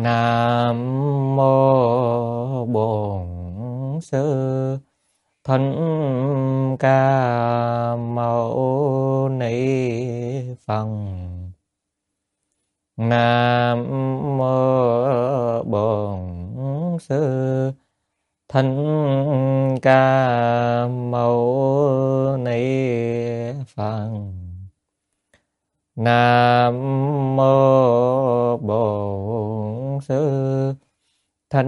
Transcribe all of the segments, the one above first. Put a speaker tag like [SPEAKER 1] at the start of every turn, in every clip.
[SPEAKER 1] Nam mô Bổn Sư Thích Ca Mâu Ni Phật. Nam mô Bổn Sư Thích Ca Mâu Ni Phật. Nam mô Bổn Sư Thích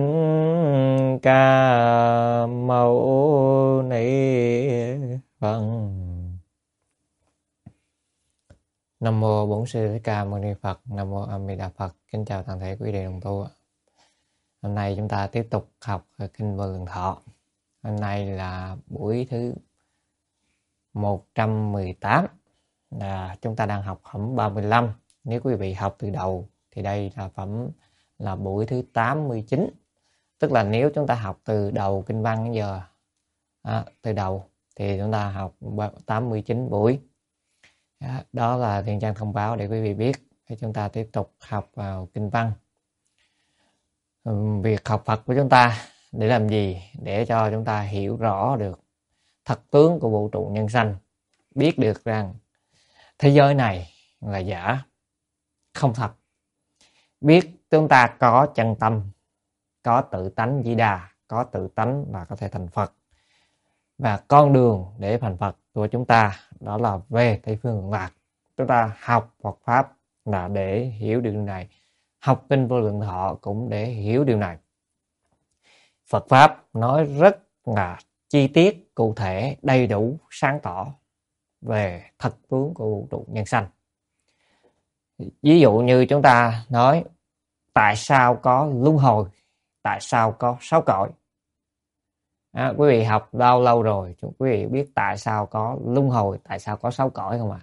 [SPEAKER 1] Ca Mâu Ni Phật. Nam mô Bổn Sư Thích Ca Mâu Ni Phật. Nam mô A Di Đà Phật. Kính chào toàn thể quý vị đồng tu. Hôm nay chúng ta tiếp tục học kinh Vô Lượng Thọ. Hôm nay là buổi thứ 118. Chúng ta đang học phẩm 35. Nếu quý vị học từ đầu thì đây là phẩm là buổi thứ 89. Tức là nếu chúng ta học từ đầu kinh văn đến giờ, từ đầu thì chúng ta học 89 buổi. Đó là Thiên Trang thông báo để quý vị biết. Thì chúng ta tiếp tục học vào kinh văn. Việc học Phật của chúng ta để làm gì? Để cho chúng ta hiểu rõ được thật tướng của vũ trụ nhân sanh. Biết được rằng thế giới này là giả, không thật. Biết chúng ta có chân tâm, có tự tánh Di Đà, có tự tánh là có thể thành Phật. Và con đường để thành Phật của chúng ta đó là về Tây Phương Cực Lạc. Chúng ta học Phật Pháp là để hiểu điều này. Học kinh Vô Lượng Thọ cũng để hiểu điều này. Phật Pháp nói rất là chi tiết, cụ thể, đầy đủ, sáng tỏ về thật tướng của vũ trụ nhân sanh. Ví dụ như chúng ta nói tại sao có luân hồi, tại sao có sáu cõi. Quý vị học bao lâu rồi quý vị biết tại sao có luân hồi, tại sao có sáu cõi không ạ?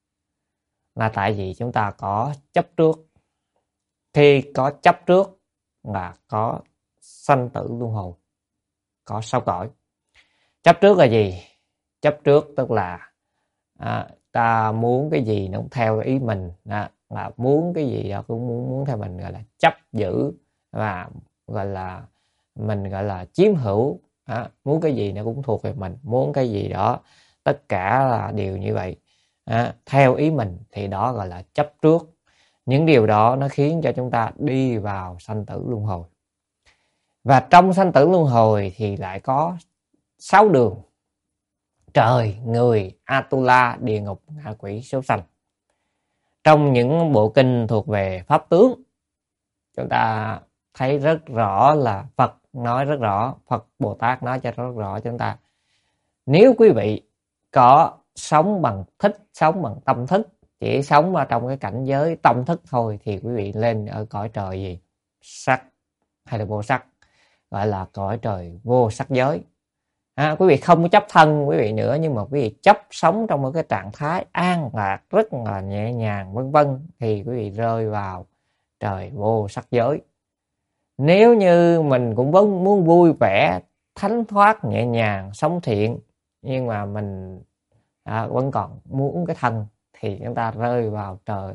[SPEAKER 1] Là tại vì chúng ta có chấp trước. Khi có chấp trước là có sanh tử luân hồi, có sáu cõi. Chấp trước là gì? Chấp trước tức là ta muốn cái gì nó cũng theo ý mình, là muốn cái gì đó cũng muốn theo mình, gọi là chấp giữ, và gọi là mình gọi là chiếm hữu. Muốn cái gì nó cũng thuộc về mình, muốn cái gì đó tất cả là điều như vậy, theo ý mình, thì đó gọi là chấp trước. Những điều đó nó khiến cho chúng ta đi vào sanh tử luân hồi. Và trong sanh tử luân hồi thì lại có 6 đường: trời, người, Atula, địa ngục, ngạ quỷ, súc sanh. Trong những bộ kinh thuộc về pháp tướng, chúng ta thấy rất rõ là Phật nói rất rõ, Phật Bồ Tát nói cho rất rõ chúng ta. Nếu quý vị có sống bằng thích, sống bằng tâm thức, chỉ sống ở trong cái cảnh giới tâm thức thôi, thì quý vị lên ở cõi trời gì? Sắc hay là vô sắc, gọi là cõi trời vô sắc giới. Quý vị không chấp thân quý vị nữa, nhưng mà quý vị chấp sống trong một cái trạng thái an lạc, rất là nhẹ nhàng vân vân, thì quý vị rơi vào trời vô sắc giới. Nếu như mình cũng vẫn muốn vui vẻ, thánh thoát, nhẹ nhàng, sống thiện, nhưng mà mình vẫn còn muốn cái thân, thì chúng ta rơi vào trời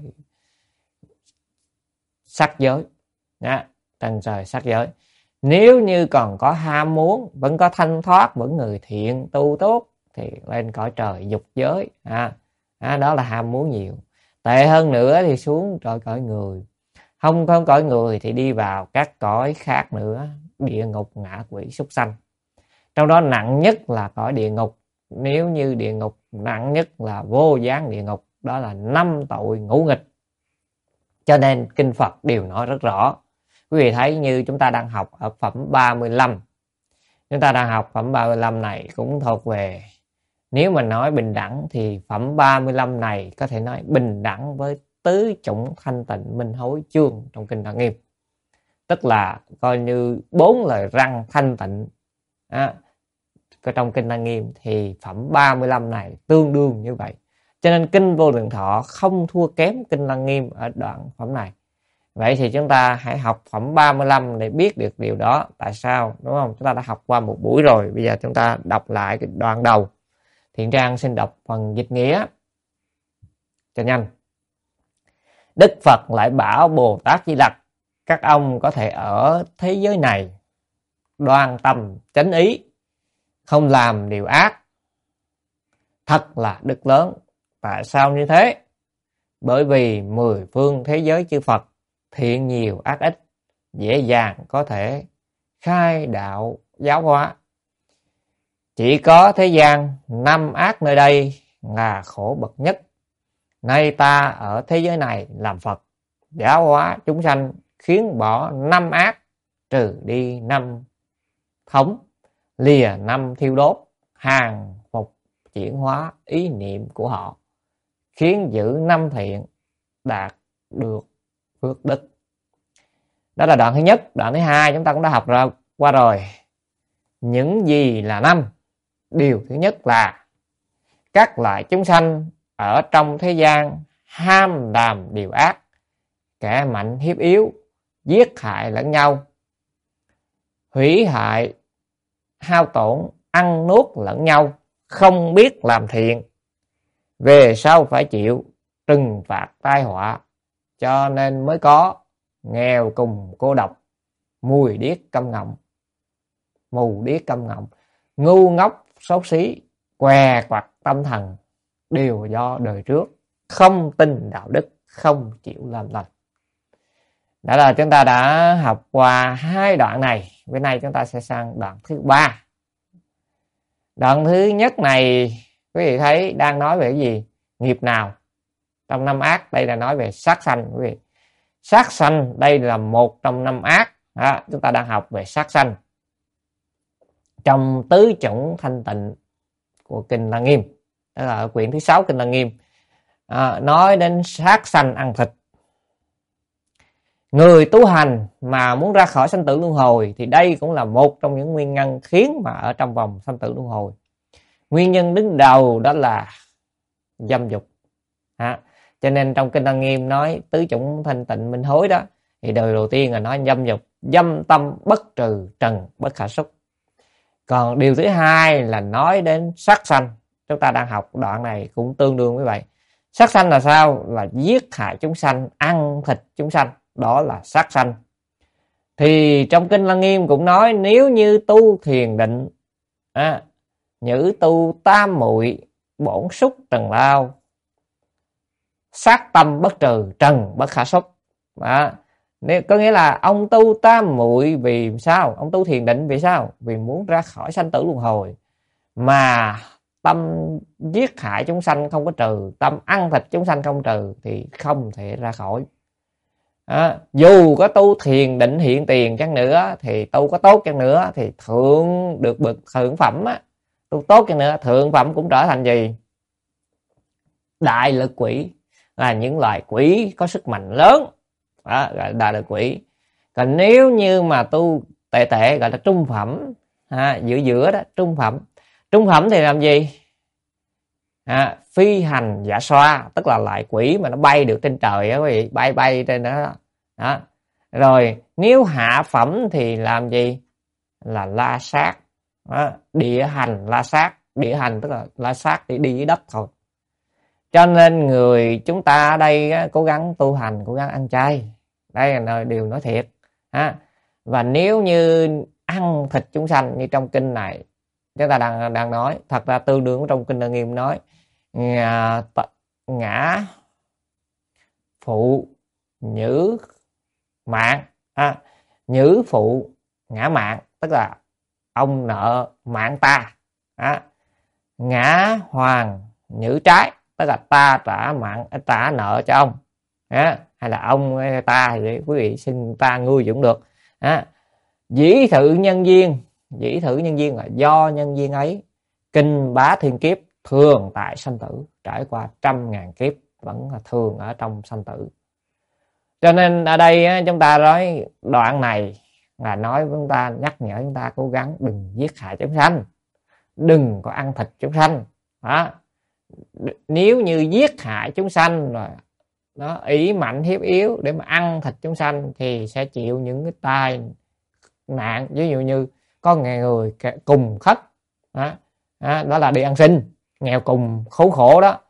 [SPEAKER 1] sắc giới, trên trời sắc giới. Nếu như còn có ham muốn, vẫn có thanh thoát, vẫn người thiện, tu tốt, thì lên cõi trời dục giới. Đó là ham muốn nhiều. Tệ hơn nữa thì xuống cõi người. Không có cõi người thì đi vào các cõi khác nữa, địa ngục, ngạ quỷ, súc sanh. Trong đó nặng nhất là cõi địa ngục. Nếu như địa ngục nặng nhất là vô gián địa ngục, đó là 5 tội ngũ nghịch. Cho nên kinh Phật đều nói rất rõ. Quý vị thấy như chúng ta đang học ở phẩm 35. Chúng ta đang học phẩm 35 này cũng thuộc về, nếu mà nói bình đẳng thì phẩm 35 này có thể nói bình đẳng với tứ chủng thanh tịnh minh hối chương trong kinh Lăng Nghiêm. Tức là coi như 4 lời răng thanh tịnh trong kinh Lăng Nghiêm, thì phẩm 35 này tương đương như vậy. Cho nên kinh Vô Lượng Thọ không thua kém kinh Lăng Nghiêm ở đoạn phẩm này. Vậy thì chúng ta hãy học phẩm 35 để biết được điều đó. Tại sao? Đúng không? Chúng ta đã học qua một buổi rồi. Bây giờ chúng ta đọc lại cái đoạn đầu. Thiện Trang xin đọc phần dịch nghĩa cho nhanh. Đức Phật lại bảo Bồ Tát Di Lặc: các ông có thể ở thế giới này đoan tâm chánh ý, không làm điều ác, thật là đức lớn. Tại sao như thế? Bởi vì 10 phương thế giới chư Phật thiện nhiều ác ít, dễ dàng có thể khai đạo giáo hóa. Chỉ có thế gian 5 ác nơi đây là khổ bậc nhất. Nay ta ở thế giới này làm Phật, giáo hóa chúng sanh, khiến bỏ 5 ác, trừ đi 5 thống, lìa 5 thiêu đốt, hàng phục chuyển hóa ý niệm của họ, khiến giữ 5 thiện, đạt được phước đức. Đó là đoạn thứ nhất. Đoạn thứ hai chúng ta cũng đã học qua rồi. Những gì là 5? Điều thứ nhất là các loại chúng sanh ở trong thế gian ham làm điều ác, kẻ mạnh hiếp yếu, giết hại lẫn nhau, hủy hại, hao tổn, ăn nuốt lẫn nhau, không biết làm thiện, về sau phải chịu trừng phạt tai họa, cho nên mới có nghèo cùng cô độc, mù điếc câm ngọng, ngu ngốc xấu xí, què quặt tâm thần, đều do đời trước không tin đạo đức, không chịu làm lành. Đó là chúng ta đã học qua 2 đoạn này. Bữa nay chúng ta sẽ sang đoạn thứ 3. Đoạn thứ nhất này quý vị thấy đang nói về cái gì? Nghiệp nào? Trong 5 ác đây là nói về sát sanh quý vị. Sát sanh đây là một trong 5 ác. Đó, chúng ta đang học về sát sanh trong tứ chủng thanh tịnh của Kinh Lăng Nghiêm. Đó là ở quyển thứ 6 Kinh Lăng Nghiêm. Nói đến sát sanh ăn thịt. Người tu hành mà muốn ra khỏi sanh tử luân hồi thì đây cũng là một trong những nguyên nhân khiến mà ở trong vòng sanh tử luân hồi. Nguyên nhân đứng đầu đó là dâm dục. Cho nên trong Kinh Lăng Nghiêm nói tứ chủng thanh tịnh minh hối đó, thì đời đầu tiên là nói dâm dục, dâm tâm bất trừ, trần bất khả xúc. Còn điều thứ hai là nói đến sát sanh. Chúng ta đang học đoạn này cũng tương đương với vậy. Sát sanh là sao? Là giết hại chúng sanh, ăn thịt chúng sanh. Đó là sát sanh. Thì trong Kinh Lăng Nghiêm cũng nói nếu như tu thiền định, nhữ tu tam muội, bổn xúc trần lao, sát tâm bất trừ, trần bất khả xúc. Có nghĩa là ông tu tam muội vì sao? Ông tu thiền định vì sao? Vì muốn ra khỏi sanh tử luân hồi. Mà tâm giết hại chúng sanh không có trừ, tâm ăn thịt chúng sanh không trừ thì không thể ra khỏi. Dù có tu thiền định hiện tiền chăng nữa, thì tu có tốt chăng nữa, thì thượng được bậc thượng phẩm á, tu tốt chăng nữa, thượng phẩm cũng trở thành gì? Đại lực quỷ, là những loài quỷ có sức mạnh lớn. Đó, gọi là đại lực quỷ. Còn nếu như mà tu tệ tệ gọi là trung phẩm, giữa đó, trung phẩm. Trung phẩm thì làm gì? À, phi hành dạ xoa, tức là loại quỷ mà nó bay được trên trời á quý vị, bay trên đó. Đó. Rồi nếu hạ phẩm thì làm gì? Là la sát. Đó. Địa hành la sát, địa hành tức là la sát để đi dưới đất thôi. Cho nên người chúng ta ở đây á, cố gắng tu hành, cố gắng ăn chay. Đây là điều nói thiệt. Và nếu như ăn thịt chúng sanh như trong kinh này chúng ta đang nói, thật ra tương đương trong Kinh Lăng Nghiêm nói ngã phụ nhữ mạng, nhữ phụ ngã mạng, tức là ông nợ mạng ta. Ngã hoàng nhữ trái, tức là ta trả nợ cho ông. Hay là ông hay ta thì quý vị xưng ta ngươi cũng được. Dĩ thử nhân duyên là do nhân duyên ấy kinh bá thiên kiếp, thường tại sanh tử, trải qua 100.000 kiếp vẫn là thường ở trong sanh tử. Cho nên ở đây chúng ta nói đoạn này là nói với chúng ta, nhắc nhở chúng ta cố gắng đừng giết hại chúng sanh, đừng có ăn thịt chúng sanh. Nếu như giết hại chúng sanh rồi nó ý mạnh hiếp yếu để mà ăn thịt chúng sanh thì sẽ chịu những cái tai nạn, ví dụ như có người cùng khất, đó là đi ăn xin, nghèo cùng khổ đó.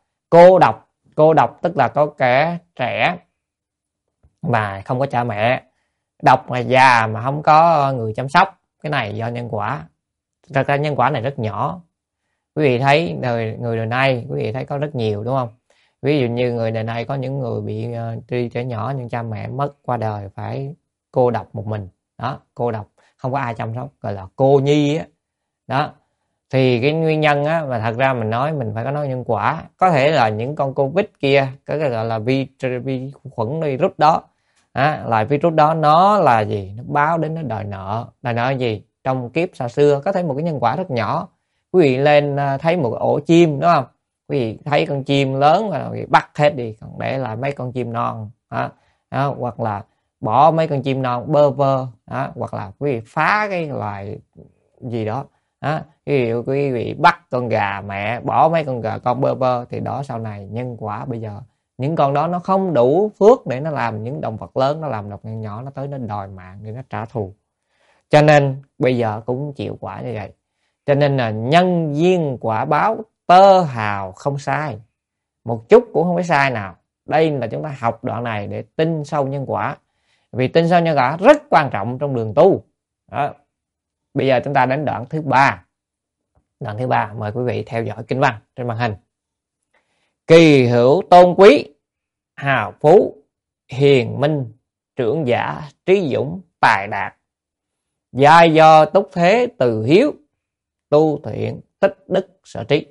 [SPEAKER 1] Cô độc tức là có kẻ trẻ mà không có cha mẹ, độc là già mà không có người chăm sóc, cái này do nhân quả. Thật ra nhân quả này rất nhỏ. Quý vị thấy người đời nay, quý vị thấy có rất nhiều đúng không? Ví dụ như người đời nay có những người bị tuy trẻ nhỏ nhưng cha mẹ mất qua đời phải cô độc một mình. Đó, cô độc, không có ai chăm sóc, gọi là cô nhi á. Đó. Thì cái nguyên nhân á, mà thật ra mình nói mình phải có nói nhân quả. Có thể là những con Covid kia, cái gọi là vi khuẩn virus đó. Là virus đó nó là gì? Nó báo đến nó đòi nợ. Đòi nợ gì? Trong kiếp xa xưa có thể một cái nhân quả rất nhỏ. Quý vị lên thấy một ổ chim đúng không? Quý vị thấy con chim lớn và quý vị bắt hết đi, còn để lại mấy con chim non. Hoặc là bỏ mấy con chim non bơ vơ. Hoặc là quý vị phá cái loài gì đó. Ví dụ quý vị bắt con gà mẹ, bỏ mấy con gà con bơ vơ, thì đó sau này nhân quả bây giờ những con đó nó không đủ phước để nó làm những động vật lớn, nó làm độc nhân nhỏ, nó tới nó đòi mạng để nó trả thù. Cho nên bây giờ cũng chịu quả như vậy. Cho nên là nhân duyên quả báo tơ hào không sai, một chút cũng không phải sai nào. Đây là chúng ta học đoạn này để tin sâu nhân quả, vì tin sâu nhân quả rất quan trọng trong đường tu. Đó. Bây giờ chúng ta đến đoạn thứ 3. Đoạn thứ 3 mời quý vị theo dõi kinh văn trên màn hình. Kỳ hữu tôn quý, hào phú, hiền minh, trưởng giả, trí dũng, tài đạt, giai do túc thế từ hiếu, tu thiện tích đức sở trí.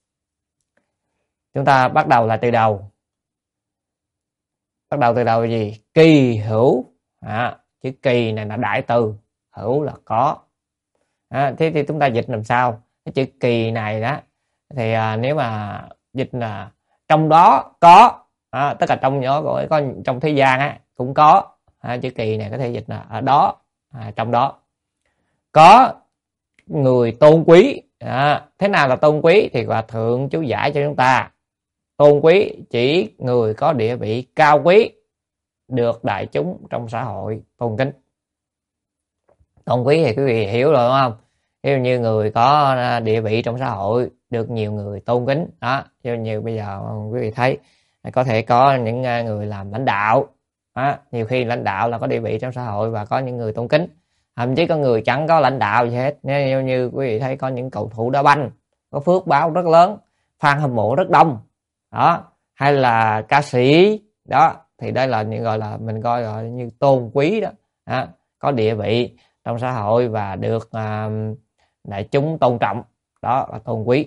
[SPEAKER 1] Chúng ta bắt đầu là từ đầu. Bắt đầu từ đầu gì? Kỳ hữu. Chữ kỳ này là đại từ, hữu là có. Thế thì chúng ta dịch làm sao? Cái chữ kỳ này đó thì nếu mà dịch là trong đó có, tất cả trong nhỏ có trong thế gian á cũng có. Chữ kỳ này có thể dịch là ở đó, trong đó có người tôn quý. Thế nào là tôn quý? Thì Hòa Thượng chú giải cho chúng ta. Tôn quý chỉ người có địa vị cao quý, được đại chúng trong xã hội tôn kính. Tôn quý thì quý vị hiểu rồi đúng không? Ví dụ như người có địa vị trong xã hội, được nhiều người tôn kính. Đó, ví dụ như bây giờ quý vị thấy có thể có những người làm lãnh đạo. Nhiều khi lãnh đạo là có địa vị trong xã hội và có những người tôn kính. Thậm chí có người chẳng có lãnh đạo gì hết. Nếu như quý vị thấy có những cầu thủ đá banh có phước báo rất lớn, fan hâm mộ rất đông. Đó, hay là ca sĩ đó, thì đây là những gọi là mình coi gọi như tôn quý đó. Có địa vị trong xã hội và được đại chúng tôn trọng, đó là tôn quý.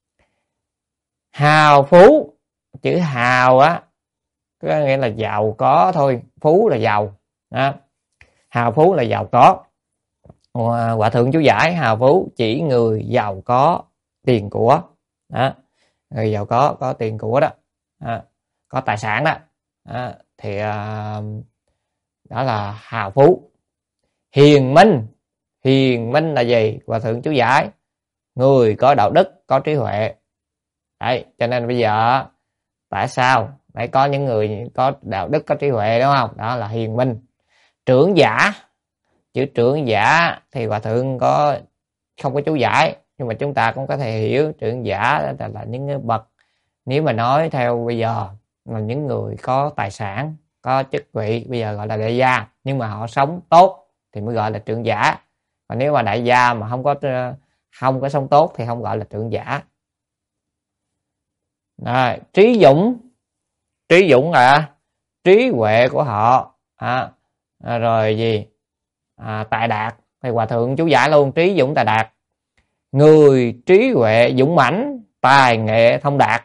[SPEAKER 1] Hào phú, chữ hào á có nghĩa là giàu có thôi, phú là giàu. Hào phú là giàu có. Hòa Thượng chú giải hào phú chỉ người giàu có tiền của. Người giàu có tiền của đó, có tài sản đó, thì đó là hào phú. Hiền minh, hiền minh là gì? Hòa Thượng chú giải người có đạo đức, có trí huệ. Đấy, cho nên bây giờ tại sao phải có những người có đạo đức, có trí huệ đúng không? Đó là hiền minh. Trưởng giả, chữ trưởng giả thì Hòa Thượng không có chú giải, nhưng mà chúng ta cũng có thể hiểu trưởng giả là những bậc, nếu mà nói theo bây giờ là những người có tài sản, có chức vị, bây giờ gọi là đại gia, nhưng mà họ sống tốt thì mới gọi là trưởng giả. Còn nếu mà đại gia mà không có sống tốt thì không gọi là trưởng giả. Rồi, trí dũng. Trí dũng là trí huệ của họ. Rồi gì? Tài đạt. Thì Hòa Thượng chú giải luôn, trí dũng tài đạt. Người trí huệ dũng mãnh, tài nghệ thông đạt.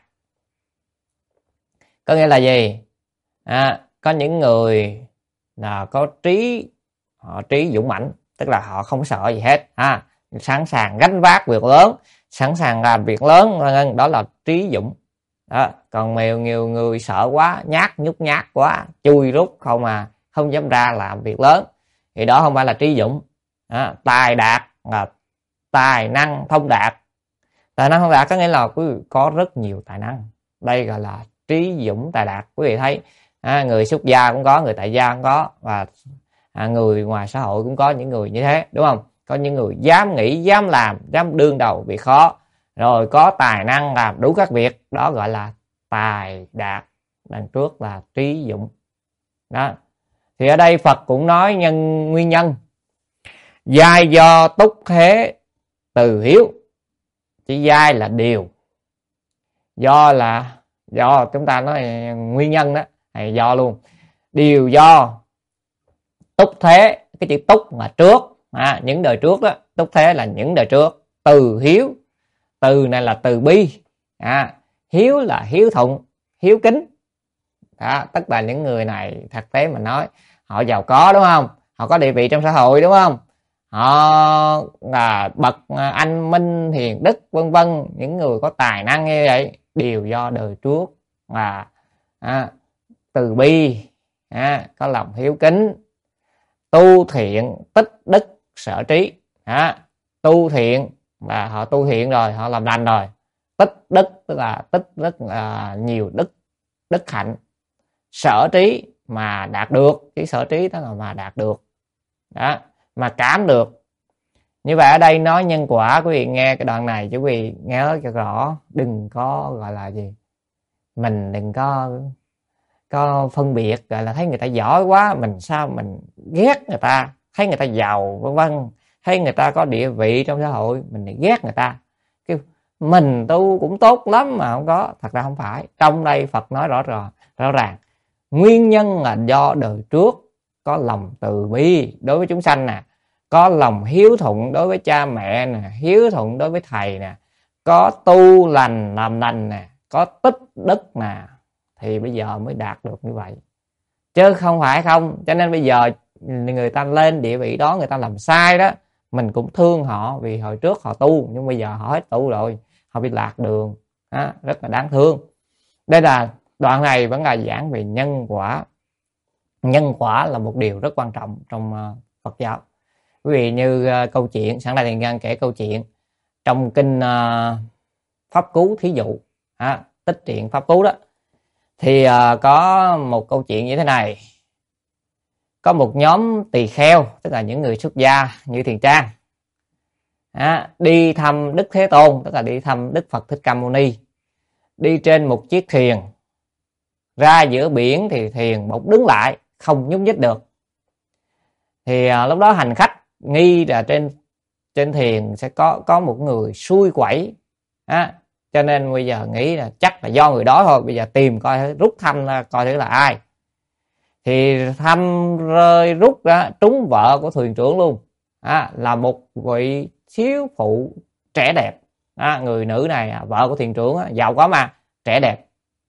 [SPEAKER 1] Có nghĩa là gì? Có những người là có trí, họ trí dũng mãnh, tức là họ không sợ gì hết. Sẵn sàng gánh vác việc lớn, sẵn sàng làm việc lớn, đó là trí dũng. Đó. Còn nhiều người sợ quá, nhút nhát quá, chui rút không dám ra làm việc lớn, thì đó không phải là trí dũng. Tài đạt là tài năng thông đạt. Tài năng thông đạt có nghĩa là quý vị có rất nhiều tài năng. Đây gọi là trí dũng tài đạt. Quý vị thấy người xuất gia cũng có, người tại gia cũng có, và người ngoài xã hội cũng có những người như thế, đúng không? Có những người dám nghĩ, dám làm, dám đương đầu việc khó, rồi có tài năng làm đủ các việc, đó gọi là tài đạt. Đằng trước là trí dũng. Đó. Thì ở đây Phật cũng nói nguyên nhân. Giai do túc thế từ hiếu. Chỉ giai là điều, do là do, chúng ta nói nguyên nhân đó, hay do luôn. Điều do túc thế, cái chữ túc mà trước, những đời trước đó, túc thế là những đời trước. Từ hiếu, từ này là từ bi, hiếu là hiếu thuận, hiếu kính. Đó, tức là những người này thực tế mà nói họ giàu có, đúng không? Họ có địa vị trong xã hội, đúng không? Họ là bậc anh minh hiền đức vân vân, những người có tài năng như vậy đều do đời trước là từ bi, có lòng hiếu kính, tu thiện tích đức sở trí. Tu thiện là họ tu thiện rồi, họ làm lành rồi. Tích đức tức là tích rất là nhiều đức hạnh. Sở trí mà đạt được, cái sở trí đó là mà đạt được đó, mà cảm được. Như vậy ở đây nói nhân quả, quý vị nghe cái đoạn này quý vị nghe cho rõ, đừng có gọi là gì, mình đừng có phân biệt gọi là thấy người ta giỏi quá, mình sao mình ghét người ta, thấy người ta giàu vân vân, thấy người ta có địa vị trong xã hội mình lại ghét người ta, cái mình tu cũng tốt lắm mà không có. Thật ra không phải. Trong đây Phật nói rõ ràng nguyên nhân là do đời trước có lòng từ bi đối với chúng sanh nè, có lòng hiếu thuận đối với cha mẹ nè, hiếu thuận đối với thầy nè, có tu lành làm lành nè, có tích đức nè, thì bây giờ mới đạt được như vậy, chứ không phải không. Cho nên bây giờ người ta lên địa vị đó, người ta làm sai đó, mình cũng thương họ, vì hồi trước họ tu nhưng bây giờ họ hết tu rồi, họ bị lạc đường, rất là đáng thương. Đây là đoạn này vẫn là giảng về nhân quả. Nhân quả là một điều rất quan trọng trong Phật giáo. Quý vị như câu chuyện, sẵn đây Thiện Nhân kể câu chuyện trong kinh Pháp Cú thí dụ, tích truyện Pháp Cú đó, thì có một câu chuyện như thế này. Có một nhóm tỳ kheo, tức là những người xuất gia như Thiền Trang, đi thăm Đức Thế Tôn, tức là đi thăm Đức Phật Thích Ca Mâu Ni. Đi trên một chiếc thuyền, ra giữa biển thì thuyền bỗng đứng lại, không nhúc nhích được. Thì lúc đó hành khách nghi là trên thuyền sẽ có một người xui quẩy, cho nên bây giờ nghĩ là chắc là do người đó thôi. Bây giờ tìm coi, rút thăm ra coi thử là ai. Thì thăm rơi rút ra trúng vợ của thuyền trưởng luôn, là một vị thiếu phụ trẻ đẹp. Người nữ này vợ của thuyền trưởng, giàu có mà trẻ đẹp.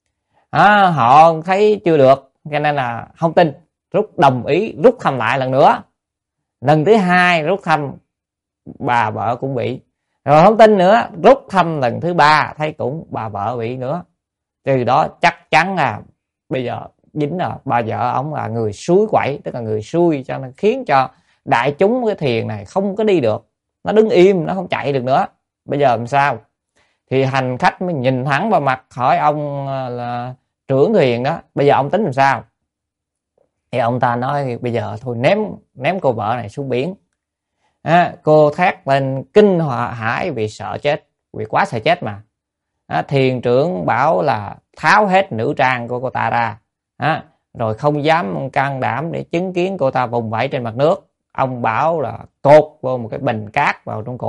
[SPEAKER 1] Họ thấy chưa được cho nên là không tin, đồng ý rút thăm lại lần nữa. Lần thứ hai rút thăm, bà vợ cũng bị. Rồi không tin nữa, rút thăm lần thứ ba, thấy cũng bà vợ bị nữa. Từ đó chắc chắn là bây giờ dính là bà vợ ông là người xúi quẩy, tức là người xui, cho nên khiến cho đại chúng cái thuyền này không có đi được, nó đứng im, nó không chạy được nữa. Bây giờ làm sao? Thì hành khách mới nhìn thẳng vào mặt hỏi ông là trưởng thuyền đó, bây giờ ông tính làm sao? Thì ông ta nói bây giờ thôi ném cô vợ này xuống biển. Cô thét lên kinh hãi vì sợ chết, vì quá sợ chết mà. Thiền trưởng bảo là tháo hết nữ trang của cô ta ra, rồi không dám can đảm để chứng kiến cô ta vùng vẫy trên mặt nước. Ông bảo là cột vô một cái bình cát vào trong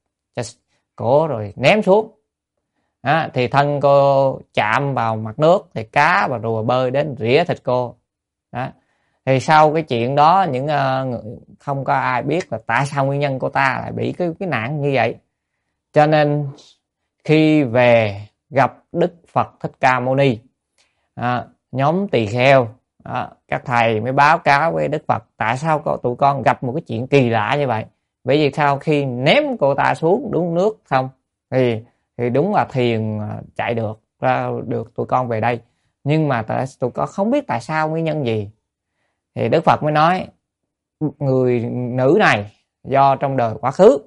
[SPEAKER 1] cổ rồi ném xuống. Thì thân cô chạm vào mặt nước thì cá và rùa bơi đến rỉa thịt cô. Thì sau cái chuyện đó không có ai biết là tại sao nguyên nhân cô ta lại bị cái nạn như vậy. Cho nên khi về gặp Đức Phật Thích Ca Mâu Ni, nhóm tỳ kheo, các thầy mới báo cáo với Đức Phật tại sao tụi con gặp một cái chuyện kỳ lạ như vậy. Bởi vì sau khi ném cô ta xuống đúng nước xong thì đúng là thuyền chạy được tụi con về đây, nhưng mà tụi con không biết tại sao, nguyên nhân gì. Thì Đức Phật mới nói người nữ này do trong đời quá khứ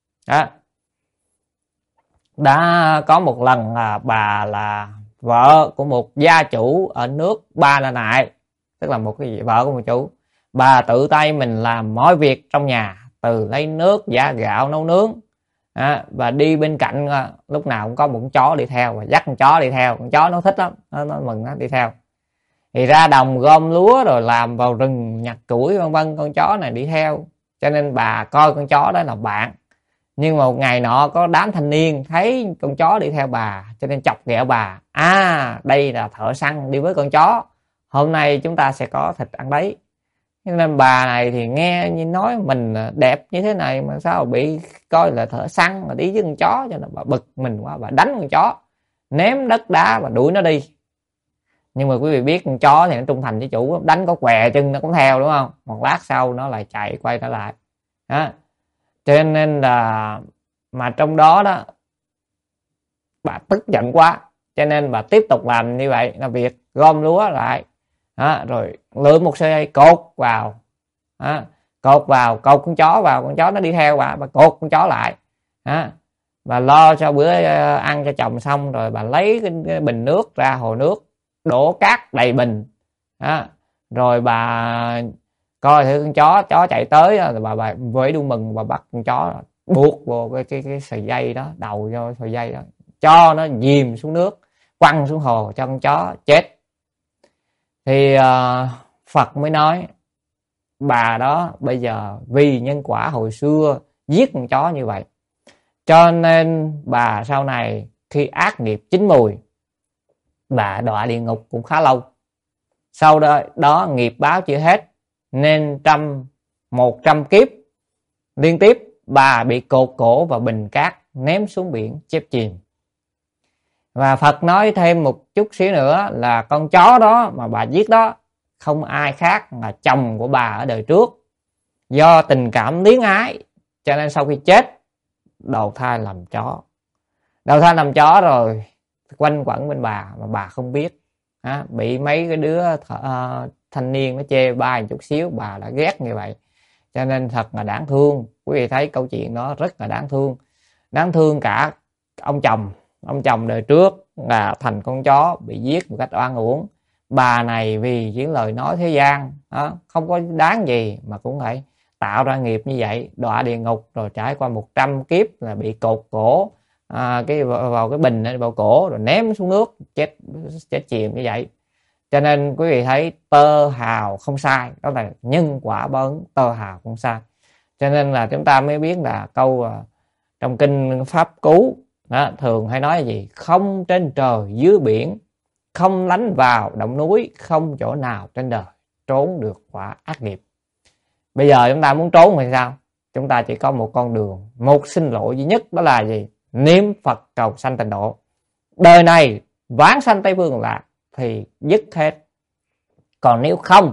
[SPEAKER 1] đã có một lần là bà là vợ của một gia chủ ở nước Ba La Nại, tức là một cái vợ của một chủ. Bà tự tay mình làm mọi việc trong nhà, từ lấy nước, giã gạo, nấu nướng, và đi bên cạnh lúc nào cũng có một con chó đi theo, và dắt con chó đi theo. Con chó nó thích lắm, nó mừng, nó đi theo. Thì ra đồng gom lúa rồi làm vào rừng nhặt củi vân vân, con chó này đi theo. Cho nên bà coi con chó đó là bạn. Nhưng mà một ngày nọ có đám thanh niên thấy con chó đi theo bà, cho nên chọc ghẹo bà. Đây là thợ săn đi với con chó, hôm nay chúng ta sẽ có thịt ăn đấy. Cho nên bà này thì nghe như nói mình đẹp như thế này mà sao bị coi là thợ săn mà đi với con chó, cho nên bà bực mình quá, bà đánh con chó, ném đất đá và đuổi nó đi. Nhưng mà quý vị biết con chó thì nó trung thành với chủ, đánh có què chân nó cũng theo, đúng không? Một lát sau nó lại chạy quay trở lại đó. Cho nên là mà trong đó đó bà tức giận quá, cho nên bà tiếp tục làm như vậy, là việc gom lúa lại đó, rồi lượm một sợi dây cột vào đó, cột con chó vào, con chó nó đi theo bà cột con chó lại đó. Bà lo cho bữa ăn cho chồng xong rồi bà lấy cái bình nước ra hồ nước, đổ cát đầy bình đó. Rồi bà coi thử con chó chạy tới rồi bà với đu mừng, bà bắt con chó buộc vô cái sợi dây đó, đầu vô sợi dây đó, cho nó dìm xuống nước, quăng xuống hồ cho con chó chết. Thì Phật mới nói bà đó bây giờ vì nhân quả hồi xưa giết con chó như vậy, cho nên bà sau này khi ác nghiệp chín mùi, bà đọa địa ngục cũng khá lâu. Sau đó nghiệp báo chưa hết, nên 100 kiếp liên tiếp bà bị cột cổ vào bình cát ném xuống biển chết chìm. Và Phật nói thêm một chút xíu nữa là con chó đó mà bà giết đó không ai khác là chồng của bà ở đời trước. Do tình cảm luyến ái cho nên sau khi chết đầu thai làm chó. Đầu thai làm chó rồi quanh quẩn bên bà mà bà không biết. Bị mấy cái đứa thanh niên nó chê bai một chút xíu, bà đã ghét như vậy. Cho nên thật là đáng thương. Quý vị thấy câu chuyện đó rất là đáng thương. Đáng thương cả ông chồng đời trước là thành con chó bị giết một cách oan uổng. Bà này vì những lời nói thế gian không có đáng gì mà cũng phải tạo ra nghiệp như vậy, đọa địa ngục rồi trải qua 100 kiếp là bị cột cổ vào cái bình vào cổ rồi ném xuống nước chết chìm như vậy. Cho nên quý vị thấy tơ hào không sai, đó là nhân quả báo ứng, tơ hào không sai. Cho nên là chúng ta mới biết là câu trong kinh Pháp Cú thường hay nói gì: không trên trời dưới biển, không lánh vào động núi, không chỗ nào trên đời trốn được quả ác nghiệp. Bây giờ chúng ta muốn trốn thì sao? Chúng ta chỉ có một con đường, một sinh lộ duy nhất, đó là gì? Niệm Phật cầu sanh tịnh độ. Đời này vãng sanh Tây Phương Lạc thì dứt hết. Còn nếu không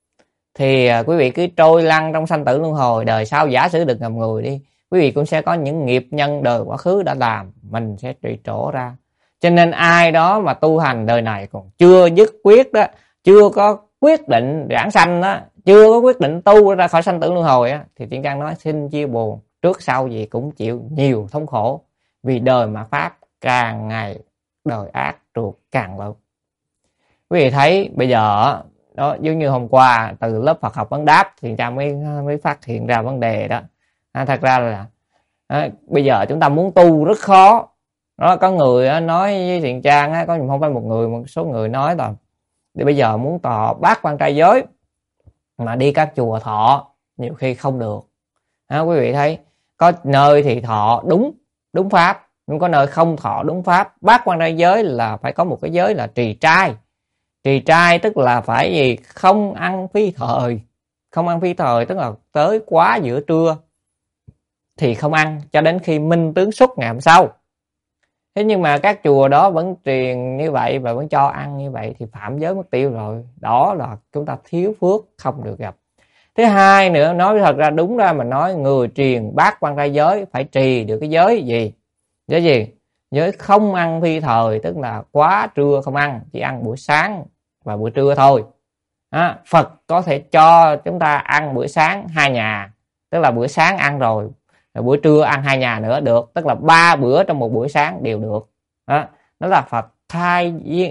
[SPEAKER 1] thì quý vị cứ trôi lăn trong sanh tử luân hồi, đời sau giả sử được làm người đi, quý vị cũng sẽ có những nghiệp nhân đời quá khứ đã làm, mình sẽ trị trổ ra. Cho nên ai đó mà tu hành đời này còn chưa dứt quyết đó, chưa có quyết định giảng sanh đó, chưa có quyết định tu ra khỏi sanh tử luân hồi á, thì Thiên Can nói xin chia buồn, trước sau gì cũng chịu nhiều thống khổ. Vì đời mà pháp càng ngày đời ác ruột càng lớn. Quý vị thấy bây giờ đó, giống như hôm qua từ lớp Phật học vấn đáp thì cha mới phát hiện ra vấn đề đó. Thật ra là bây giờ chúng ta muốn tu rất khó. Đó, có người nói với Thiện Trang, có không phải một người, một số người nói là thì bây giờ muốn thọ bát quan trai giới mà đi các chùa thọ nhiều khi không được. Quý vị thấy có nơi thì thọ đúng pháp, nhưng có nơi không thọ đúng pháp. Bát quan trai giới là phải có một cái giới là trì trai. Trì trai tức là phải gì? Không ăn phi thời. Không ăn phi thời tức là tới quá giữa trưa thì không ăn cho đến khi minh tướng xuất ngày hôm sau. Thế nhưng mà các chùa đó vẫn truyền như vậy và vẫn cho ăn như vậy thì phạm giới mất tiêu rồi. Đó là chúng ta thiếu phước, không được gặp. Thứ hai nữa, nói thật ra đúng ra mà nói, người truyền bát quan trai giới phải trì được cái giới gì? Giới gì? Giới không ăn phi thời, tức là quá trưa không ăn, chỉ ăn buổi sáng và buổi trưa thôi. Phật có thể cho chúng ta ăn buổi sáng 2 nhà, tức là bữa sáng ăn rồi buổi trưa ăn 2 nhà nữa được, tức là 3 bữa trong một buổi sáng đều được. Đó là Phật thay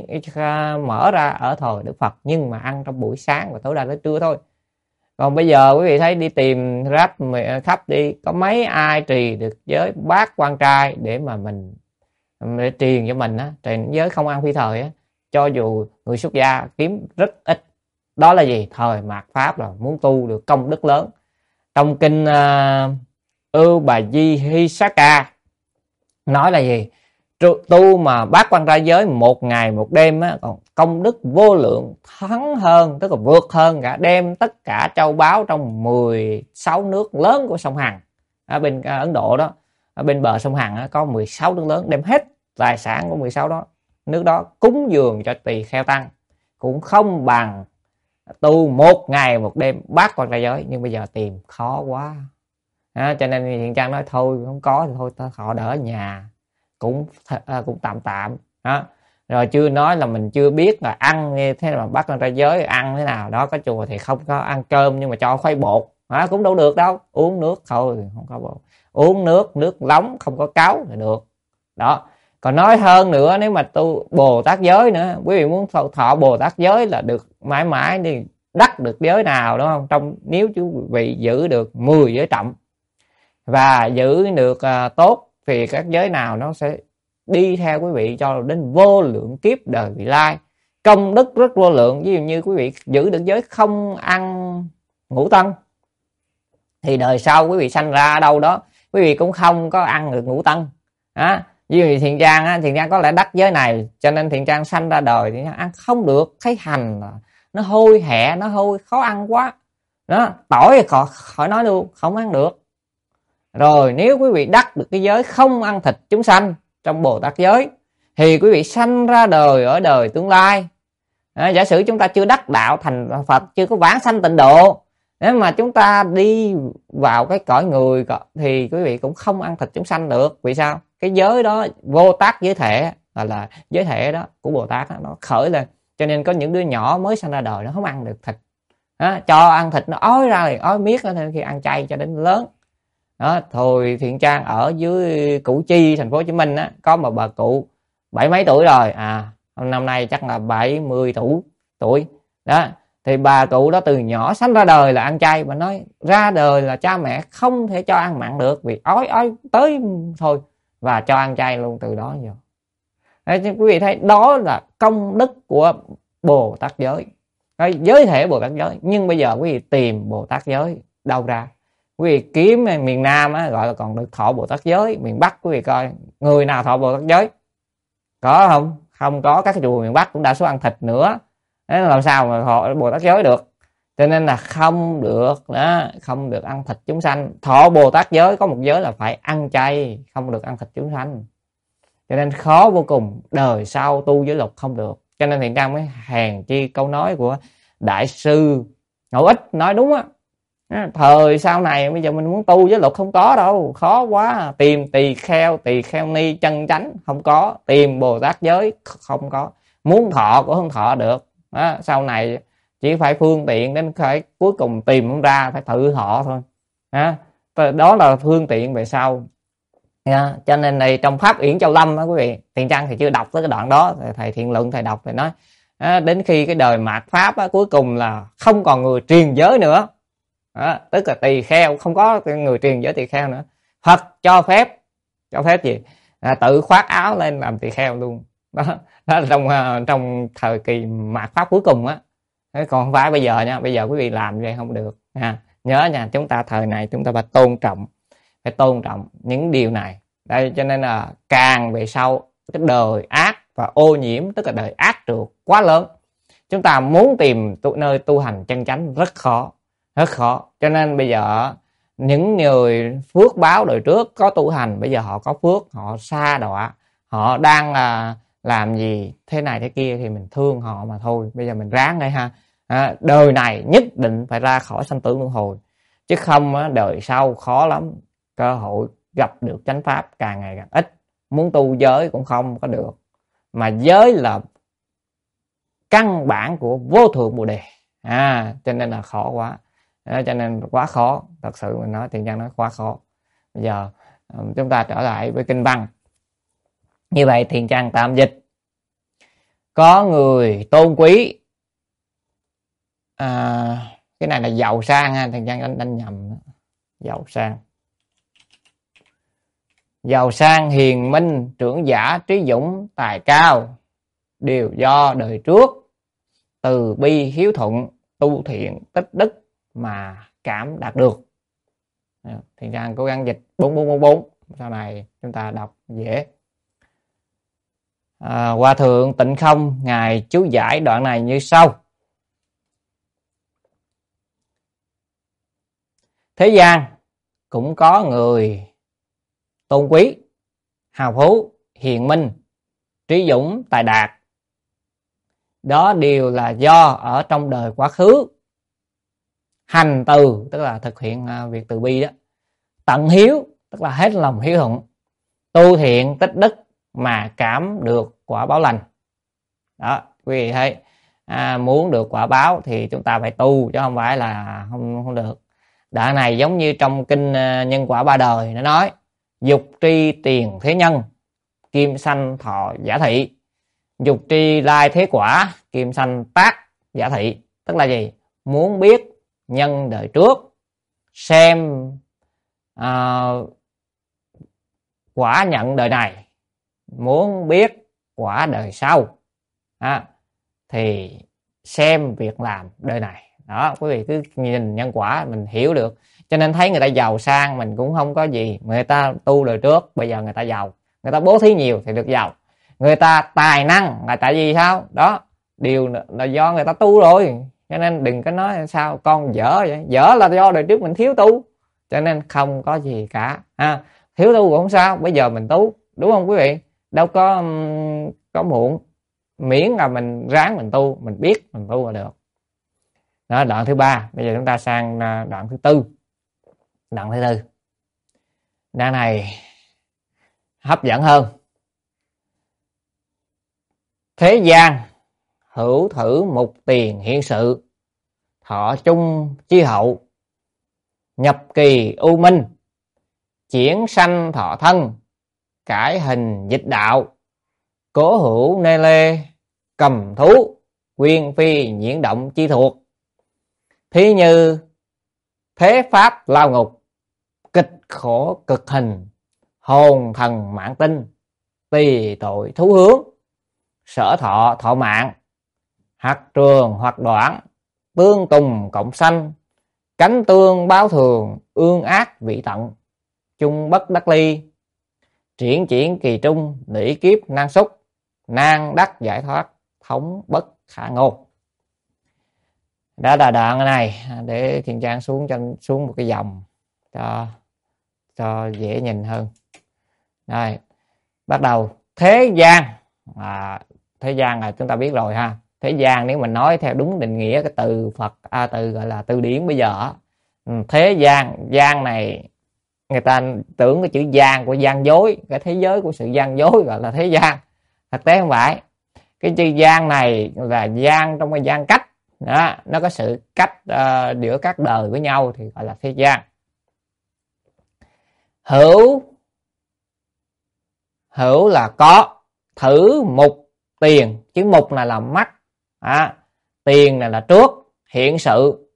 [SPEAKER 1] mở ra ở thời Đức Phật, nhưng mà ăn trong buổi sáng và tối đa tới trưa thôi. Còn bây giờ quý vị thấy đi tìm rap khắp đi, có mấy ai trì được giới bát quan trai để mà mình để truyền cho mình truyền giới không ăn phi thời cho dù người xuất gia kiếm rất ít. Đó là gì? Thời mạt Pháp là muốn tu được công đức lớn. Trong kinh Ưu Bà Di Hisaka nói là gì? Tu mà bát quan trai giới 1 ngày 1 đêm á, còn công đức vô lượng, thắng hơn, tức là vượt hơn cả đem tất cả châu báu trong 16 nước lớn của sông Hằng. Ở bên Ấn Độ đó, ở bên bờ sông Hằng á, có 16 nước lớn, đem hết tài sản của 16 đó nước đó cúng dường cho tỳ kheo tăng, cũng không bằng tu 1 ngày 1 đêm bát quan trai giới. Nhưng bây giờ tìm khó quá, cho nên Thiện Trang nói thôi không có thì thôi, họ đỡ ở nhà cũng tạm tạm đó. Rồi chưa nói là mình chưa biết là ăn như thế nào, bát quan trai giới ăn thế nào đó. Có chùa thì không có ăn cơm nhưng mà cho khuấy bột cũng đâu được đâu, uống nước thôi, không có bột, uống nước nóng không có cáu thì được đó. Còn nói hơn nữa, nếu mà tu Bồ Tát giới nữa, quý vị muốn thọ Bồ Tát giới là được mãi mãi đi, đắc được giới nào đúng không? Nếu quý vị giữ được 10 giới trọng và giữ được tốt thì các giới nào nó sẽ đi theo quý vị cho đến vô lượng kiếp đời vị lai, công đức rất vô lượng. Ví dụ như quý vị giữ được giới không ăn ngũ tân thì đời sau quý vị sanh ra đâu đó quý vị cũng không có ăn được ngũ tân. Ví dụ Thiện Trang có lẽ đắc giới này cho nên Thiện Trang sanh ra đời thì ăn không được, thấy hành nó hôi hẹ, nó hôi khó ăn quá đó. Tỏi thì khỏi nói luôn, không ăn được. Rồi nếu quý vị đắc được cái giới không ăn thịt chúng sanh trong Bồ Tát giới thì quý vị sanh ra đời ở đời tương lai. Giả sử chúng ta chưa đắc đạo thành Phật, chưa có vãng sanh tịnh độ, nếu mà chúng ta đi vào cái cõi người thì quý vị cũng không ăn thịt chúng sanh được. Vì sao? Cái giới đó vô tác giới thể, là giới thể đó của Bồ Tát đó, nó khởi lên. Cho nên có những đứa nhỏ mới sanh ra đời nó không ăn được thịt, cho ăn thịt nó ói ra liền, ói miết lên khi ăn chay cho đến lớn đó. Thôi Thiện Trang ở dưới Củ Chi thành phố Hồ Chí Minh á, có một bà cụ 70 mấy tuổi rồi, năm nay chắc là 70 tuổi đó. Thì bà cụ đó từ nhỏ sanh ra đời là ăn chay, và nói ra đời là cha mẹ không thể cho ăn mặn được vì ói tới thôi, và cho ăn chay luôn từ đó giờ. Đấy, quý vị thấy đó là công đức của Bồ Tát giới, giới thể Bồ Tát giới. Nhưng bây giờ quý vị tìm Bồ Tát giới đâu ra? Quý vị kiếm miền Nam gọi là còn được thọ Bồ Tát giới, miền Bắc quý vị coi người nào thọ Bồ Tát giới có không? Không có. Các chùa miền Bắc cũng đa số ăn thịt nữa, thế làm sao mà thọ Bồ Tát giới được? Cho nên là không được đó, không được ăn thịt chúng sanh. Thọ Bồ Tát giới có một giới là phải ăn chay, không được ăn thịt chúng sanh. Cho nên khó vô cùng, đời sau tu giới luật không được. Cho nên Thiện Trang mới hèn chi câu nói của Đại sư Ngẫu Ích nói đúng á. Thời sau này bây giờ mình muốn tu giới luật không có đâu, khó quá. Tìm tỳ kheo ni chân chánh không có, tìm Bồ Tát giới không có, muốn thọ cũng không thọ được. Sau này chỉ phải phương tiện đến cái cuối cùng tìm không ra, phải tự thọ thôi. Đó là phương tiện về sau. Cho nên này trong Pháp Yển Châu Lâm quý vị, Thiện Trang thì chưa đọc tới cái đoạn đó, thầy Thiện Luận thầy đọc thì nói đến khi cái đời mạt Pháp cuối cùng là không còn người truyền giới nữa. Tức là tỳ kheo, không có người truyền giới tỳ kheo nữa. Phật cho phép gì? Tự khoác áo lên làm tỳ kheo luôn. Đó là trong thời kỳ mạt Pháp cuối cùng á. Còn không phải bây giờ nha, bây giờ quý vị làm vậy không được nha. Nhớ nha, chúng ta thời này chúng ta phải tôn trọng những điều này. Đây, cho nên là càng về sau cái đời ác và ô nhiễm, tức là đời ác trượt quá lớn. Chúng ta muốn tìm nơi tu hành chân chánh rất khó. Cho nên bây giờ những người phước báo đời trước có tu hành, bây giờ họ có phước, họ sa đọa, họ đang làm gì thế này thế kia thì mình thương họ mà thôi. Bây giờ mình ráng đây ha. Đời này nhất định phải ra khỏi sanh tử luân hồi, chứ không đời sau khó lắm. Cơ hội gặp được chánh pháp càng ngày càng ít. Muốn tu giới cũng không có được, mà giới là căn bản của vô thượng bồ đề. Cho nên là khó quá. Cho nên quá khó, thật sự mình nói, Thiện Trang nói quá khó. Bây giờ chúng ta trở lại với kinh văn. Như vậy Thiện Trang tạm dịch. Có người tôn quý, cái này là giàu sang ha, Thiện Trang đánh nhầm. Giàu sang hiền minh, trưởng giả trí dũng tài cao, đều do đời trước từ bi hiếu thuận tu thiện tích đức mà cảm đạt được. Thì Giang cố gắng dịch 4444, sau này chúng ta đọc dễ. Hòa thượng Tịnh Không ngài chú giải đoạn này như sau: thế gian cũng có người tôn quý, hào phú, hiền minh, trí dũng, tài đạt. Đó đều là do ở trong đời quá khứ hành từ, tức là thực hiện việc từ bi đó, tận hiếu, tức là hết lòng hiếu thuận, tu thiện tích đức mà cảm được quả báo lành. Đó, quý vị thấy, muốn được quả báo thì chúng ta phải tu, chứ không phải là không được. Đoạn này giống như trong kinh Nhân Quả Ba Đời, nó nói dục tri tiền thế nhân, kim sanh thọ giả thị. Dục tri lai thế quả, kim sanh tác giả thị. Tức là gì? Muốn biết nhân đời trước, xem quả nhận đời này, muốn biết quả đời sau thì xem việc làm đời này. Đó, quý vị cứ nhìn nhân quả mình hiểu được. Cho nên thấy người ta giàu sang mình cũng không có gì. Người ta tu đời trước, bây giờ người ta giàu. Người ta bố thí nhiều thì được giàu. Người ta tài năng là tại vì sao? Đó, điều là do người ta tu rồi. Cho nên đừng có nói sao con dở vậy. Dở là do đời trước mình thiếu tu. Cho nên không có gì cả. Thiếu tu cũng không sao, bây giờ mình tu, đúng không quý vị? Đâu có muộn. Miễn là mình ráng mình tu, mình biết mình tu là được. Đó, đoạn thứ ba. Bây giờ chúng ta sang đoạn thứ tư. Đoạn thứ tư, đoạn này hấp dẫn hơn. Thế gian hữu thử mục tiền hiện sự, thọ chung chi hậu, nhập kỳ u minh, chuyển sanh thọ thân, cải hình dịch đạo, cố hữu nê lê, cầm thú, quyên phi nhiễn động chi thuộc. Thí như thế pháp lao ngục, kịch khổ cực hình, hồn thần mạng tinh, tỳ tội thú hướng, sở thọ thọ mạng, hoặc trường hoặc đoạn, tương tùng cộng sanh, cánh tương báo thường, ương ác vị tận, chung bất đắc ly, triển kỳ trung, nỉ kiếp nan xúc, nan đắc giải thoát, thống bất khả ngôn. Đó là đoạn này, để Thiện Trang xuống một cái dòng cho dễ nhìn hơn. Đây, bắt đầu thế gian. Thế gian là chúng ta biết rồi ha. Thế gian nếu mình nói theo đúng định nghĩa cái từ Phật, từ gọi là từ điển bây giờ, thế gian này người ta tưởng cái chữ gian của gian dối, cái thế giới của sự gian dối gọi là thế gian. Thực tế không phải. Cái chữ gian này là gian trong cái gian cách. Đó, nó có sự cách giữa các đời với nhau thì gọi là thế gian. Hữu là có, thử mục tiền, chữ mục này là mắt, tiền này là trước, hiện sự,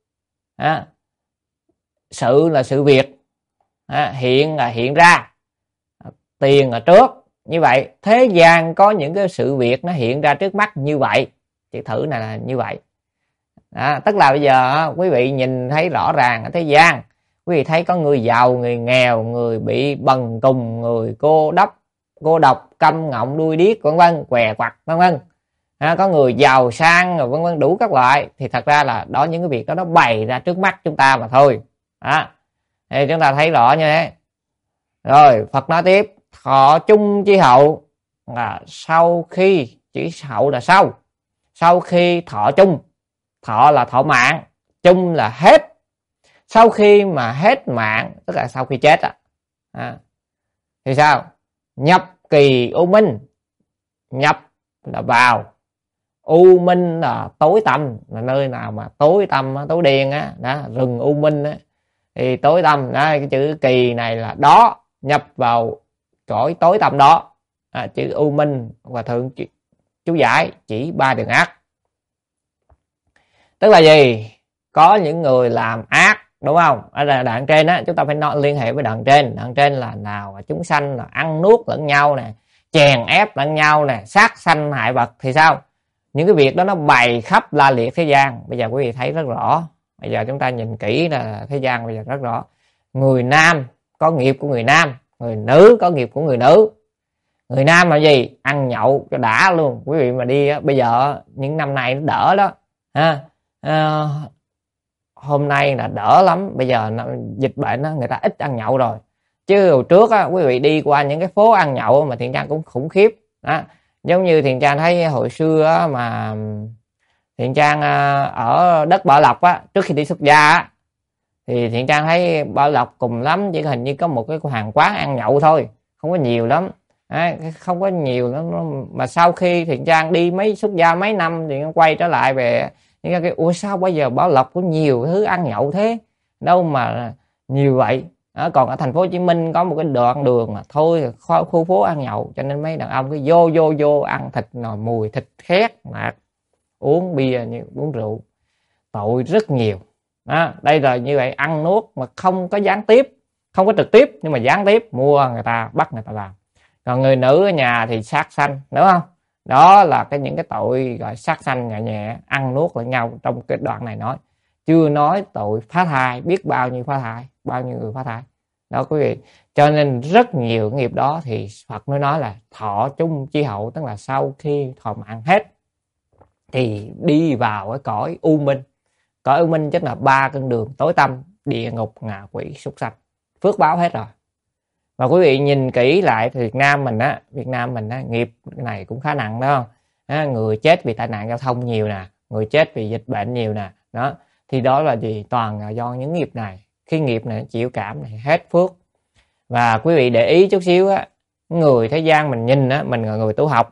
[SPEAKER 1] sự là sự việc, hiện là hiện ra, tiền là trước. Như vậy thế gian có những cái sự việc nó hiện ra trước mắt như vậy, chữ thử này là như vậy. Tức là bây giờ quý vị nhìn thấy rõ ràng ở thế gian, quý vị thấy có người giàu, người nghèo, người bị bần cùng, người cô độc, câm ngọng, đuôi điếc, vân vân, què quặt, vân vân. Có người giàu sang rồi vân vân, đủ các loại. Thì thật ra là đó, những cái việc đó nó bày ra trước mắt chúng ta mà thôi. Thì chúng ta thấy rõ như thế. Rồi Phật nói tiếp, thọ chung chi hậu là sau khi, chữ hậu là sau khi thọ chung. Thọ là thọ mạng, chung là hết. Sau khi mà hết mạng, tức là sau khi chết thì sao? Nhập kỳ u minh. Nhập là vào, u minh là tối tăm, là nơi nào mà tối tăm, tối đen đó, rừng u minh thì tối tăm đó. Cái chữ kỳ này là đó, nhập vào cõi tối tăm đó. Chữ u minh và thượng chú giải chỉ ba đường ác. Tức là gì? Có những người làm ác, đúng không? Ở đoạn trên chúng ta phải liên hệ với đoạn trên. Đoạn trên là nào chúng sanh là ăn nuốt lẫn nhau nè, chèn ép lẫn nhau nè, sát sanh hại vật thì sao? Những cái việc đó nó bày khắp la liệt thế gian. Bây giờ quý vị thấy rất rõ. Bây giờ chúng ta nhìn kỹ là thế gian bây giờ rất rõ. Người nam có nghiệp của người nam, người nữ có nghiệp của người nữ. Người nam là gì? Ăn nhậu cho đã luôn. Quý vị mà đi bây giờ những năm nay nó đỡ đó ha. Hôm nay là đỡ lắm. Bây giờ dịch bệnh đó, người ta ít ăn nhậu rồi. Chứ hồi trước á, quý vị đi qua những cái phố ăn nhậu mà Thiện Trang cũng khủng khiếp đó. Giống như Thiện Trang thấy hồi xưa á, mà Thiện Trang ở đất Bảo Lộc á, trước khi đi xuất gia á, thì Thiện Trang thấy Bảo Lộc cùng lắm chỉ hình như có một cái hàng quán ăn nhậu thôi, không có nhiều lắm. Không có nhiều lắm. Mà sau khi Thiện Trang đi xuất gia mấy năm thì quay trở lại về cái ủa sao bây giờ Bảo Lộc có nhiều thứ ăn nhậu thế, đâu mà nhiều vậy. Còn ở thành phố Hồ Chí Minh có một cái đoạn đường mà thôi khu phố ăn nhậu, cho nên mấy đàn ông cứ vô ăn thịt nồi mùi thịt khét mà uống bia như uống rượu, tội rất nhiều. Đây là như vậy, ăn nuốt mà không có gián tiếp, không có trực tiếp nhưng mà gián tiếp mua người ta, bắt người ta làm. Còn người nữ ở nhà thì sát sanh, đúng không? Đó là những cái tội gọi sát sanh nhẹ nhẹ, ăn nuốt lẫn nhau trong cái đoạn này nói. Chưa nói tội phá thai, biết bao nhiêu phá thai, bao nhiêu người phá thai. Đó quý vị. Cho nên rất nhiều nghiệp đó thì Phật mới nói là thọ chung chi hậu, tức là sau khi thọ mạng hết thì đi vào cái cõi u minh. Cõi u minh chính là 3 con đường tối tăm: địa ngục, ngạ quỷ, súc sanh. Phước báo hết rồi. Và quý vị nhìn kỹ lại thì Việt Nam mình á, nghiệp này cũng khá nặng đó không? Người chết vì tai nạn giao thông nhiều nè, người chết vì dịch bệnh nhiều nè. Đó. Thì đó là gì? Toàn là do những nghiệp này. Khi nghiệp này chịu cảm này hết phước. Và quý vị để ý chút xíu á, người thế gian mình nhìn á, mình là người tu học.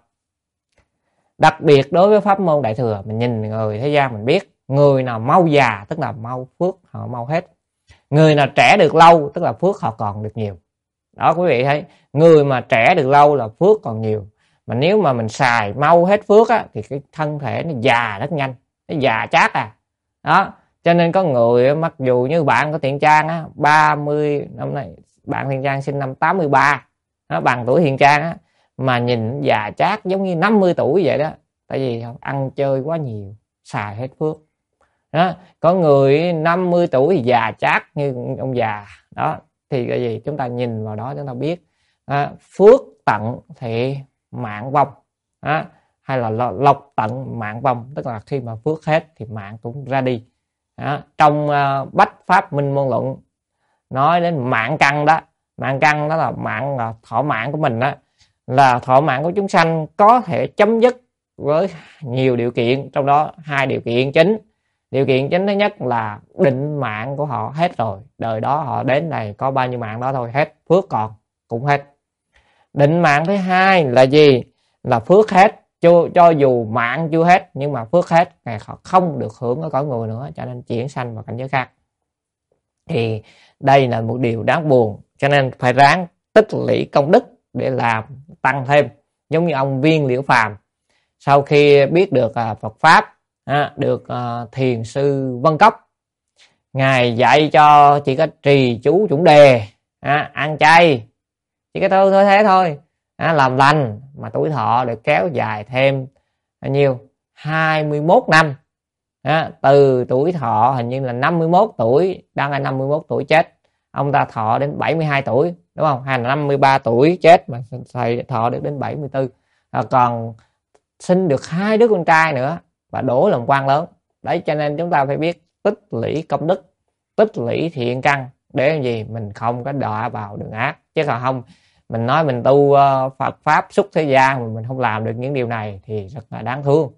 [SPEAKER 1] Đặc biệt đối với pháp môn Đại Thừa, mình nhìn người thế gian mình biết, người nào mau già tức là mau phước họ mau hết. Người nào trẻ được lâu tức là phước họ còn được nhiều. Đó quý vị thấy, người mà trẻ được lâu là phước còn nhiều. Mà nếu mà mình xài mau hết phước á, thì cái thân thể nó già rất nhanh, nó già chát à. Đó, cho nên có người mặc dù như bạn của Thiện Trang á, 30 năm nay, bạn Thiện Trang sinh năm 83, nó bằng tuổi Thiện Trang á, mà nhìn già chát giống như 50 tuổi vậy đó. Tại vì ăn chơi quá nhiều, xài hết phước. Đó, có người 50 tuổi già chát như ông già. Đó, thì cái gì? Chúng ta nhìn vào đó chúng ta biết. Phước tận thì mạng vong. Hay là lộc tận mạng vong, tức là khi mà phước hết thì mạng cũng ra đi. Trong Bách Pháp Minh Môn Luận nói đến mạng căn đó. Mạng căn đó là mạng là thọ mạng của mình đó, là thọ mạng của chúng sanh có thể chấm dứt với nhiều điều kiện, trong đó 2 điều kiện chính. Điều kiện chính thứ nhất là định mạng của họ hết rồi, đời đó họ đến này có bao nhiêu mạng đó thôi, hết, phước còn cũng hết. Định mạng thứ hai là gì? Là phước hết, cho dù mạng chưa hết nhưng mà phước hết, họ không được hưởng ở cõi người nữa, cho nên chuyển sanh vào cảnh giới khác. Thì đây là một điều đáng buồn, cho nên phải ráng tích lũy công đức để làm tăng thêm. Giống như ông Viên Liễu Phàm, sau khi biết được Phật Pháp, được thiền sư Vân Cốc, ngài dạy cho chỉ có trì chú chuẩn đề, ăn chay, chỉ có thôi thế thôi, làm lành, mà tuổi thọ được kéo dài thêm bao nhiêu? 21 năm. Từ tuổi thọ hình như là 51 tuổi, đang là 51 tuổi chết, ông ta thọ đến 72 tuổi, đúng không? Hay là 53 tuổi chết mà thầy thọ được đến 74. Còn sinh được 2 đứa con trai nữa và đổ làm quan lớn. Đấy, cho nên chúng ta phải biết tích lũy công đức, tích lũy thiện căn để làm gì? Mình không có đọa vào đường ác. Chứ còn không mình nói mình tu Phật Pháp xuất thế gian mà mình không làm được những điều này thì rất là đáng thương.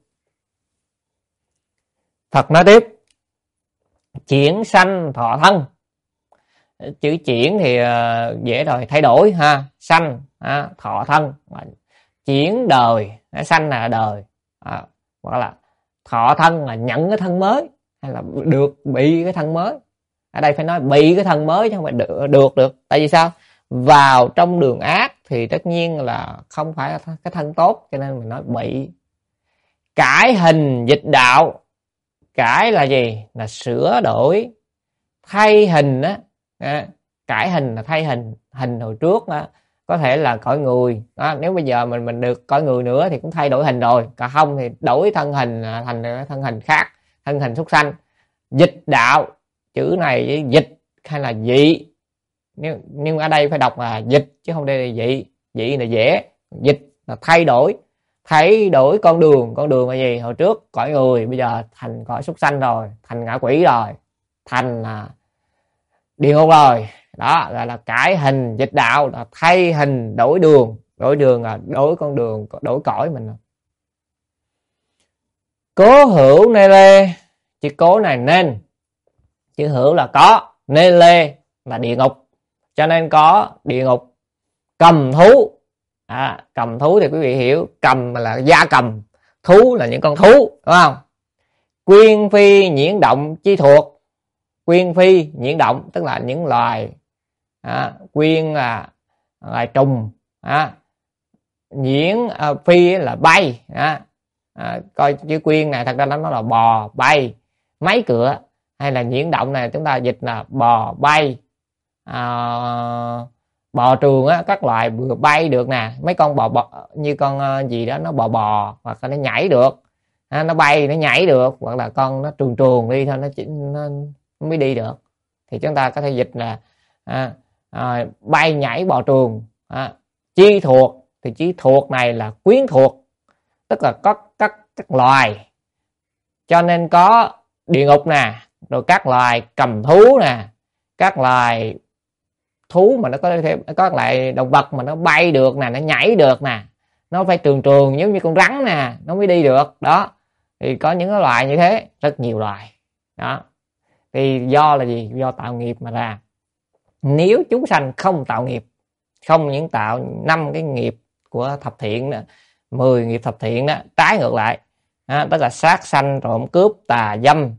[SPEAKER 1] Phật nói tiếp: chuyển sanh thọ thân. Chữ chuyển thì dễ rồi, thay đổi ha. Sanh, thọ thân, chuyển đời, sanh là đời, hoặc là thọ thân là nhận cái thân mới, hay là được bị cái thân mới. Ở đây phải nói bị cái thân mới chứ không phải được. Tại vì sao? Vào trong đường ác thì tất nhiên là không phải là cái thân tốt, cho nên mình nói bị. Cải hình dịch đạo. Cải là gì? Là sửa đổi. Thay hình á, cải hình là thay hình. Hình hồi trước á, có thể là cõi người đó. Nếu bây giờ mình được cõi người nữa thì cũng thay đổi hình rồi, còn không thì đổi thân hình thành thân hình khác, thân hình súc sanh. Dịch đạo, chữ này dịch hay là dị, nhưng ở đây phải đọc là dịch chứ không đây là dị. Dị là dễ, dịch là thay đổi con đường là gì? Hồi trước cõi người, bây giờ thành cõi súc sanh rồi, thành ngạ quỷ rồi, thành là địa ngục rồi. Đó gọi là cải hình dịch đạo, là thay hình đổi đường là đổi con đường, đổi cõi mình. Cố hữu nê lê, chữ cố này nên, chữ hữu là có, nê lê là địa ngục, cho nên có địa ngục. Cầm thú, cầm thú thì quý vị hiểu, cầm là gia cầm, thú là những con thú, đúng không? Quyên phi nhiễn động chi thuộc, quyên phi nhiễn động tức là những loài, quyên là loài trùng, nhiễn phi là bay. Coi chữ quyên này thật ra nó là bò bay, máy cửa, hay là nhiễn động này chúng ta dịch là bò bay, bò trường á, các loại vừa bay được nè, mấy con bò như con gì đó nó bò hoặc là nó nhảy được, nó bay nó nhảy được, hoặc là con nó trường đi thôi, nó mới đi được, thì chúng ta có thể dịch là bay nhảy bò trường. Chi thuộc thì chi thuộc này là quyến thuộc, tức là có các loài, cho nên có địa ngục nè, rồi các loài cầm thú nè, các loài thú mà nó có thêm các loại động vật mà nó bay được nè, nó nhảy được nè, nó phải trường giống như con rắn nè, nó mới đi được đó. Thì có những cái loại như thế, rất nhiều loài đó. Thì do là gì? Do tạo nghiệp mà ra. Nếu chúng sanh không tạo nghiệp, không những tạo 5 cái nghiệp của thập thiện đó, 10 nghiệp thập thiện đó, trái ngược lại, tức là sát sanh, trộm cướp, tà dâm,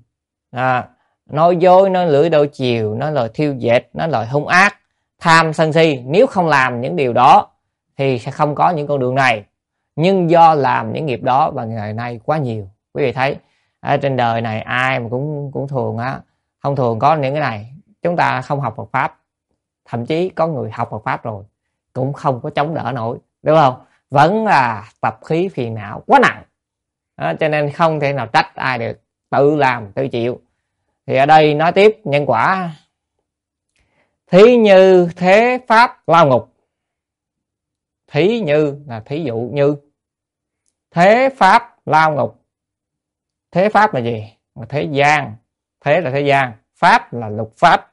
[SPEAKER 1] nói dối, nói lưỡi đôi chiều, nói lời thiêu dệt, nói lời hung ác, tham sân si. Nếu không làm những điều đó thì sẽ không có những con đường này, nhưng do làm những nghiệp đó và ngày nay quá nhiều. Quý vị thấy ở trên đời này ai mà cũng thường không thường có những cái này. Chúng ta không học Phật pháp, thậm chí có người học Phật pháp rồi cũng không có chống đỡ nổi, đúng không? Vẫn là tập khí phiền não quá nặng đó, cho nên không thể nào trách ai được, tự làm tự chịu. Thì ở đây nói tiếp nhân quả. Thí như thế pháp lao ngục. Thí như là thí dụ như, thế pháp lao ngục. Thế pháp là gì? Là thế gian. Thế là thế gian, pháp là lục pháp.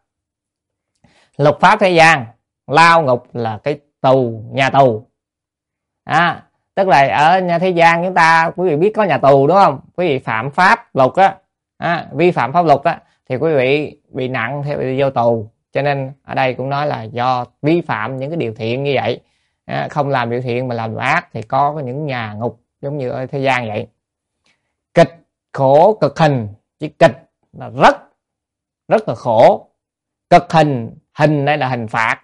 [SPEAKER 1] Lục pháp thế gian, lao ngục là cái tù, nhà tù. Tức là ở nhà thế gian chúng ta, quý vị biết có nhà tù đúng không? Quý vị phạm pháp luật vi phạm pháp luật thì quý vị bị nặng theo vô tù. Cho nên ở đây cũng nói là do vi phạm những cái điều thiện như vậy, không làm điều thiện mà làm điều ác thì có những nhà ngục giống như ở thế gian vậy. Kịch khổ cực hình, chứ kịch là rất là khổ. Cực hình, hình đây là hình phạt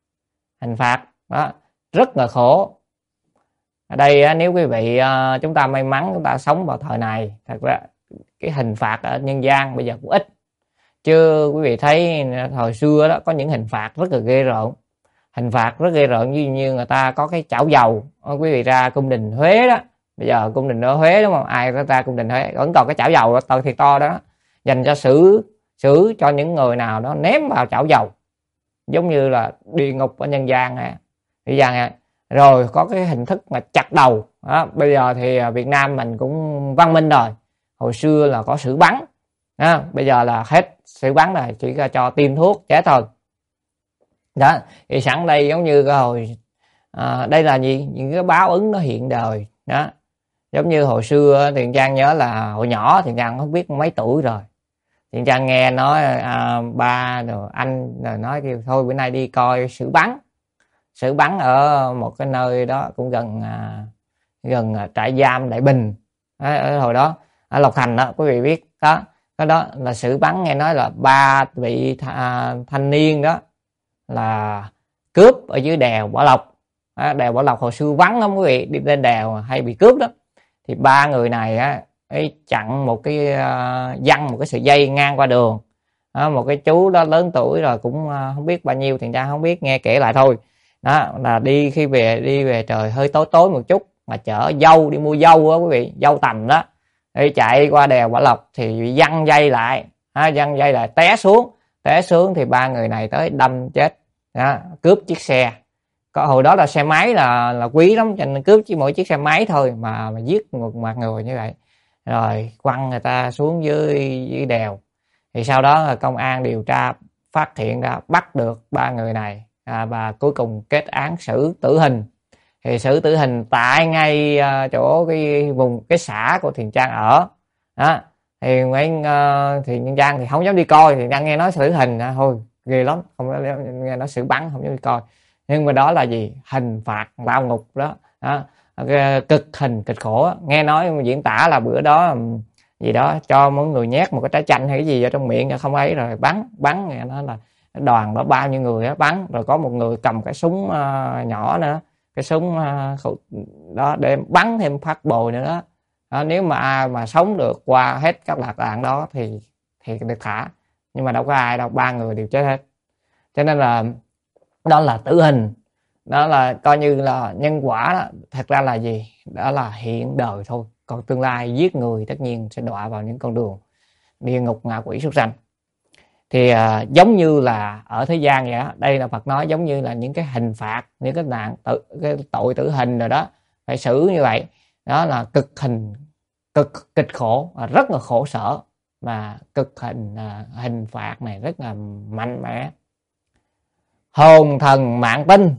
[SPEAKER 1] đó, rất là khổ. Ở đây nếu quý vị chúng ta may mắn chúng ta sống vào thời này, thật ra cái hình phạt ở nhân gian bây giờ cũng ít, chứ quý vị thấy thời xưa đó có những hình phạt rất là ghê rợn. Hình phạt rất ghê rợn như người ta có cái chảo dầu. Quý vị ra cung đình Huế đó, bây giờ cung đình ở Huế đúng không, ai ra cung đình Huế vẫn còn cái chảo dầu to thiệt to đó, dành cho xử cho những người nào đó ném vào chảo dầu, giống như là địa ngục ở nhân gian này. Rồi có cái hình thức mà chặt đầu đó. Bây giờ thì Việt Nam mình cũng văn minh rồi, hồi xưa là có xử bắn đó. Bây giờ là hết xử bắn rồi, chỉ cho tiêm thuốc chết thôi đó. Thì sẵn đây giống như hồi đây là gì, những cái báo ứng nó hiện đời đó. Giống như hồi xưa Thiện Trang nhớ là hồi nhỏ Thiện Trang không biết mấy tuổi rồi, Thiện Trang nghe nói ba rồi anh rồi nói kêu thôi bữa nay đi coi xử bắn ở một cái nơi đó cũng gần trại giam Đại Bình ở hồi đó ở Lộc Thành đó, quý vị biết đó. Cái đó là xử bắn, nghe nói là 3 vị thanh niên đó là cướp ở dưới đèo Bảo Lộc. Đèo Bảo Lộc hồi xưa vắng lắm quý vị, đi lên đèo hay bị cướp đó. Thì 3 người này ấy chặn một cái giăng một cái sợi dây ngang qua đường. Một cái chú đó lớn tuổi rồi cũng không biết bao nhiêu, Thiện Trang không biết, nghe kể lại thôi. Đó là đi về trời hơi tối tối một chút, mà chở dâu, đi mua dâu á quý vị, dâu tằm đó, đi chạy qua đèo Bảo Lộc thì bị giăng dây lại, giăng dây lại té xuống thì ba người này tới đâm chết, cướp chiếc xe. Có hồi đó là xe máy là quý lắm, cho nên cướp chỉ mỗi chiếc xe máy thôi mà giết một mặt người như vậy, rồi quăng người ta xuống dưới đèo. Thì sau đó công an điều tra phát hiện ra, bắt được ba người này, và cuối cùng kết án xử tử hình. Thì xử tử hình tại ngay chỗ cái vùng cái xã của Thiền Trang ở đó. Thì thì Thiền Trang thì không dám đi coi, Thiền Trang nghe nói xử tử hình thôi ghê lắm, không nghe nói xử bắn không dám đi coi. Nhưng mà đó là gì? Hình phạt lao ngục đó, cực hình cực khổ. Nghe nói diễn tả là bữa đó gì đó cho mỗi người nhét một cái trái chanh hay cái gì vào trong miệng không ấy, rồi bắn nghe nói là đoàn đó bao nhiêu người đó bắn, rồi có một người cầm cái súng nhỏ nữa, cái súng đó để bắn thêm phát bồi nữa đó. Nếu mà ai mà sống được qua hết các lạc đạn đó thì được thả, nhưng mà đâu có ai đâu, ba người đều chết hết. Cho nên là đó là tử hình, đó là coi như là nhân quả đó. Thật ra là gì? Đó là hiện đời thôi, còn tương lai giết người tất nhiên sẽ đọa vào những con đường địa ngục, ngạ quỷ, súc sanh. Thì giống như là ở thế gian vậy đó, đây là Phật nói giống như là những cái hình phạt, những cái tội tử hình rồi đó, phải xử như vậy. Đó là cực kịch khổ, rất là khổ sở, mà hình phạt này rất là mạnh mẽ. Hồn thần mạng tinh,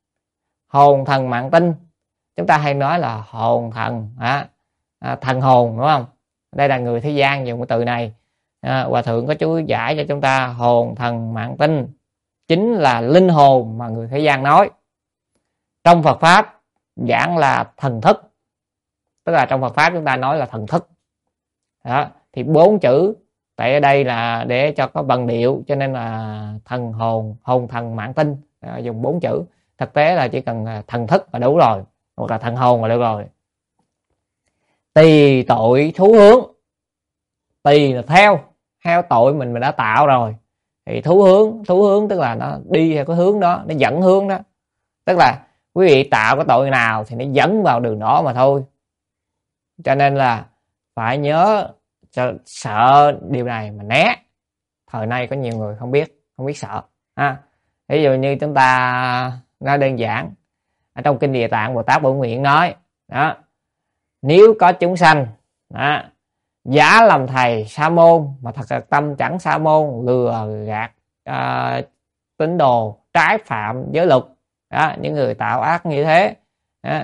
[SPEAKER 1] chúng ta hay nói là hồn thần, thần hồn đúng không? Đây là người thế gian dùng cái từ này. Hòa thượng có chú giải cho chúng ta, hồn thần mạng tinh chính là linh hồn mà người thế gian nói. Trong Phật pháp giảng là thần thức, tức là trong Phật pháp chúng ta nói là thần thức đó. Thì 4 chữ tại ở đây là để cho có bằng điệu, cho nên là thần hồn, hồn thần mạng tinh, dùng 4 chữ. Thực tế là chỉ cần thần thức là đủ rồi, hoặc là thần hồn là được rồi. Tùy tội thú hướng, tùy là theo tội mình đã tạo rồi. Thì thú hướng tức là nó đi theo cái hướng đó, nó dẫn hướng đó. Tức là quý vị tạo cái tội nào thì nó dẫn vào đường đó mà thôi. Cho nên là phải nhớ, sợ điều này mà né. Thời nay có nhiều người không biết sợ. Ví dụ như chúng ta nói đơn giản, ở trong Kinh Địa Tạng Bồ Tát Bổn Nguyện nói đó, nếu có chúng sanh giả làm thầy sa môn mà thật tâm chẳng sa môn, lừa gạt tín đồ, trái phạm giới luật đó, những người tạo ác như thế đó,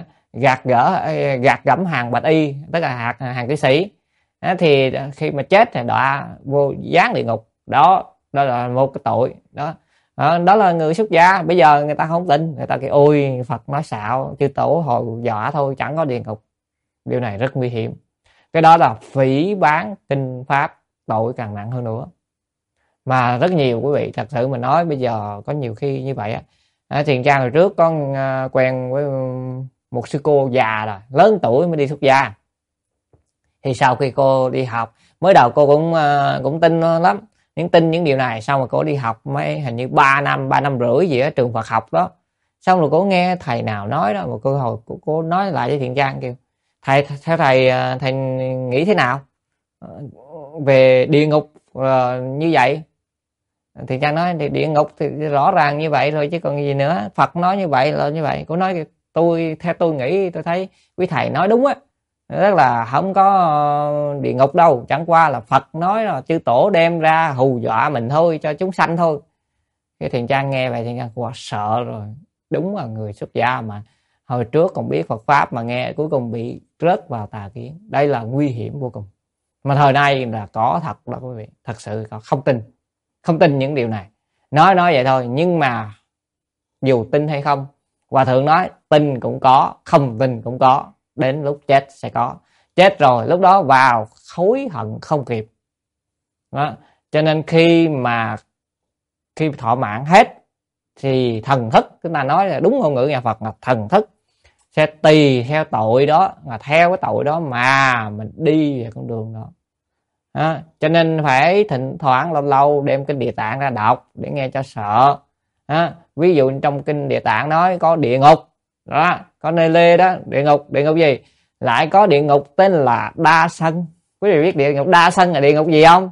[SPEAKER 1] gạt gẫm hàng bạch y, tức là hàng cư sĩ đó, thì khi mà chết thì đọa vô giáng địa ngục. Đó là một cái tội đó. Đó là người xuất gia. Bây giờ người ta không tin, người ta kêu ôi Phật nói xạo, chư tổ hồi dọa thôi, chẳng có địa ngục. Điều này rất nguy hiểm. Cái đó là phỉ báng kinh pháp, tội càng nặng hơn nữa. Mà rất nhiều quý vị, thật sự mình nói bây giờ có nhiều khi như vậy á. Thiền Trang hồi trước có quen với một sư cô già rồi, lớn tuổi mới đi xuất gia. Thì sau khi cô đi học, mới đầu cô cũng tin lắm, tin những điều này. Xong rồi cô đi học mấy hình như 3 năm rưỡi gì ở trường Phật học đó. Xong rồi cô nghe thầy nào nói đó, một câu hồi cô nói lại với Thiền Trang kêu theo thầy nghĩ thế nào về địa ngục như vậy? Thiền Trang nói thì địa ngục thì rõ ràng như vậy rồi chứ còn gì nữa. Phật nói như vậy là như vậy. Cô nói theo tôi nghĩ, tôi thấy quý thầy nói đúng á, rất là không có địa ngục đâu, chẳng qua là Phật nói là chư tổ đem ra hù dọa mình thôi, cho chúng sanh thôi. Cái Thiền Trang nghe vậy Thiền Trang quá sợ rồi. Đúng là người xuất gia mà hồi trước còn biết Phật pháp mà nghe cuối cùng bị rớt vào tà kiến. Đây là nguy hiểm vô cùng. Mà thời nay là có thật đó quý vị, thật sự không tin những điều này. Nói vậy thôi, nhưng mà dù tin hay không, Hòa thượng nói tin cũng có, không tin cũng có, đến lúc chết sẽ có. Chết rồi lúc đó vào hối hận không kịp đó. Cho nên khi thọ mạng hết thì thần thức, chúng ta nói là đúng ngôn ngữ nhà Phật là thần thức sẽ tùy theo tội đó, là theo cái tội đó mà mình đi về con đường đó. Cho nên phải thỉnh thoảng lâu lâu đem cái Địa Tạng ra đọc để nghe cho sợ. Ví dụ trong kinh Địa Tạng nói có địa ngục đó, có nơi lê đó, địa ngục gì, lại có địa ngục tên là Đa Sân. Quý vị biết địa ngục Đa Sân là địa ngục gì không?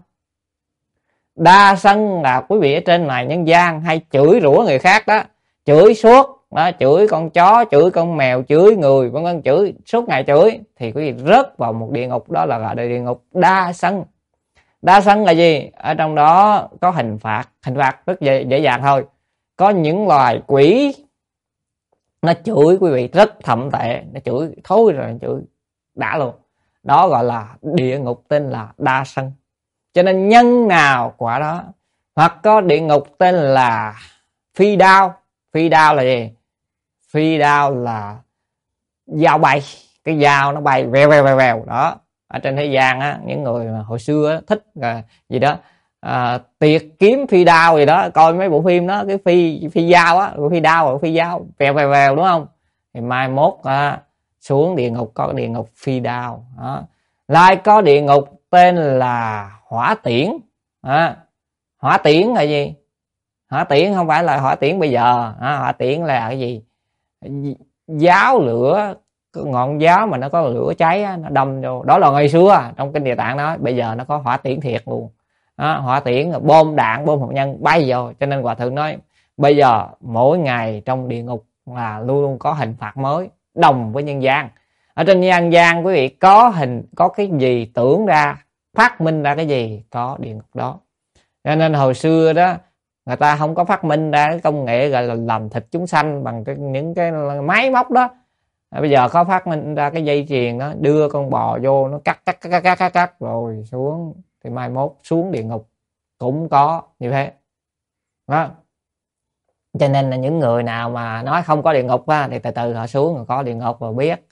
[SPEAKER 1] Đa Sân là quý vị ở trên này nhân gian hay chửi rủa người khác đó, chửi suốt đó, chửi con chó, chửi con mèo, chửi người, vân vân, chửi suốt ngày chửi, thì quý vị rớt vào một địa ngục, đó là gọi là địa ngục Đa Sân. Đa Sân là gì? Ở trong đó có hình phạt rất dễ dàng thôi. Có những loài quỷ nó chửi quý vị rất thậm tệ, nó chửi thối rồi, nó chửi đã luôn, đó gọi là địa ngục tên là Đa Sân. Cho nên nhân nào quả đó. Hoặc có địa ngục tên là Phi Đao. Phi Đao là gì? Phi Đao là dao bay, cái dao nó bay vèo vèo vèo đó. Ở trên thế gian á, những người mà hồi xưa á, thích gì đó tiệc kiếm phi đao gì đó, coi mấy bộ phim đó, cái phi dao á, phi đao vèo vèo vèo, đúng không? Thì mai mốt xuống địa ngục có địa ngục phi đao đó. Lại có địa ngục tên là hỏa tiễn. Hỏa tiễn là gì? Hỏa tiễn không phải là hỏa tiễn bây giờ, hỏa tiễn là cái gì? Giáo lửa, ngọn giáo mà nó có lửa cháy nó đâm vô, đó là ngày xưa trong kinh Địa Tạng nói. Bây giờ nó có hỏa tiễn thiệt luôn. Hỏa tiễn là bom đạn, bom hạt nhân bay vô. Cho nên Hòa Thượng nói bây giờ mỗi ngày trong địa ngục là luôn luôn có hình phạt mới đồng với nhân gian. Ở trên nhân gian quý vị có cái gì tưởng ra, phát minh ra cái gì, có địa ngục đó. Cho nên hồi xưa đó người ta không có phát minh ra cái công nghệ gọi là làm thịt chúng sanh bằng những cái máy móc đó. Bây giờ có phát minh ra cái dây chuyền đó, đưa con bò vô nó cắt rồi xuống, thì mai mốt xuống địa ngục cũng có như thế đó. Cho nên là những người nào mà nói không có địa ngục á, thì từ từ họ xuống rồi có địa ngục rồi biết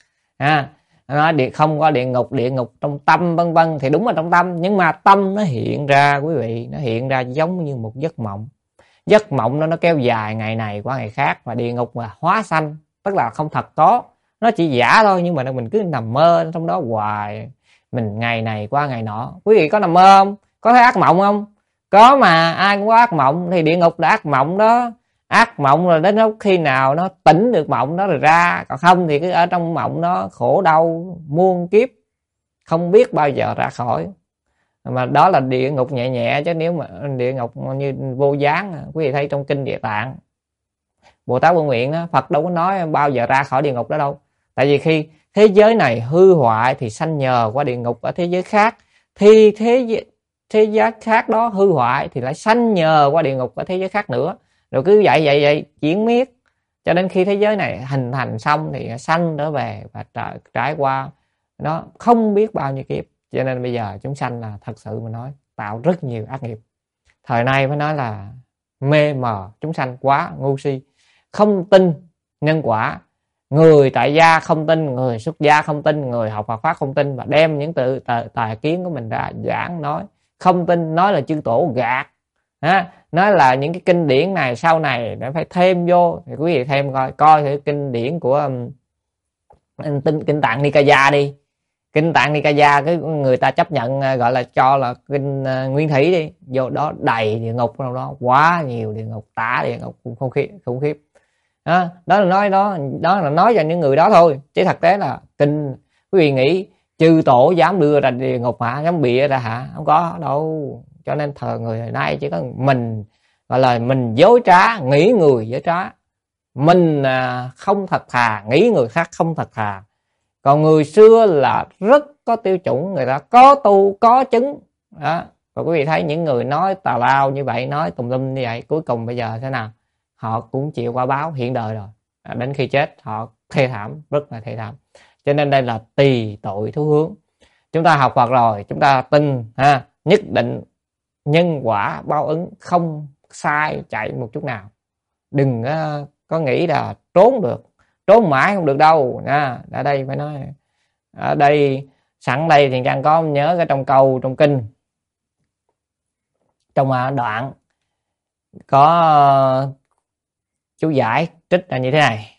[SPEAKER 1] nói không có địa ngục trong tâm vân vân, thì đúng là trong tâm, nhưng mà tâm nó hiện ra quý vị, nó hiện ra giống như một giấc mộng. Giấc mộng nó kéo dài ngày này qua ngày khác, và địa ngục là hóa sanh, tức là không thật có, nó chỉ giả thôi, nhưng mà mình cứ nằm mơ trong đó hoài, mình ngày này qua ngày nọ. Quý vị có nằm mơ không? Có thấy ác mộng không? Có, mà ai cũng có ác mộng, thì địa ngục là ác mộng đó. Ác mộng rồi đến lúc khi nào nó tỉnh được mộng đó rồi ra, còn không thì cứ ở trong mộng nó khổ đau muôn kiếp, không biết bao giờ ra khỏi. Mà đó là địa ngục nhẹ nhẹ, chứ nếu mà địa ngục như vô gián, quý vị thấy trong kinh Địa Tạng Bồ Tát Quan Nguyện đó, Phật đâu có nói bao giờ ra khỏi địa ngục đó đâu. Tại vì khi thế giới này hư hoại thì sanh nhờ qua địa ngục ở thế giới khác, thì thế giới khác đó hư hoại thì lại sanh nhờ qua địa ngục ở thế giới khác nữa, rồi cứ vậy chuyển miết cho đến khi thế giới này hình thành xong thì sanh trở về và trải qua nó không biết bao nhiêu kiếp. Cho nên bây giờ chúng sanh là thật sự mà nói tạo rất nhiều ác nghiệp. Thời nay phải nói là mê mờ, chúng sanh quá ngu si, không tin nhân quả. Người tại gia không tin, người xuất gia không tin, người học Phật pháp không tin, và đem những tài kiến của mình ra giảng nói không tin, nói là chư tổ gạt, nói là những cái kinh điển này sau này để phải thêm vô. Thì quý vị thêm coi thử kinh điển của kinh Tạng Nikaya đi. Kinh Tạng Nikaya cái người ta chấp nhận gọi là cho là kinh nguyên thủy đi, vô đó đầy địa ngục, trong đó quá nhiều địa ngục, tả địa ngục khủng khiếp. Đó là nói đó là nói cho những người đó thôi, chứ thực tế là kinh quý vị nghĩ chư tổ dám đưa ra địa ngục hả, dám bịa ra hả? Không có đâu. Cho nên người hồi nay chỉ có mình gọi là mình dối trá, nghĩ người dối trá, mình không thật thà, nghĩ người khác không thật thà. Còn người xưa là rất có tiêu chuẩn, người ta có tu có chứng đó. Và quý vị thấy những người nói tào lao như vậy, nói tùm lum như vậy, cuối cùng bây giờ thế nào? Họ cũng chịu quả báo hiện đời rồi. Đến khi chết họ thê thảm, rất là thê thảm. Cho nên đây là tùy tội thú hướng. Chúng ta học Phật rồi, chúng ta tin nhất định nhân quả báo ứng, không sai chạy một chút nào. Đừng có nghĩ là trốn được, trốn mãi không được đâu nha. Ở đây phải nói, ở đây sẵn đây thì Trang có nhớ cái trong câu trong kinh, trong đoạn có chú giải trích là như thế này.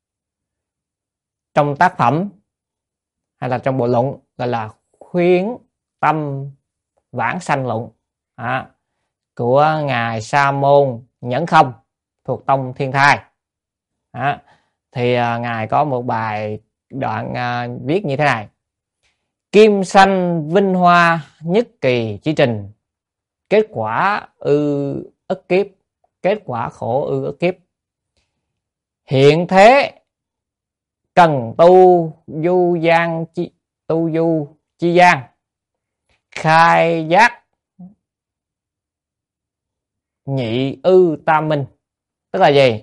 [SPEAKER 1] Trong tác phẩm hay là trong bộ luận gọi là Khuyến Tâm Vãng Sanh Luận của ngài Sa Môn Nhẫn Không, thuộc tông Thiên Thai. Đó. Thì ngài có một bài đoạn viết như thế này: kim sanh vinh hoa nhất kỳ chí trình, kết quả ư ức kiếp, kết quả khổ ư ức kiếp. Hiện thế cần tu du chi gian, khai giác nhị ư tam minh. Tức là gì?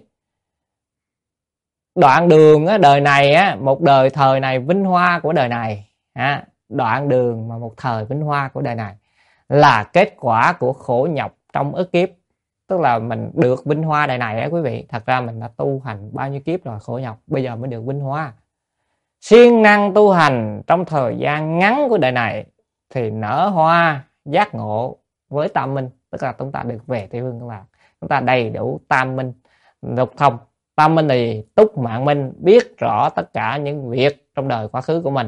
[SPEAKER 1] Đoạn đường á, đời này á, một đời thời này vinh hoa của đời này, đoạn đường mà một thời vinh hoa của đời này là kết quả của khổ nhọc trong ức kiếp. Tức là mình được vinh hoa đời này á quý vị, thật ra mình đã tu hành bao nhiêu kiếp rồi, khổ nhọc bây giờ mới được vinh hoa. Siêng năng tu hành trong thời gian ngắn của đời này thì nở hoa giác ngộ với tam minh. Tức là chúng ta được về Tây Phương Cực Lạc, chúng ta đầy đủ tam minh lục thông. Tam minh thì túc mạng minh, biết rõ tất cả những việc trong đời quá khứ của mình,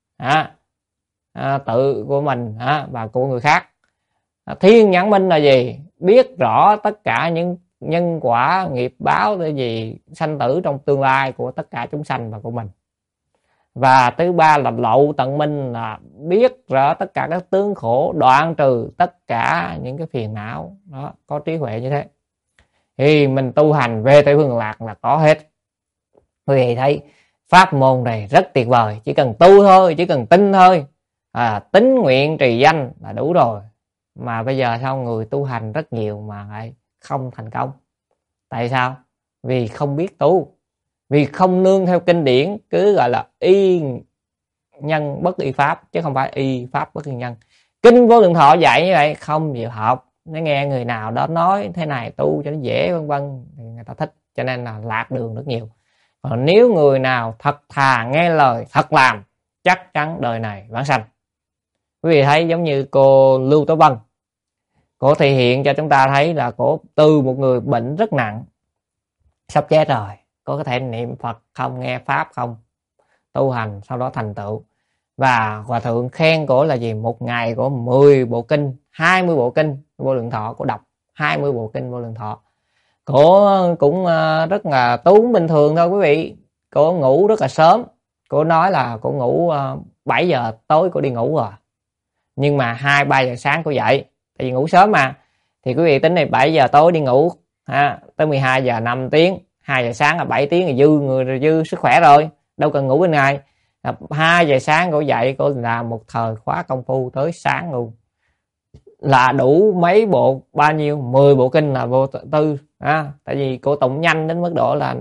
[SPEAKER 1] tự của mình và của người khác. Thiên nhãn minh là gì? Biết rõ tất cả những nhân quả nghiệp báo là gì, sanh tử trong tương lai của tất cả chúng sanh và của mình. Và thứ ba là lậu tận minh, là biết rõ tất cả các tướng khổ, đoạn trừ tất cả những cái phiền não. Đó, có trí huệ như thế thì mình tu hành về Tây Phương Cực Lạc là có hết. Quý vị thấy pháp môn này rất tuyệt vời, chỉ cần tu thôi, chỉ cần tin thôi, tín nguyện trì danh là đủ rồi. Mà bây giờ sao người tu hành rất nhiều mà lại không thành công? Tại sao? Vì không biết tu, vì không nương theo kinh điển, cứ gọi là y nhân bất y pháp, chứ không phải y pháp bất y nhân. Kinh Vô Lượng Thọ dạy như vậy không chịu học, nó nghe người nào đó nói thế này tu cho nó dễ vân vân thì người ta thích, cho nên là lạc đường rất nhiều. Còn nếu người nào thật thà nghe lời, thật làm, chắc chắn đời này vãng sanh. Quý vị thấy giống như cô Lưu Tố Vân, cô thể hiện cho chúng ta thấy là cô từ một người bệnh rất nặng, sắp chết rồi, cô có thể niệm Phật không, nghe pháp không, tu hành sau đó thành tựu. Và Hòa Thượng khen cổ là gì? Một ngày của 10 bộ kinh, 20 bộ kinh Vô Lượng Thọ, cô đọc 20 bộ kinh Vô Lượng Thọ. Cô cũng rất là tú bình thường thôi quý vị. Cô ngủ rất là sớm. Cô nói là cô ngủ 7 giờ tối cô đi ngủ rồi. Nhưng mà 2-3 giờ sáng cô dậy, tại vì ngủ sớm mà. Thì quý vị tính này 7 giờ tối đi ngủ, tới 12 giờ 5 tiếng, 2 giờ sáng là 7 tiếng, là dư người, dư sức khỏe rồi, đâu cần ngủ bên ngày. 2 giờ sáng cô dậy, cô làm một thời khóa công phu tới sáng luôn, là đủ mấy bộ, bao nhiêu 10 bộ kinh là vô tư. Tại vì cô tụng nhanh đến mức độ là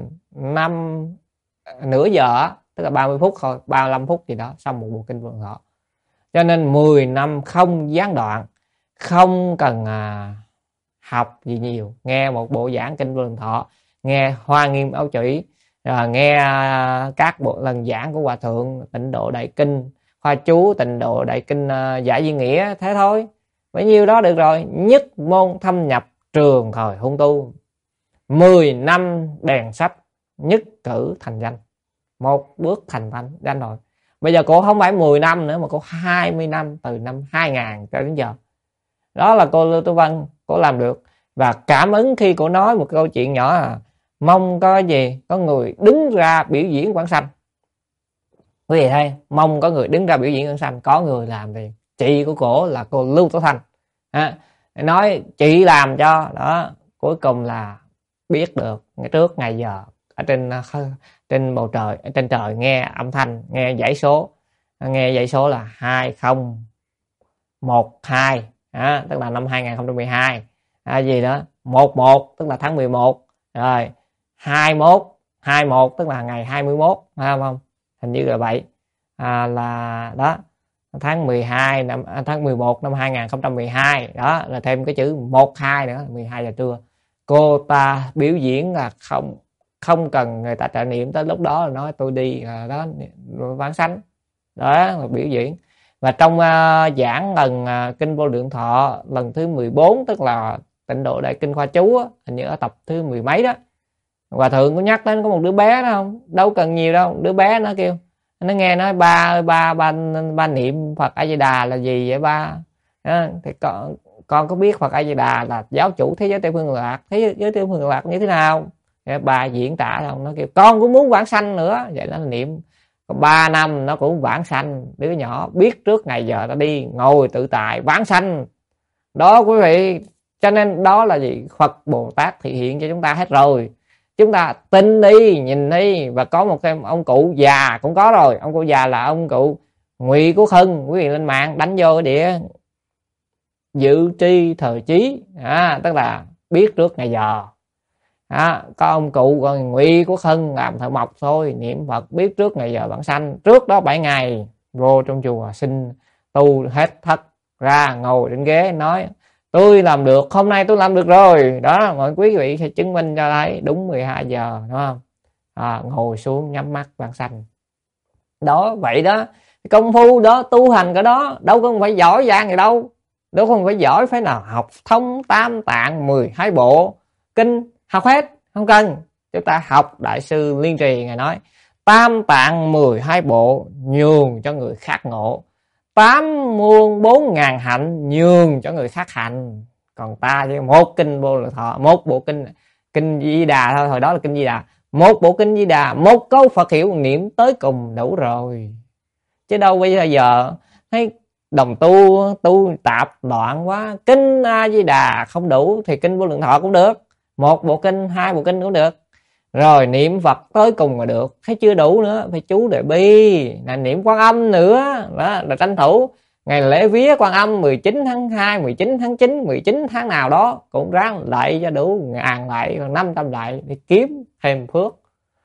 [SPEAKER 1] nửa giờ, tức là 30 phút thôi, 35 phút gì đó xong một bộ kinh Vô Lượng Thọ. Cho nên 10 năm không gián đoạn, không cần học gì nhiều, nghe một bộ giảng kinh Vô Lượng Thọ, nghe Hoa Nghiêm Áo Chỉ, nghe các bộ lần giảng của Hòa Thượng Tịnh Độ Đại Kinh, Hoa Chú Tịnh Độ Đại Kinh Giải Di Nghĩa, thế thôi, bấy nhiêu đó được rồi. Nhất môn thâm nhập trường thời hung tu, 10 năm đèn sách, nhất cử thành danh, một bước thành danh rồi. Bây giờ cô không phải 10 năm nữa mà cô 20 năm, từ năm 2000 cho đến giờ. Đó là cô Lưu Tố Vân, cô làm được. Và cảm ứng khi cô nói một câu chuyện nhỏ mong có gì, có người đứng ra biểu diễn quảng sanh. Quý vị thấy, mong có người đứng ra biểu diễn quảng sanh, có người làm thì chị của cổ là cô Lưu Tố Thanh, nói chị làm cho đó. Cuối cùng là biết được ngày trước ngày giờ ở trên bầu trời, ở trên trời nghe âm thanh, nghe dãy số, là 2012, tức là năm 2012, gì đó 11 tức là tháng 11, rồi 21 tức là ngày 21, phải không? Hình như là vậy. Là đó, tháng 11 năm 2012, đó là thêm cái chữ 12 nữa, 12 giờ trưa. Cô ta biểu diễn là không cần người ta trợ niệm, tới lúc đó là nói tôi đi đó vãng sanh, đó là biểu diễn. Và trong giảng lần kinh Vô Lượng Thọ lần thứ 14, tức là Tịnh Độ Đại Kinh Khoa Chú á, hình như ở tập thứ 10 mấy đó, Hòa Thượng có nhắc đến có một đứa bé đó, không đâu cần nhiều đâu, đứa bé nó kêu, nó nghe nói ba niệm Phật A Di Đà là gì vậy ba? Thì con có biết Phật A Di Đà là giáo chủ thế giới Tây phương cực lạc, thế giới Tây phương cực lạc như thế nào? Bà diễn tả xong nó kêu con cũng muốn vãng sanh nữa. Vậy nó niệm 3 năm nó cũng vãng sanh. Đứa nhỏ biết trước ngày giờ nó đi, ngồi tự tại vãng sanh đó quý vị. Cho nên đó là gì? Phật Bồ Tát thị hiện cho chúng ta hết rồi. Chúng ta tin đi, nhìn đi. Và có một cái ông cụ già cũng có rồi. Ông cụ già là ông cụ Ngụy Quốc Hưng. Quý vị lên mạng đánh vô cái đĩa dự tri thời chí, tức là biết trước ngày giờ. Có ông cụ còn Ngụy Quốc Hưng làm thợ mộc thôi, niệm Phật biết trước ngày giờ vãng sanh. Trước đó 7 ngày vô trong chùa xin tu hết thất ra, ngồi trên ghế nói tôi làm được, hôm nay tôi làm được rồi. Đó, mọi quý vị sẽ chứng minh cho thấy đúng 12 giờ, đúng không? Ngồi xuống nhắm mắt vãng sanh. Đó, vậy đó, công phu đó, tu hành cái đó, đâu có phải giỏi giang gì đâu. Đâu không phải giỏi phải nào học thông tam tạng 12 bộ kinh, học hết, không cần. Chúng ta học Đại sư Liên Trì ngài nói tam tạng 12 bộ nhường cho người khác ngộ, 8 muôn 4 ngàn hạnh nhường cho người khác hạnh. Còn ta chỉ một kinh Vô Lượng Thọ, một bộ kinh Di Đà thôi, hồi đó là kinh Di Đà, một bộ kinh Di Đà, một câu Phật hiệu niệm tới cùng đủ rồi. Chứ đâu bây giờ thấy đồng tu tạp loạn quá. Kinh A Di Đà không đủ thì kinh Vô Lượng Thọ cũng được, một bộ kinh, 2 bộ kinh cũng được. Rồi niệm Phật tới cùng mà được. Thấy chưa đủ nữa, phải chú Đại Bi, là niệm Quan Âm nữa. Đó là tranh thủ ngày lễ vía Quan Âm 19 tháng 2, 19 tháng 9, 19 tháng nào đó cũng ráng lại cho đủ 1000 lại, 500 lại để kiếm thêm phước.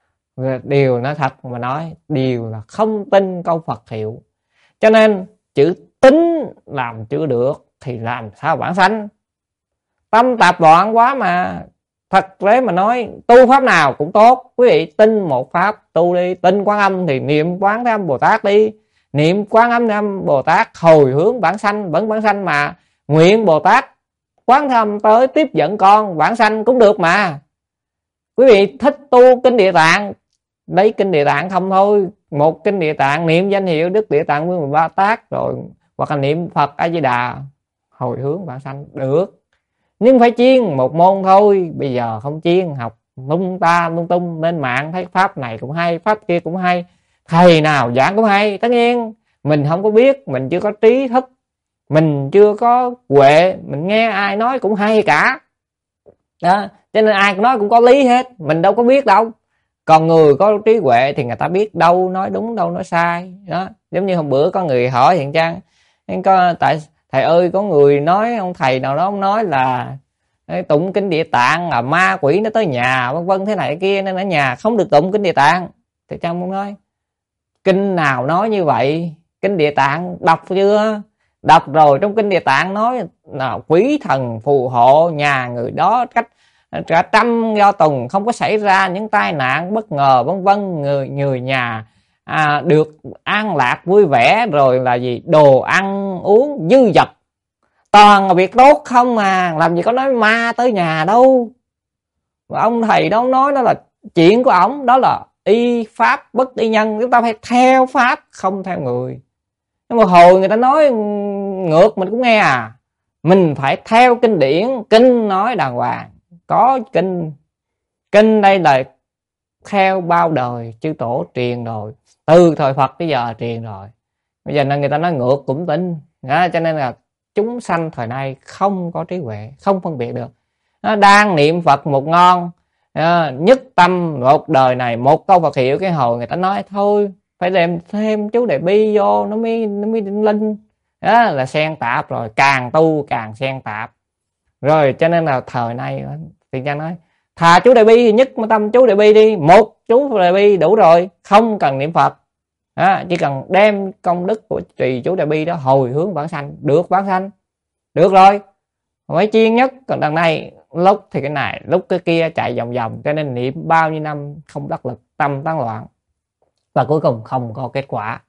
[SPEAKER 1] Điều nói thật mà nói, điều là không tin câu Phật hiệu. Cho nên chữ tính làm chưa được thì làm sao vãng sanh? Tâm tạp loạn quá mà. Thật tế mà nói, tu pháp nào cũng tốt. Quý vị tin một pháp tu đi. Tin Quán Âm thì niệm Quán Thế Âm Bồ Tát đi. Niệm Quán Âm Bồ Tát hồi hướng vãng sanh, vẫn vãng sanh mà. Nguyện Bồ Tát Quán Thế Âm tới tiếp dẫn con vãng sanh cũng được mà. Quý vị thích tu kinh Địa Tạng, lấy kinh Địa Tạng không thôi. Một kinh Địa Tạng niệm danh hiệu Đức Địa Tạng Vương Bồ Tát rồi, hoặc là niệm Phật A Di Đà hồi hướng vãng sanh được. Nhưng phải chiên một môn thôi. Bây giờ không chiên, học lung tung lên mạng thấy pháp này cũng hay, pháp kia cũng hay, thầy nào giảng cũng hay. Tất nhiên mình không có biết, mình chưa có trí thức, mình chưa có huệ, mình nghe ai nói cũng hay cả đó. Cho nên ai nói cũng có lý hết, mình đâu có biết đâu. Còn người có trí huệ thì người ta biết đâu nói đúng đâu nói sai đó. Giống như hôm bữa có người hỏi Thiện Trang, tại thầy ơi, có người nói ông thầy nào đó ông nói là tụng kinh Địa Tạng là ma quỷ nó tới nhà vân vân thế này kia, nên ở nhà không được tụng kinh Địa Tạng. Thì Trang muốn nói kinh nào nói như vậy? Kinh Địa Tạng đọc chưa? Đọc rồi, trong kinh Địa Tạng nói là quỷ thần phù hộ nhà người đó cách cả trăm do tuần, không có xảy ra những tai nạn bất ngờ vân vân, người nhà được an lạc vui vẻ, rồi là gì đồ ăn uống dư dật, toàn là việc tốt không mà, làm gì có nói ma tới nhà đâu. Và ông thầy đó ông nói đó là chuyện của ổng, đó là y pháp bất y nhân, chúng ta phải theo pháp không theo người. Nhưng mà hồi người ta nói ngược mình cũng nghe mình phải theo kinh điển, kinh nói đàng hoàng. Có kinh đây là theo bao đời chư tổ truyền rồi, từ thời Phật tới giờ truyền rồi. Bây giờ người ta nói ngược cũng tin. Cho nên là chúng sanh thời nay không có trí huệ, không phân biệt được. Nó đang niệm Phật một ngon, nhất tâm một đời này một câu Phật hiệu, cái hồi người ta nói thôi phải đem thêm chú Đại Bi vô nó mới linh. Đó là xen tạp rồi, càng tu càng xen tạp. Rồi cho nên là thời nay Thiện Trang nói thà chú Đại Bi thì nhất tâm chú Đại Bi đi, một chú Đại Bi đủ rồi, không cần niệm Phật. Chỉ cần đem công đức của trì chú Đại Bi đó hồi hướng vãng sanh, được vãng sanh, được rồi. Mới chiên nhất. Còn đằng này lúc thì cái này lúc cái kia chạy vòng vòng, cho nên niệm bao nhiêu năm không đắc lực, tâm tán loạn và cuối cùng không có kết quả.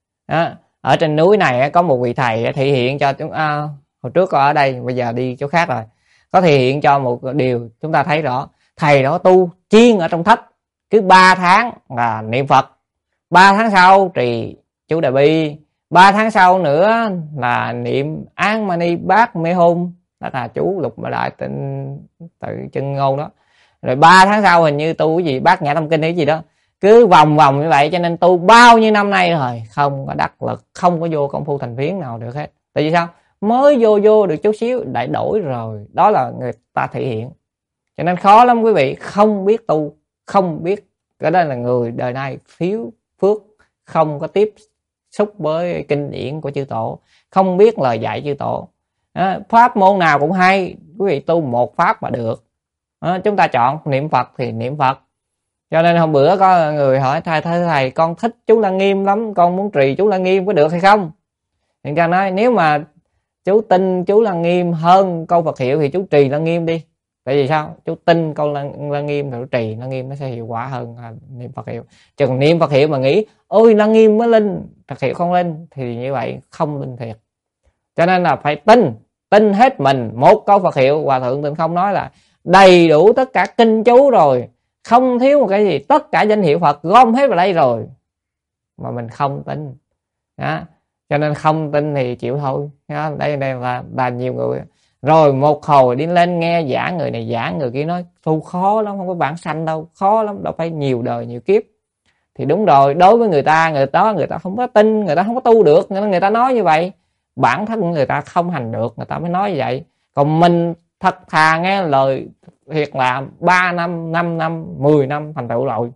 [SPEAKER 1] Ở trên núi này có một vị thầy thể hiện cho chúng hồi trước có ở đây, bây giờ đi chỗ khác rồi, có thể hiện cho một điều chúng ta thấy rõ. Thầy đó tu chiên ở trong thất, cứ 3 tháng là niệm Phật, 3 tháng sau trì chú Đại Bi, 3 tháng sau nữa là niệm Án Mani Bát Mê Hôn, đó là chú Lục Bà Đại tự chân ngôn đó. Rồi 3 tháng sau hình như tu cái gì Bát Nhã Tâm Kinh hay gì đó, cứ vòng vòng như vậy, cho nên tu bao nhiêu năm nay rồi không có đắc lực, không có vô công phu thành phiến nào được hết. Tại vì sao? Mới vô được chút xíu lại đổi rồi, đó là người ta thể hiện. Cho nên khó lắm quý vị, không biết tu, không biết, cái đó là người đời nay thiếu phước, không có tiếp xúc với kinh điển của chư tổ, không biết lời dạy chư tổ. Pháp môn nào cũng hay, quý vị tu một pháp mà được. Chúng ta chọn niệm Phật thì niệm Phật. Cho nên hôm bữa có người hỏi thầy con thích chú Lăng Nghiêm lắm, con muốn trì chú Lăng Nghiêm có được hay không? Thì cha nói nếu mà chú tin chú Lăng Nghiêm hơn câu Phật hiệu thì chú trì Lăng Nghiêm đi. Tại vì sao? Chú tin câu Lăng Nghiêm rồi trì Lăng Nghiêm nó sẽ hiệu quả hơn niệm Phật hiệu. Chừng niệm Phật hiệu mà nghĩ ôi Lăng Nghiêm mới linh, Phật hiệu không linh, thì như vậy không linh thiệt. Cho nên là phải tin hết mình. Một câu Phật hiệu, Hòa Thượng Tịnh Không nói là đầy đủ tất cả kinh chú rồi, không thiếu một cái gì, tất cả danh hiệu Phật gom hết vào đây rồi mà mình không tin đó. Cho nên không tin thì chịu thôi đó. Đây là nhiều người rồi một hồi đi lên nghe giảng, người này giảng người kia nói tu khó lắm, không có bản sanh đâu, khó lắm, đâu phải nhiều đời nhiều kiếp. Thì đúng rồi, đối với người ta không có tin, người ta không có tu được, nên người ta nói như vậy. Bản thân người ta không hành được, người ta mới nói như vậy. Còn mình thật thà nghe lời thiệt là 3 năm, 5 năm, 10 năm thành tựu rồi.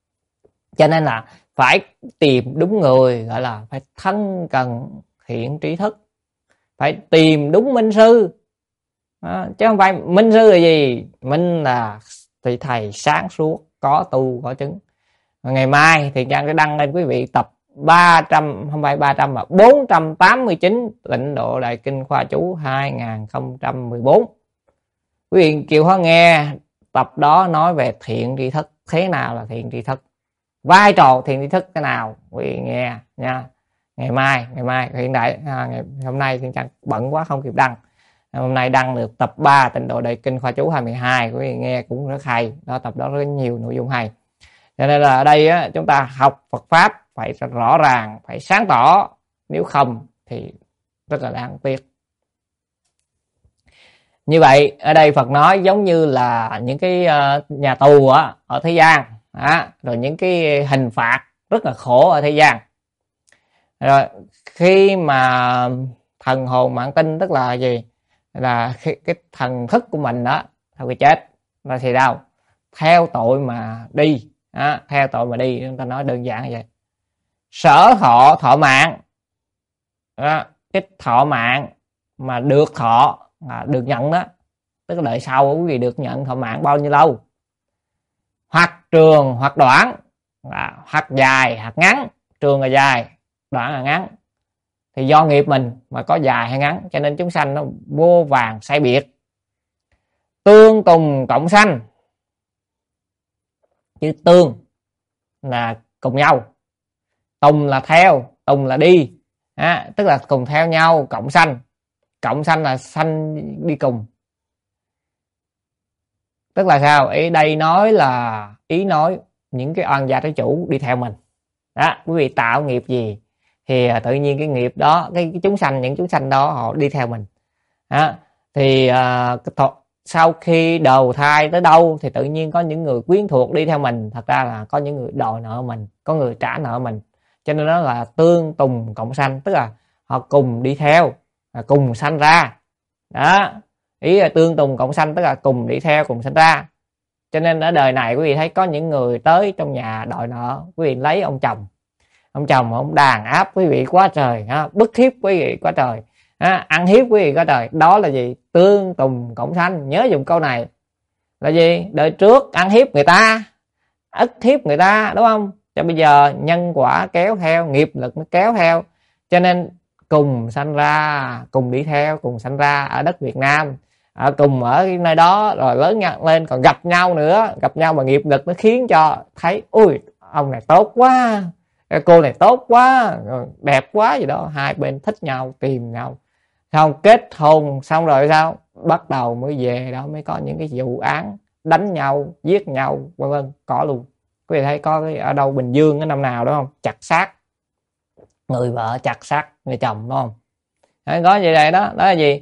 [SPEAKER 1] Cho nên là phải tìm đúng người, gọi là phải thân cần thiện trí thức, phải tìm đúng minh sư. Chứ không phải minh sư là gì? Minh là thì thầy sáng suốt, có tu có chứng. Ngày mai thì Trang sẽ đăng lên quý vị tập 300, không phải 300 mà 489 Tịnh Độ Đại Kinh Khoa Chú 2014. Quý vị chịu khó nghe tập đó nói về thiện tri thức, thế nào là thiện tri thức, vai trò thiện tri thức thế nào, quý vị nghe nha. Ngày mai hiện tại hôm nay thì Trang bận quá không kịp đăng. Hôm nay đăng được tập 3 Tịnh Độ Đại Kinh Khoa Chú 2012, quý vị nghe cũng rất hay. Đó, tập đó rất nhiều nội dung hay. Cho nên là ở đây á, chúng ta học Phật Pháp phải rõ ràng, phải sáng tỏ, nếu không thì rất là đáng tiếc. Như vậy ở đây Phật nói giống như là những cái nhà tù ở thế gian, rồi những cái hình phạt rất là khổ ở thế gian. Rồi khi mà thần hồn mạng tinh, tức là gì? Là cái thần thức của mình đó, sau khi chết nó thì đâu? Theo tội mà đi. Theo tội mà đi, chúng ta nói đơn giản như vậy. Sở thọ mạng, cái thọ mạng mà được thọ, được nhận đó, tức là đời sau quý vị được nhận thọ mạng bao nhiêu lâu, hoặc trường hoặc đoạn, hoặc dài hoặc ngắn. Trường là dài, đoạn là ngắn, thì do nghiệp mình mà có dài hay ngắn, cho nên chúng sanh nó vô vàn sai biệt. Tương tùng cộng sanh, chứ tương là cùng nhau, tùng là theo, tùng là đi, tức là cùng theo nhau. Cộng sanh là sanh đi cùng, tức là sao? Ý đây nói là nói những cái oan gia trái chủ đi theo mình đó. Quý vị tạo nghiệp gì thì tự nhiên cái nghiệp đó, cái chúng sanh, những chúng sanh đó họ đi theo mình đó. Thì sau khi đầu thai tới đâu thì tự nhiên có những người quyến thuộc đi theo mình, thật ra là có những người đòi nợ mình, có người trả nợ mình. Cho nên đó là tương tùng cộng sanh, tức là họ cùng đi theo, cùng sanh ra đó. Ý là tương tùng cộng sanh tức là cùng đi theo, cùng sanh ra. Cho nên ở đời này quý vị thấy có những người tới trong nhà đòi nợ, quý vị lấy ông chồng ông đàn áp quý vị quá trời, bức hiếp quý vị quá trời, ăn hiếp quý vị quá trời. Đó là gì? Tương tùng cộng sanh. Nhớ dùng câu này là gì? Đời trước ăn hiếp người ta, ức hiếp người ta, đúng không? Cho bây giờ nhân quả kéo theo, nghiệp lực nó kéo theo, cho nên cùng sanh ra, cùng đi theo, cùng sanh ra ở đất Việt Nam, cùng ở nơi đó, rồi lớn lên còn gặp nhau nữa, gặp nhau mà nghiệp lực nó khiến cho thấy ui ông này tốt quá, cô này tốt quá, đẹp quá gì đó, hai bên thích nhau, tìm nhau, xong kết hôn xong rồi sao? Bắt đầu mới về đó mới có những cái vụ án đánh nhau, giết nhau, vân vân, có luôn. Quý vị thấy có cái ở đâu Bình Dương cái năm nào đó không? Chặt xác người vợ, chặt xác người chồng, đúng không? Có vậy này đó. Đó là gì?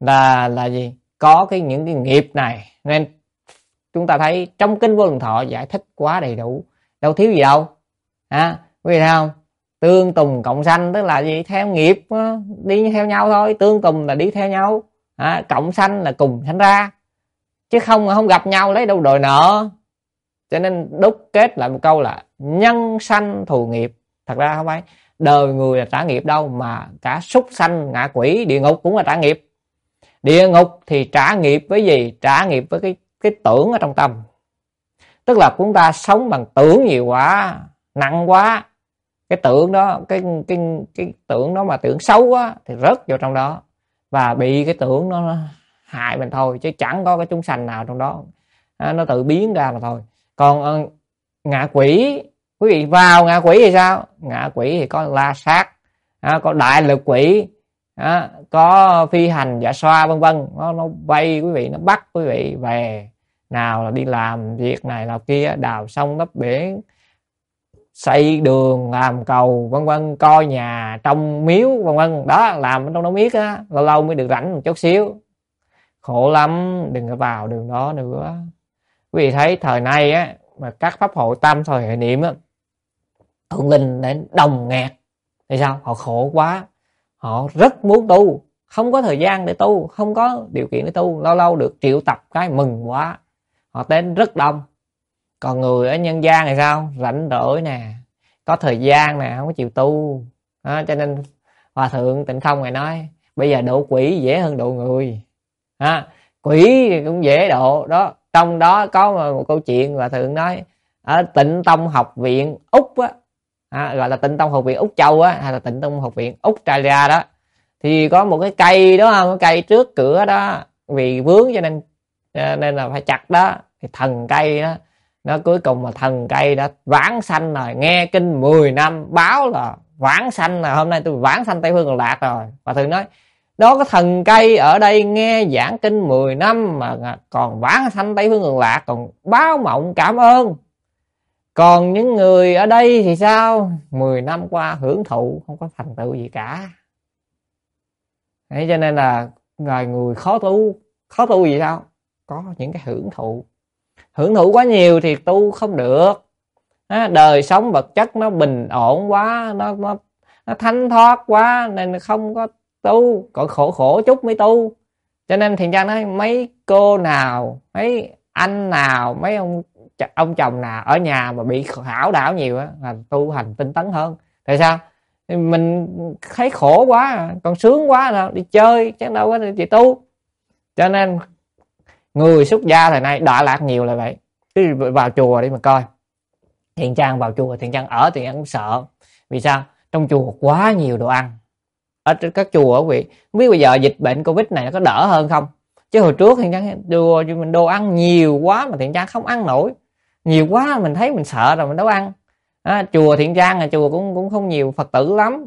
[SPEAKER 1] là gì, có những cái nghiệp này, nên chúng ta thấy trong kinh Vô Lượng Thọ giải thích quá đầy đủ, đâu thiếu gì đâu. Quý vị thấy không? Tương tùng cộng sanh tức là gì? Theo nghiệp đi theo nhau thôi. Tương tùng là đi theo nhau, cộng sanh là cùng sanh ra, chứ không gặp nhau lấy đâu đòi nợ. Cho nên đúc kết lại một câu là nhân sanh thù nghiệp. Thật ra không phải đời người là trả nghiệp đâu, mà cả súc sanh, ngạ quỷ, địa ngục cũng là trả nghiệp. Địa ngục thì trả nghiệp với gì? Trả nghiệp với cái tưởng ở trong tâm. Tức là chúng ta sống bằng tưởng nhiều quá, nặng quá. Cái tưởng đó, cái tưởng đó mà tưởng xấu quá thì rớt vào trong đó và bị cái tưởng nó hại mình thôi, chứ chẳng có cái chúng sanh nào trong đó, nó tự biến ra mà thôi. Còn ngạ quỷ, quý vị vào ngạ quỷ thì sao? Ngạ quỷ thì có la sát, có đại lực quỷ, có phi hành dạ xoa vân vân, nó vây quý vị, nó bắt quý vị về, nào là đi làm việc này làm kia, đào sông đắp biển, xây đường, làm cầu vân vân, coi nhà, trông miếu vân vân. Đó, làm trong đó miết á, lâu lâu mới được rảnh một chút xíu. Khổ lắm, đừng có vào đường đó nữa. Quý vị thấy thời nay á, mà các pháp hội tam thời hệ niệm á, thượng linh đến đồng nghẹt thì sao? Họ khổ quá, họ rất muốn tu, không có thời gian để tu, không có điều kiện để tu, lâu lâu được triệu tập cái mừng quá, họ đến rất đông. Còn người ở nhân gian thì sao? Rảnh rỗi nè, có thời gian nè, không có chịu tu. Cho nên Hòa Thượng Tịnh Không Ngài nói bây giờ độ quỷ dễ hơn độ người. Quỷ cũng dễ độ đó. Trong đó có một câu chuyện Hòa Thượng nói ở Tịnh Tông Học viện Úc á, gọi là Tịnh Tông Học viện Úc Châu á, hay là Tịnh Tông Học viện Australia đó, thì có một cái cây đó, cái cây trước cửa đó, vì vướng cho nên là phải chặt đó. Thì thần cây đó, nó cuối cùng mà thần cây đã vãng sanh rồi, nghe kinh 10 năm báo là vãng sanh, là hôm nay tôi vãng sanh Tây Phương Cực Lạc rồi. Và thường nói đó, có thần cây ở đây nghe giảng kinh 10 năm mà còn vãng sanh Tây Phương Cực Lạc, còn báo mộng cảm ơn. Còn những người ở đây thì sao? 10 năm qua hưởng thụ, không có thành tựu gì cả. Thế cho nên là người khó tu gì sao? Có những cái hưởng thụ quá nhiều thì tu không được. Đời sống vật chất nó bình ổn quá, nó thanh thoát quá nên không có tu, còn khổ chút mới tu. Cho nên Thiện Trang nói mấy cô nào, mấy anh nào, mấy ông chồng nào ở nhà mà bị hảo đảo nhiều á là tu hành tinh tấn hơn. Tại sao? Mình thấy khổ quá, còn sướng quá nào đi chơi chứ đâu có đi tu. Cho nên người xuất gia thời nay đọa lạc nhiều là vậy. Cứ vào chùa đi mà coi. Thiện Trang vào chùa, Thiện Trang ở Thiện Trang cũng sợ. Vì sao? Trong chùa quá nhiều đồ ăn. Ở các chùa quý vị, không biết bây giờ dịch bệnh Covid này nó có đỡ hơn không? Chứ hồi trước Thiện Trang chùa mình đồ ăn nhiều quá mà Thiện Trang không ăn nổi. Nhiều quá mình thấy mình sợ rồi mình đâu ăn. Chùa Thiện Trang là chùa cũng không nhiều Phật tử lắm.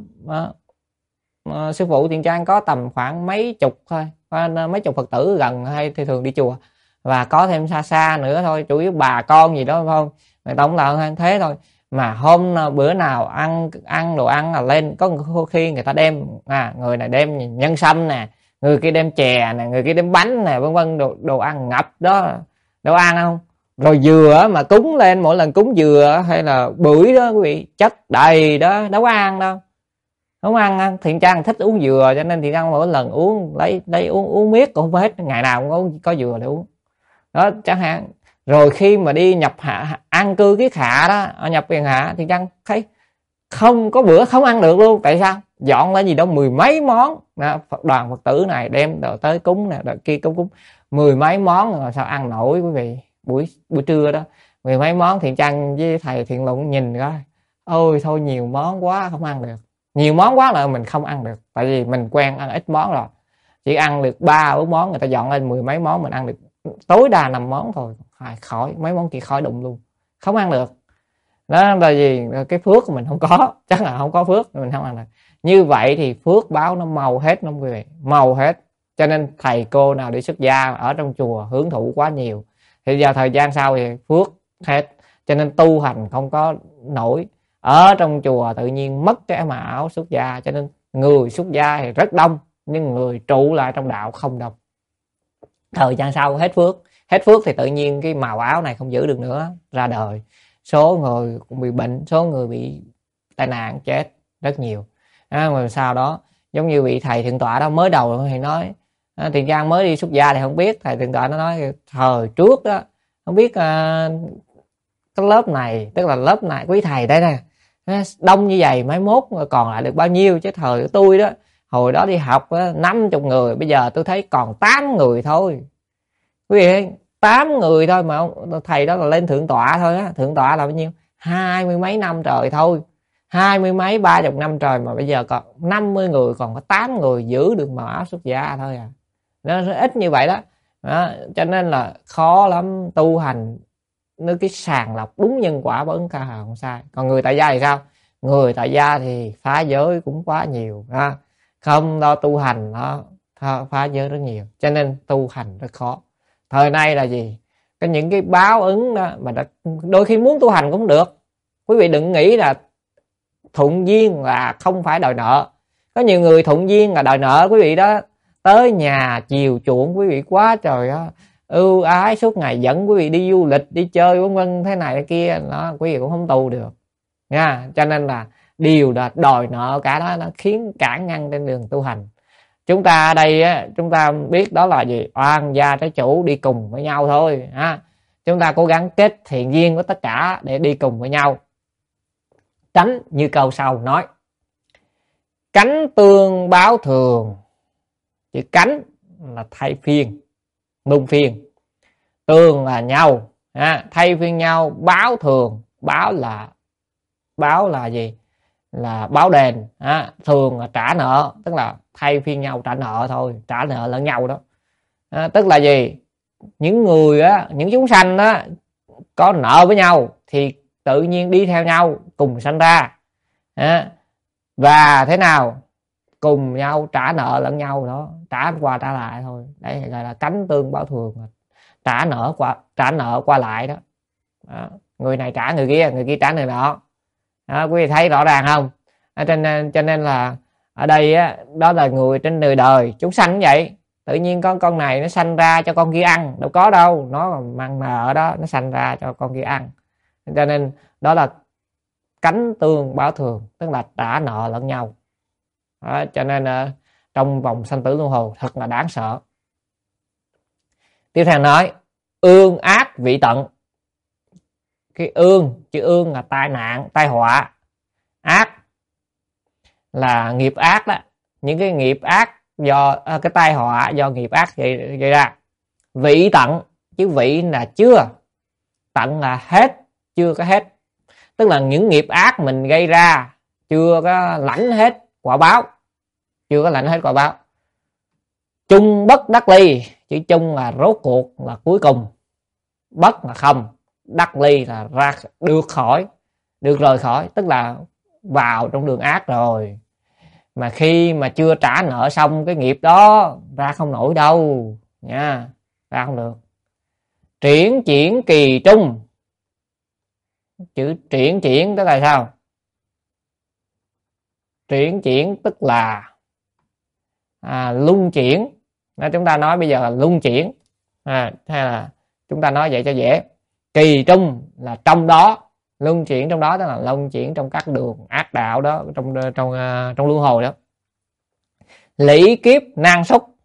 [SPEAKER 1] Sư phụ Thiện Trang có tầm khoảng mấy chục thôi, mấy chục Phật tử gần hay thì thường đi chùa, và có thêm xa nữa thôi, chủ yếu bà con gì đó không, người ta cũng là thế thôi. Mà bữa nào ăn đồ ăn là lên, có khi người ta đem người này đem nhân sâm nè, người kia đem chè nè, người kia đem bánh nè, vân vân, đồ ăn ngập đó, đồ ăn không. Rồi dừa mà cúng lên, mỗi lần cúng dừa hay là bưởi đó quý vị, chất đầy đó, đâu có ăn đâu. Không ăn. Thiện Trang thích uống dừa cho nên Thiện Trang mỗi lần uống lấy uống miết cũng không hết, ngày nào cũng có dừa để uống đó chẳng hạn. Rồi khi mà đi nhập hạ an cư kiết hạ đó, ở nhập kiết hạ Thiện Trang thấy không có bữa không ăn được luôn. Tại sao? Dọn lên gì đó 10 mấy món, đoàn Phật tử này đem đồ tới cúng nè, rồi kia cúng 10 mấy món rồi sao ăn nổi quý vị. Buổi trưa đó 10 mấy món, Thiện Trang với thầy Thiện Luận nhìn coi, ôi thôi nhiều món quá không ăn được. Nhiều món quá là mình không ăn được, tại vì mình quen ăn ít món rồi, chỉ ăn được 3-4 món, người ta dọn lên 10 mấy món mình ăn được tối đa 5 món thôi, khỏi mấy món kia khỏi đụng luôn, không ăn được. Đó là gì? Cái phước của mình không có, chắc là không có phước mình không ăn được. Như vậy thì phước báo nó màu hết lắm quý vị, màu hết. Cho nên thầy cô nào đi xuất gia ở trong chùa hưởng thụ quá nhiều thì vào thời gian sau thì phước hết, cho nên tu hành không có nổi. Ở trong chùa tự nhiên mất cái áo xuất gia, cho nên người xuất gia thì rất đông, nhưng người trụ lại trong đạo không đông. Thời gian sau hết phước thì tự nhiên cái màu áo này không giữ được nữa, ra đời. Số người cũng bị bệnh, số người bị tai nạn chết rất nhiều. Mà sau đó giống như vị thầy thượng tọa đó, mới đầu thì nói Tiền Giang mới đi xuất gia thì không biết, thầy thượng tọa nó nói thời trước đó không biết cái lớp này, tức là lớp này quý thầy đây nè, đông như vậy mấy mốt còn lại được bao nhiêu, chứ thời của tôi đó hồi đó đi học 50 người, bây giờ tôi thấy còn 8 người thôi. Quý vị, 8 người thôi mà thầy đó là lên thượng tọa thôi á. Thượng tọa là bao nhiêu? 20 mấy năm trời thôi, 20 mấy 30 năm trời, mà bây giờ còn 50 người, còn có 8 người giữ được màu áo xuất gia thôi à. Nó ít như vậy đó. Cho nên là khó lắm tu hành. Nếu cái sàng lọc đúng nhân quả báo ứng ca không sai. Còn người tại gia thì sao? Người tại gia thì phá giới cũng quá nhiều, không lo tu hành nó phá giới rất nhiều, cho nên tu hành rất khó. Thời nay là gì? Những cái báo ứng đó mà đôi khi muốn tu hành cũng được. Quý vị đừng nghĩ là thuận duyên là không phải đòi nợ. Có nhiều người thuận duyên là đòi nợ quý vị đó, tới nhà chiều chuộng quý vị quá trời á, ưu ái suốt ngày dẫn quý vị đi du lịch, đi chơi vân vân thế này thế kia, nó quý vị cũng không tu được nha. Cho nên là điều là đòi nợ cả đó nó khiến cản ngăn trên đường tu hành. Chúng ta ở đây á, chúng ta biết đó là gì? Oan gia trái chủ đi cùng với nhau thôi ha. Chúng ta cố gắng kết thiện duyên với tất cả để đi cùng với nhau. Tránh như câu sau nói: cánh tương báo thường. Chữ cánh là thay phiên, luân phiên. Tương là nhau, thay phiên nhau. Báo thường, báo là gì? Là báo đền. Thường là trả nợ, tức là thay phiên nhau trả nợ thôi, trả nợ lẫn nhau đó. Tức là gì? Những người á, những chúng sanh á có nợ với nhau thì tự nhiên đi theo nhau cùng sanh ra, và thế nào? Cùng nhau trả nợ lẫn nhau đó, trả qua trả lại thôi. Đấy gọi là cánh tương báo thường, trả nợ qua lại đó. Người này trả người kia trả người nọ. Quý vị thấy rõ ràng không? Cho nên là ở đây á, đó là người trên đời chúng sanh vậy. Tự nhiên con này nó sanh ra cho con kia ăn, đâu có đâu, nó mang nợ đó, nó sanh ra cho con kia ăn. Cho nên đó là cánh tương báo thường, tức là trả nợ lẫn nhau. Cho nên trong vòng sanh tử luân hồi thật là đáng sợ. Tiếp theo nói ương ác vị tận. Cái chữ ương là tai nạn, tai họa. Ác là nghiệp ác đó, những cái nghiệp ác do cái tai họa do nghiệp ác gây ra. Vị tận, chứ vị là chưa, tận là hết, chưa có hết. Tức là những nghiệp ác mình gây ra chưa có lãnh hết quả báo, chung bất đắc ly. Chữ chung là rốt cuộc, là cuối cùng. Bất là không, đắc ly là ra, được rời khỏi, tức là vào trong đường ác rồi. Mà khi mà chưa trả nợ xong cái nghiệp đó, ra không nổi đâu nha, ra không được. Triển chuyển kỳ trung. Chữ triển chuyển tức là sao? Triển chuyển tức là luân chuyển. Chúng ta nói bây giờ là luân chuyển, hay là chúng ta nói vậy cho dễ. Kỳ trung là trong đó, luân chuyển trong đó, tức là luân chuyển trong các đường ác đạo đó, trong luân hồi đó. Lĩ kiếp nan xúc.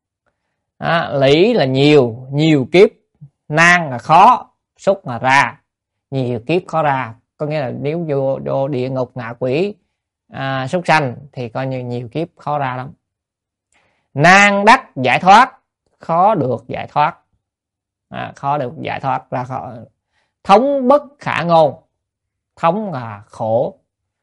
[SPEAKER 1] Lĩ là nhiều kiếp, nan là khó, xúc là ra. Nhiều kiếp khó ra, có nghĩa là nếu vô địa ngục ngạ quỷ súc sanh thì coi như nhiều kiếp khó ra lắm. Nan đắc giải thoát, khó được giải thoát, ra khỏi. Thống bất khả ngôn. Thống là khổ,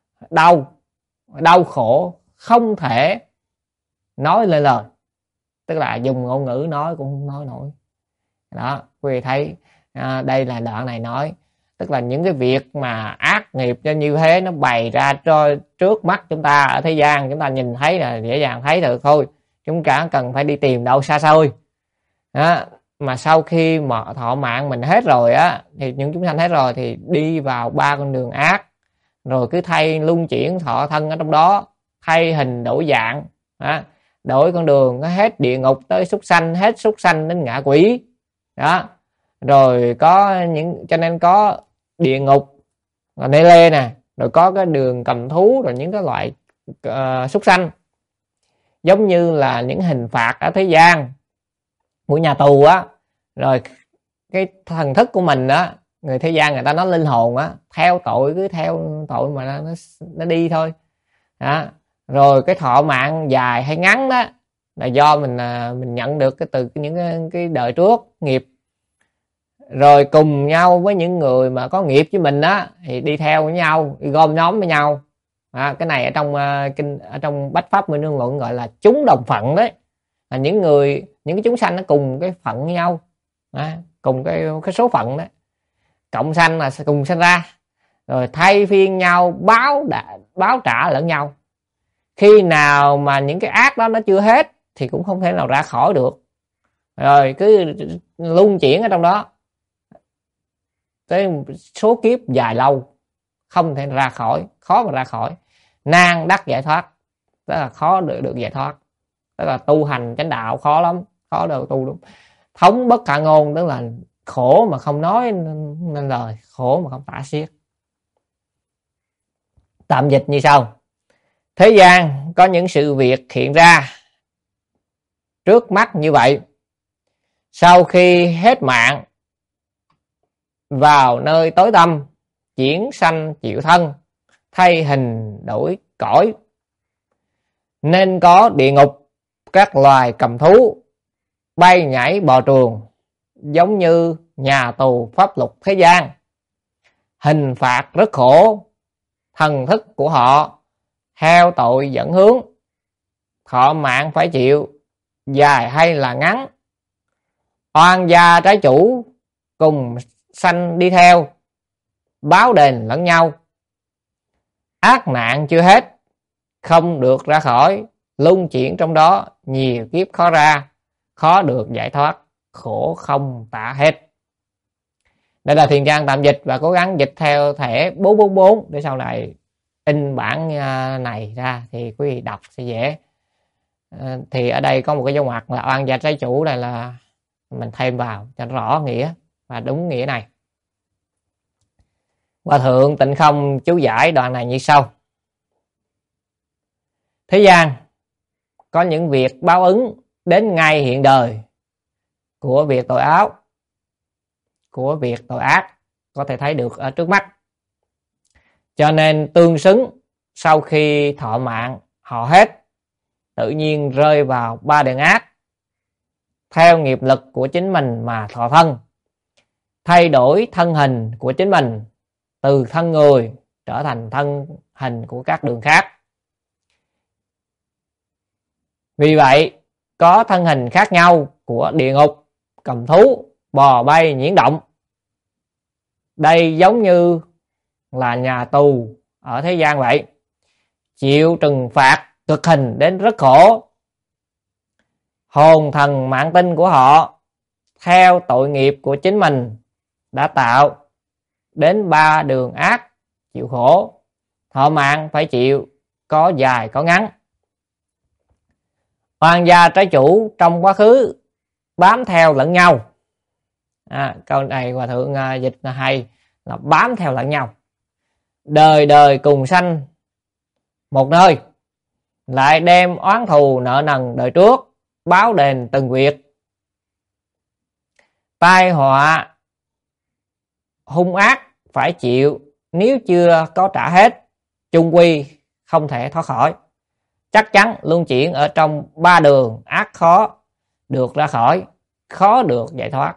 [SPEAKER 1] đau khổ không thể nói lên lời, tức là dùng ngôn ngữ nói cũng không nói nổi đó. Quý vị thấy đây là đoạn này nói, tức là những cái việc mà ác nghiệp cho như thế nó bày ra cho trước mắt chúng ta ở thế gian, chúng ta nhìn thấy là dễ dàng thấy được thôi, chúng ta cần phải đi tìm đâu xa xôi đó. Mà sau khi mà thọ mạng mình hết rồi á, thì những chúng sanh hết rồi thì đi vào 3 con đường ác, rồi cứ thay luân chuyển thọ thân ở trong đó, thay hình đổi dạng, đổi con đường, nó hết địa ngục tới súc sanh, hết súc sanh đến ngạ quỷ đó. Rồi có những, cho nên có địa ngục là nê lê nè, rồi có cái đường cầm thú, rồi những cái loại súc sanh, giống như là những hình phạt ở thế gian của nhà tù á. Rồi cái thần thức của mình á, người thế gian người ta nói linh hồn á, theo tội cứ theo tội mà nó đi thôi đó. Rồi cái thọ mạng dài hay ngắn đó là do mình nhận được từ những cái đời trước nghiệp, rồi cùng nhau với những người mà có nghiệp với mình á thì đi theo với nhau, đi gom nhóm với nhau. Cái này ở trong ở trong Bách Pháp Minh Luân Luận gọi là chúng đồng phận đấy, là những cái chúng sanh nó cùng cái phận với nhau, cùng cái số phận đó, cộng sanh là cùng sanh ra, rồi thay phiên nhau báo trả lẫn nhau. Khi nào mà những cái ác đó nó chưa hết thì cũng không thể nào ra khỏi được, rồi cứ luân chuyển ở trong đó tới số kiếp dài lâu, không thể ra khỏi, khó mà ra khỏi. Nan đắc giải thoát, tức là khó được giải thoát, tức là tu hành chánh đạo khó lắm, khó được tu lắm. Thống bất khả ngôn, tức là khổ mà không nói nên lời, khổ mà không tả xiết. Tạm dịch như sau: thế gian có những sự việc hiện ra trước mắt như vậy, sau khi hết mạng vào nơi tối tăm, chuyển sanh chịu thân, thay hình đổi cõi, nên có địa ngục, các loài cầm thú bay nhảy bò truồng, giống như nhà tù pháp luật thế gian. Hình phạt rất khổ, thần thức của họ theo tội dẫn hướng, thọ mạng phải chịu, dài hay là ngắn. Oan gia trái chủ cùng sanh đi theo, báo đền lẫn nhau. Ác nạn chưa hết, không được ra khỏi, luân chuyển trong đó nhiều kiếp khó ra, khó được giải thoát, khổ không tả hết. Đây là Thiền Trang tạm dịch và cố gắng dịch theo thể 444 để sau này in bản này ra thì quý vị đọc sẽ dễ. Thì ở đây có một cái dấu ngoặc là oan gia trái chủ, đây là mình thêm vào cho rõ nghĩa và đúng nghĩa này. Hòa thượng Tịnh Không chú giải đoạn này như sau: thế gian có những việc báo ứng đến ngay hiện đời của việc tội ác, có thể thấy được ở trước mắt. Cho nên tương xứng sau khi thọ mạng họ hết, tự nhiên rơi vào ba đường ác, theo nghiệp lực của chính mình mà thọ thân, thay đổi thân hình của chính mình từ thân người trở thành thân hình của các đường khác. Vì vậy có thân hình khác nhau của địa ngục, cầm thú, bò bay nhiễu động. Đây giống như là nhà tù ở thế gian vậy, chịu trừng phạt cực hình đến rất khổ. Hồn thần mạng tinh của họ theo tội nghiệp của chính mình đã tạo đến ba đường ác chịu khổ, thọ mạng phải chịu, có dài có ngắn. Oan gia trái chủ trong quá khứ bám theo lẫn nhau. Câu này Hòa thượng dịch là hay, là bám theo lẫn nhau. Đời đời cùng sanh một nơi, lại đem oán thù nợ nần đời trước báo đền từng việc. Tai họa hung ác phải chịu, nếu chưa có trả hết, chung quy không thể thoát khỏi. Chắc chắn luân chuyển ở trong ba đường ác, khó được ra khỏi, khó được giải thoát.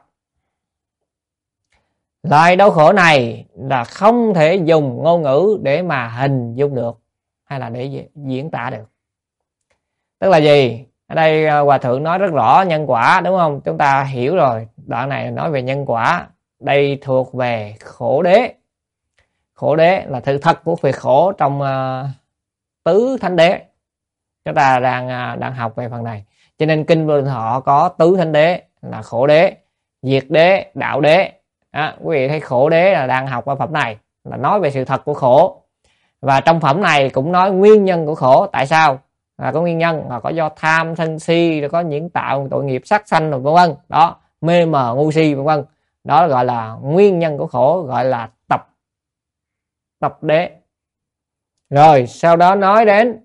[SPEAKER 1] Loại đau khổ này là không thể dùng ngôn ngữ để mà hình dung được, hay là để diễn tả được. Tức là gì? Ở đây Hòa thượng nói rất rõ nhân quả, đúng không? Chúng ta hiểu rồi, đoạn này nói về nhân quả. Đây thuộc về khổ đế. Khổ đế là sự thật của việc khổ trong tứ thánh đế. Chúng ta đang học về phần này. Cho nên kinh Vô Lượng Thọ có tứ thánh đế là khổ đế, diệt đế, đạo đế. Quý vị thấy khổ đế là đang học ở phẩm này, là nói về sự thật của khổ. Và trong phẩm này cũng nói nguyên nhân của khổ. Tại sao? là có nguyên nhân, là có do tham sân si, rồi có những tạo tội nghiệp sát sanh rồi vân vân đó, mê mờ ngu si vân vân, đó gọi là nguyên nhân của khổ, gọi là tập đế. Rồi sau đó nói đến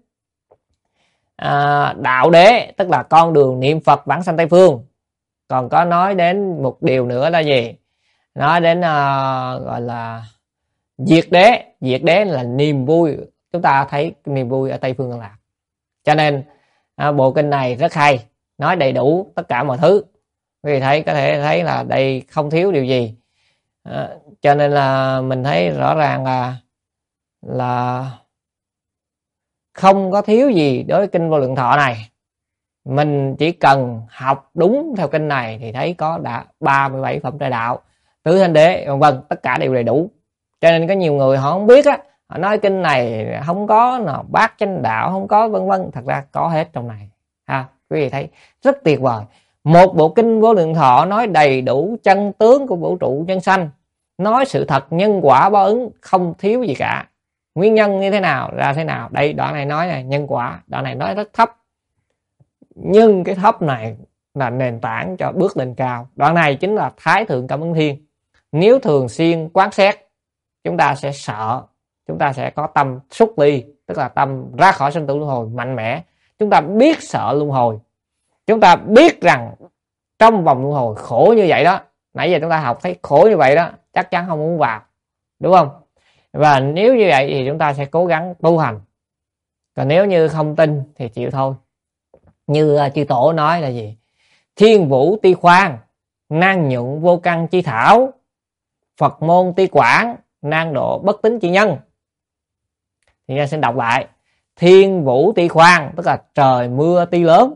[SPEAKER 1] đạo đế, tức là con đường niệm Phật vãng sanh Tây Phương. Còn có nói đến một điều nữa là gì? Nói đến gọi là diệt đế. Diệt đế là niềm vui, chúng ta thấy niềm vui ở Tây Phương Cực Lạc. Cho nên bộ kinh này rất hay, nói đầy đủ tất cả mọi thứ. Quý vị thấy, có thể thấy là đây không thiếu điều gì. Cho nên là mình thấy rõ ràng là không có thiếu gì đối với kinh Vô Lượng Thọ này. Mình chỉ cần học đúng theo kinh này thì thấy có đã 37 phẩm trời đạo, tứ thanh đế vân vân, tất cả đều đầy đủ. Cho nên có nhiều người họ không biết á, họ nói kinh này không có nào bát chánh đạo, không có vân vân, thật ra có hết trong này ha. Quý vị thấy rất tuyệt vời. Một bộ kinh Vô Lượng Thọ nói đầy đủ chân tướng của vũ trụ nhân sanh, nói sự thật nhân quả báo ứng, không thiếu gì cả. Nguyên nhân như thế nào ra thế nào, đây đoạn này nói này, nhân quả, đoạn này nói rất thấp, nhưng cái thấp này là nền tảng cho bước lên cao. Đoạn này chính là Thái Thượng Cảm Ứng Thiên. Nếu thường xuyên quán xét, chúng ta sẽ sợ, chúng ta sẽ có tâm xúc ly, tức là tâm ra khỏi sinh tử luân hồi mạnh mẽ. Chúng ta biết sợ luân hồi, chúng ta biết rằng trong vòng luân hồi khổ như vậy đó, nãy giờ chúng ta học thấy khổ như vậy đó, chắc chắn không muốn vào, đúng không? Và nếu như vậy thì chúng ta sẽ cố gắng tu hành. Còn nếu như không tin thì chịu thôi. Như chư tổ nói là gì? Thiên vũ ti khoan, nan nhuận vô căn chi thảo. Phật môn ti quảng, nan độ bất tín chi nhân. Thì ra xin đọc lại. Thiên vũ ti khoan, tức là trời mưa ti lớn.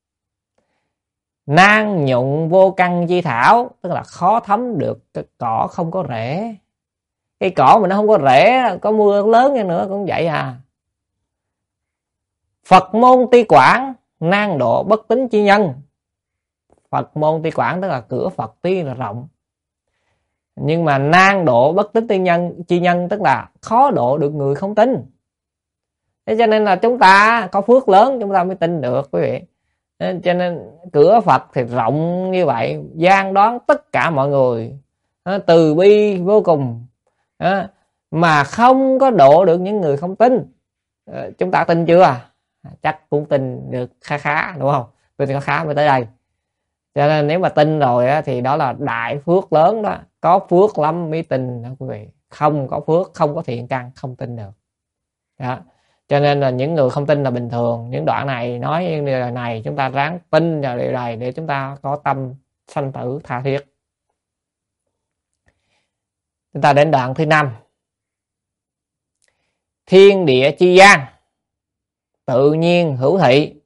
[SPEAKER 1] Nan nhuận vô căn chi thảo, tức là khó thấm được cái cỏ không có rễ. Cái cỏ mà nó không có rễ, có mưa lớn hơn nữa cũng vậy à. Phật môn ti quảng, nan độ bất tín chi nhân. Phật môn ti quảng tức là cửa Phật tuy là rộng, nhưng mà nan độ bất tín chi nhân tức là khó độ được người không tin. Thế cho nên là chúng ta có phước lớn chúng ta mới tin được quý vị. Cho nên cửa Phật thì rộng như vậy, gian đoán tất cả mọi người, từ bi vô cùng, mà không có độ được những người không tin. Chúng ta tin chưa? Chắc cũng tin được khá khá, đúng không? Tin khá khá mới tới đây. Cho nên nếu mà tin rồi thì đó là đại phước lớn đó. Có phước lắm mới tin đó quý vị. Không có phước, không có thiện căn, không tin được đó. Cho nên là những người không tin là bình thường. Những đoạn này nói những điều này, chúng ta ráng tin vào điều này để chúng ta có tâm sanh tử tha thiết. Chúng ta đến đoạn thứ 5. Thiên địa chi gian, tự nhiên hữu thị.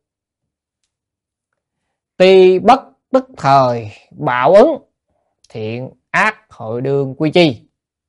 [SPEAKER 1] Tuy bất tức thời bạo ứng, thiện ác hội đương quy chi.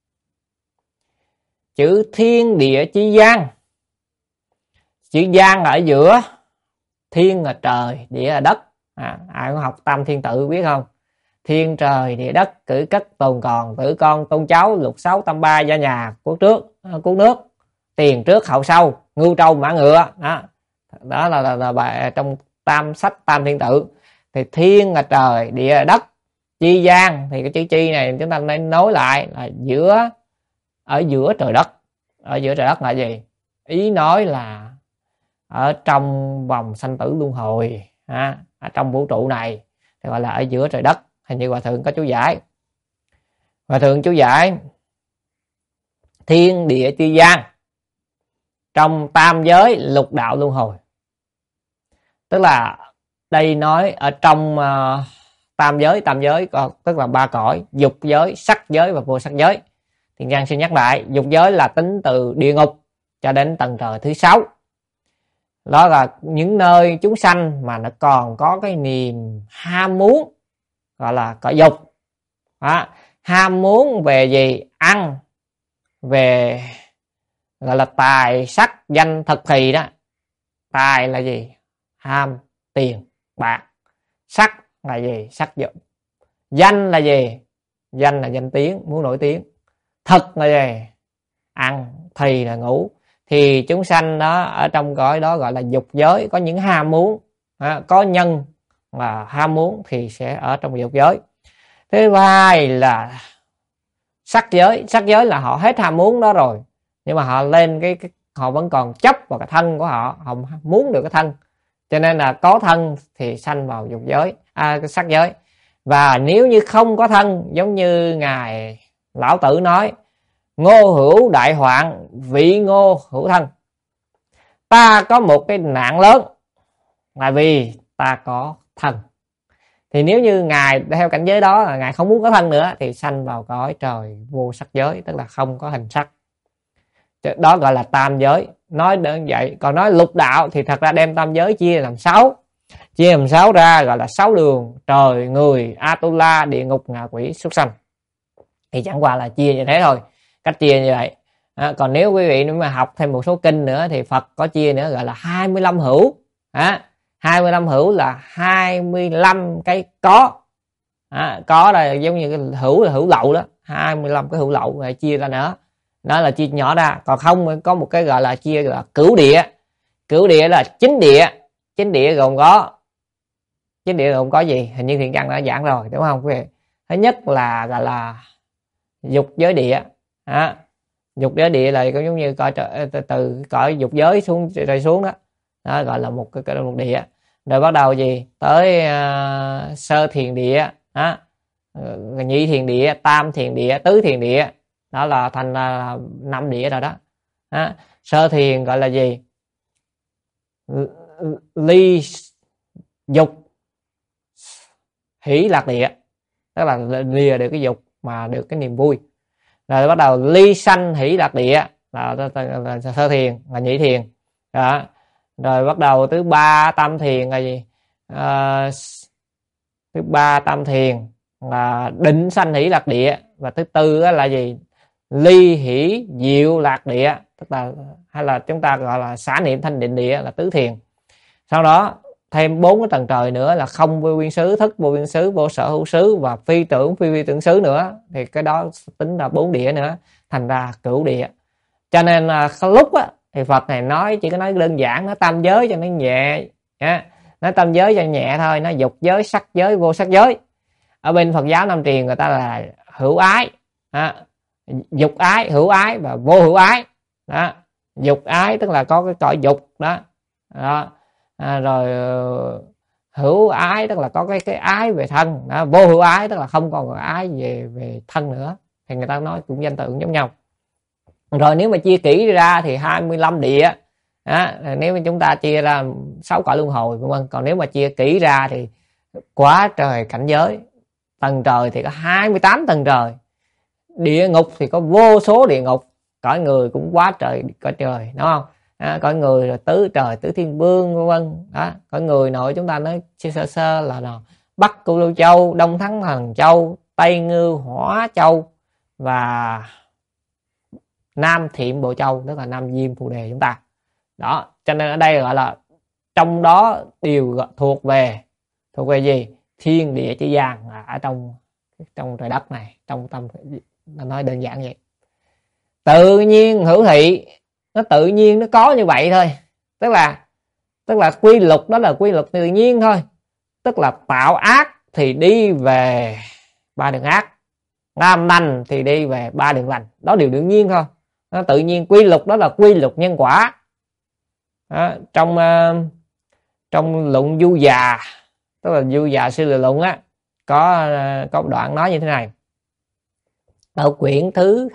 [SPEAKER 1] Chữ thiên địa chi gian, chữ gian ở giữa, thiên là trời, địa là đất. Ai có học tam thiên tự biết không? Thiên trời địa đất, cử cất tồn còn, tử con tôn cháu, lục sáu tam ba, gia nhà quốc nước, tiền trước hậu sau, ngưu trâu mã ngựa. Đó là bài trong sách tam thiên tự. Thì thiên là trời, địa là đất, chi gian thì cái chữ chi này chúng ta nên nối lại là ở giữa trời đất. Ở giữa trời đất là gì? Ý nói là ở trong vòng sanh tử luân hồi, ở trong vũ trụ này thì gọi là ở giữa trời đất. Hình như Hòa Thượng có chú giải. Hòa Thượng chú giải thiên địa chi gian, trong tam giới lục đạo luân hồi. Tức là đây nói ở trong tam giới tức là 3 cõi: dục giới, sắc giới và vô sắc giới. Thiện Giang xin nhắc lại, dục giới là tính từ địa ngục cho đến tầng trời thứ 6. Đó là những nơi chúng sanh mà nó còn có cái niềm ham muốn, gọi là cõi dục. Ham muốn về gì? Ăn, về gọi là tài sắc danh thực thì đó. Tài là gì? Ham tiền bạc. Sắc là gì? Sắc dục. Danh là gì? Danh là danh tiếng, muốn nổi tiếng. Thực là gì? Ăn. Thì là ngủ. thì chúng sanh đó ở trong cõi đó gọi là dục giới, có những ham muốn, có nhân và ham muốn thì sẽ ở trong dục giới. Thứ hai là sắc giới. Sắc giới là họ hết ham muốn đó rồi, nhưng mà họ lên cái họ vẫn còn chấp vào cái thân của họ, họ muốn được cái thân, cho nên là có thân thì sanh vào dục giới, cái sắc giới. Và nếu như không có thân, giống như ngài Lão Tử nói, ngô hữu đại hoạn, vị ngô hữu thân. Ta có một cái nạn lớn là vì ta có thân. Thì nếu như ngài theo cảnh giới đó là ngài không muốn có thân nữa thì sanh vào cõi trời vô sắc giới, tức là không có hình sắc. Đó gọi là tam giới. Nói đơn vậy. Còn nói lục đạo thì thật ra đem tam giới chia làm 6. Chia làm 6 ra gọi là 6 đường: trời, người, Atula, địa ngục, ngạ quỷ, súc sanh. Thì chẳng qua là chia như thế thôi, cách chia như vậy. Còn nếu quý vị nếu mà học thêm một số kinh nữa thì Phật có chia nữa, gọi là 25 hữu. 25 hữu là 25 cái có. Có là giống như cái hữu là hữu lậu đó, 25 cái hữu lậu này chia ra nữa. Đó là chia nhỏ ra. Còn không có một cái gọi là chia là cửu địa. Cửu địa là 9 địa. 9 địa gồm có gì? Hình như Thiện Căn đã giảng rồi đúng không quý vị? Thứ nhất là gọi là dục giới địa. Dục giới địa là giống như cõi từ cõi dục giới xuống rơi xuống đó. Đó gọi là một địa. Rồi bắt đầu gì? Tới sơ thiền địa, nhị thiền địa, tam thiền địa, tứ thiền địa. Đó là thành là 5 địa rồi đó. Sơ thiền gọi là gì? Ly dục hỷ lạc địa, tức là lìa được cái dục mà được cái niềm vui. Rồi bắt đầu ly sanh hỷ lạc địa là sơ thiền, là nhị thiền đó. Rồi bắt đầu thứ ba tam thiền là gì? Thứ ba tam thiền là định sanh hỷ lạc địa. Và thứ tư là gì? Ly hỷ diệu lạc địa, tức là hay là chúng ta gọi là xả niệm thanh định địa, là tứ thiền. Sau đó thêm 4 cái tầng trời nữa là không vô biên xứ, thức vô biên xứ, vô sở hữu xứ và phi tưởng phi vi tưởng xứ nữa, thì cái đó tính là 4 địa nữa, thành ra cửu địa. Cho nên là lúc á thì Phật này nói chỉ có nói đơn giản, nó tam giới cho nó nhẹ, nói tam giới cho nhẹ thôi, nó dục giới, sắc giới, vô sắc giới. Ở bên Phật giáo Nam truyền người ta là hữu ái, dục ái, hữu ái và vô hữu ái đó. Dục ái tức là có cái cõi dục đó, rồi hữu ái tức là có cái ái về thân đó. Vô hữu ái tức là không còn ái về thân nữa, thì người ta nói cũng danh tượng giống nhau. Rồi nếu mà chia kỹ ra thì 25 địa nếu mà chúng ta chia ra 6 cõi luân hồi vân vân. Còn nếu mà chia kỹ ra thì quá trời cảnh giới. Tầng trời thì có 28 tầng trời. Địa ngục thì có vô số địa ngục. Cõi người cũng quá trời cõi trời, đúng không? Cõi người rồi tứ trời, tứ thiên vương vân vân đó. Cõi người nội chúng ta nói sơ sơ là nào? Bắc Cửu Lưu Châu, Đông Thắng Thần Châu, Tây Ngưu Hỏa Châu và Nam Thiệm Bộ Châu, tức là Nam Diêm Phù Đề chúng ta. Đó, cho nên ở đây gọi là trong đó đều thuộc về gì? Thiên địa chi gian ở trong trời đất này, trong tâm, nói đơn giản vậy. Tự nhiên hữu thị, nó tự nhiên nó có như vậy thôi. Tức là quy luật đó là quy luật tự nhiên thôi. Tức là tạo ác thì đi về 3 đường ác, làm lành thì đi về 3 đường lành. Đó điều đương nhiên thôi. Nó tự nhiên, quy luật đó là quy luật nhân quả. Đó, trong luận Du Già, tức là Du Già Sư Lợi Luận á, có đoạn nói như thế này. Ở quyển thứ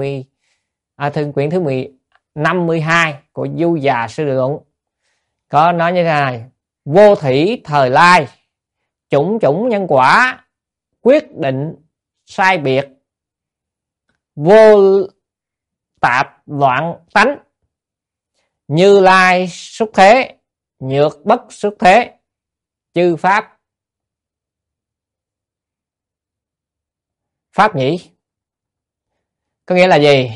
[SPEAKER 1] 52 của Du Già Sư Lợi Luận có nói như thế này: vô thủy thời lai, chủng chủng nhân quả, quyết định sai biệt, vô tạp loạn tánh, Như Lai xuất thế, nhược bất xuất thế, chư pháp nhĩ. Có nghĩa là gì?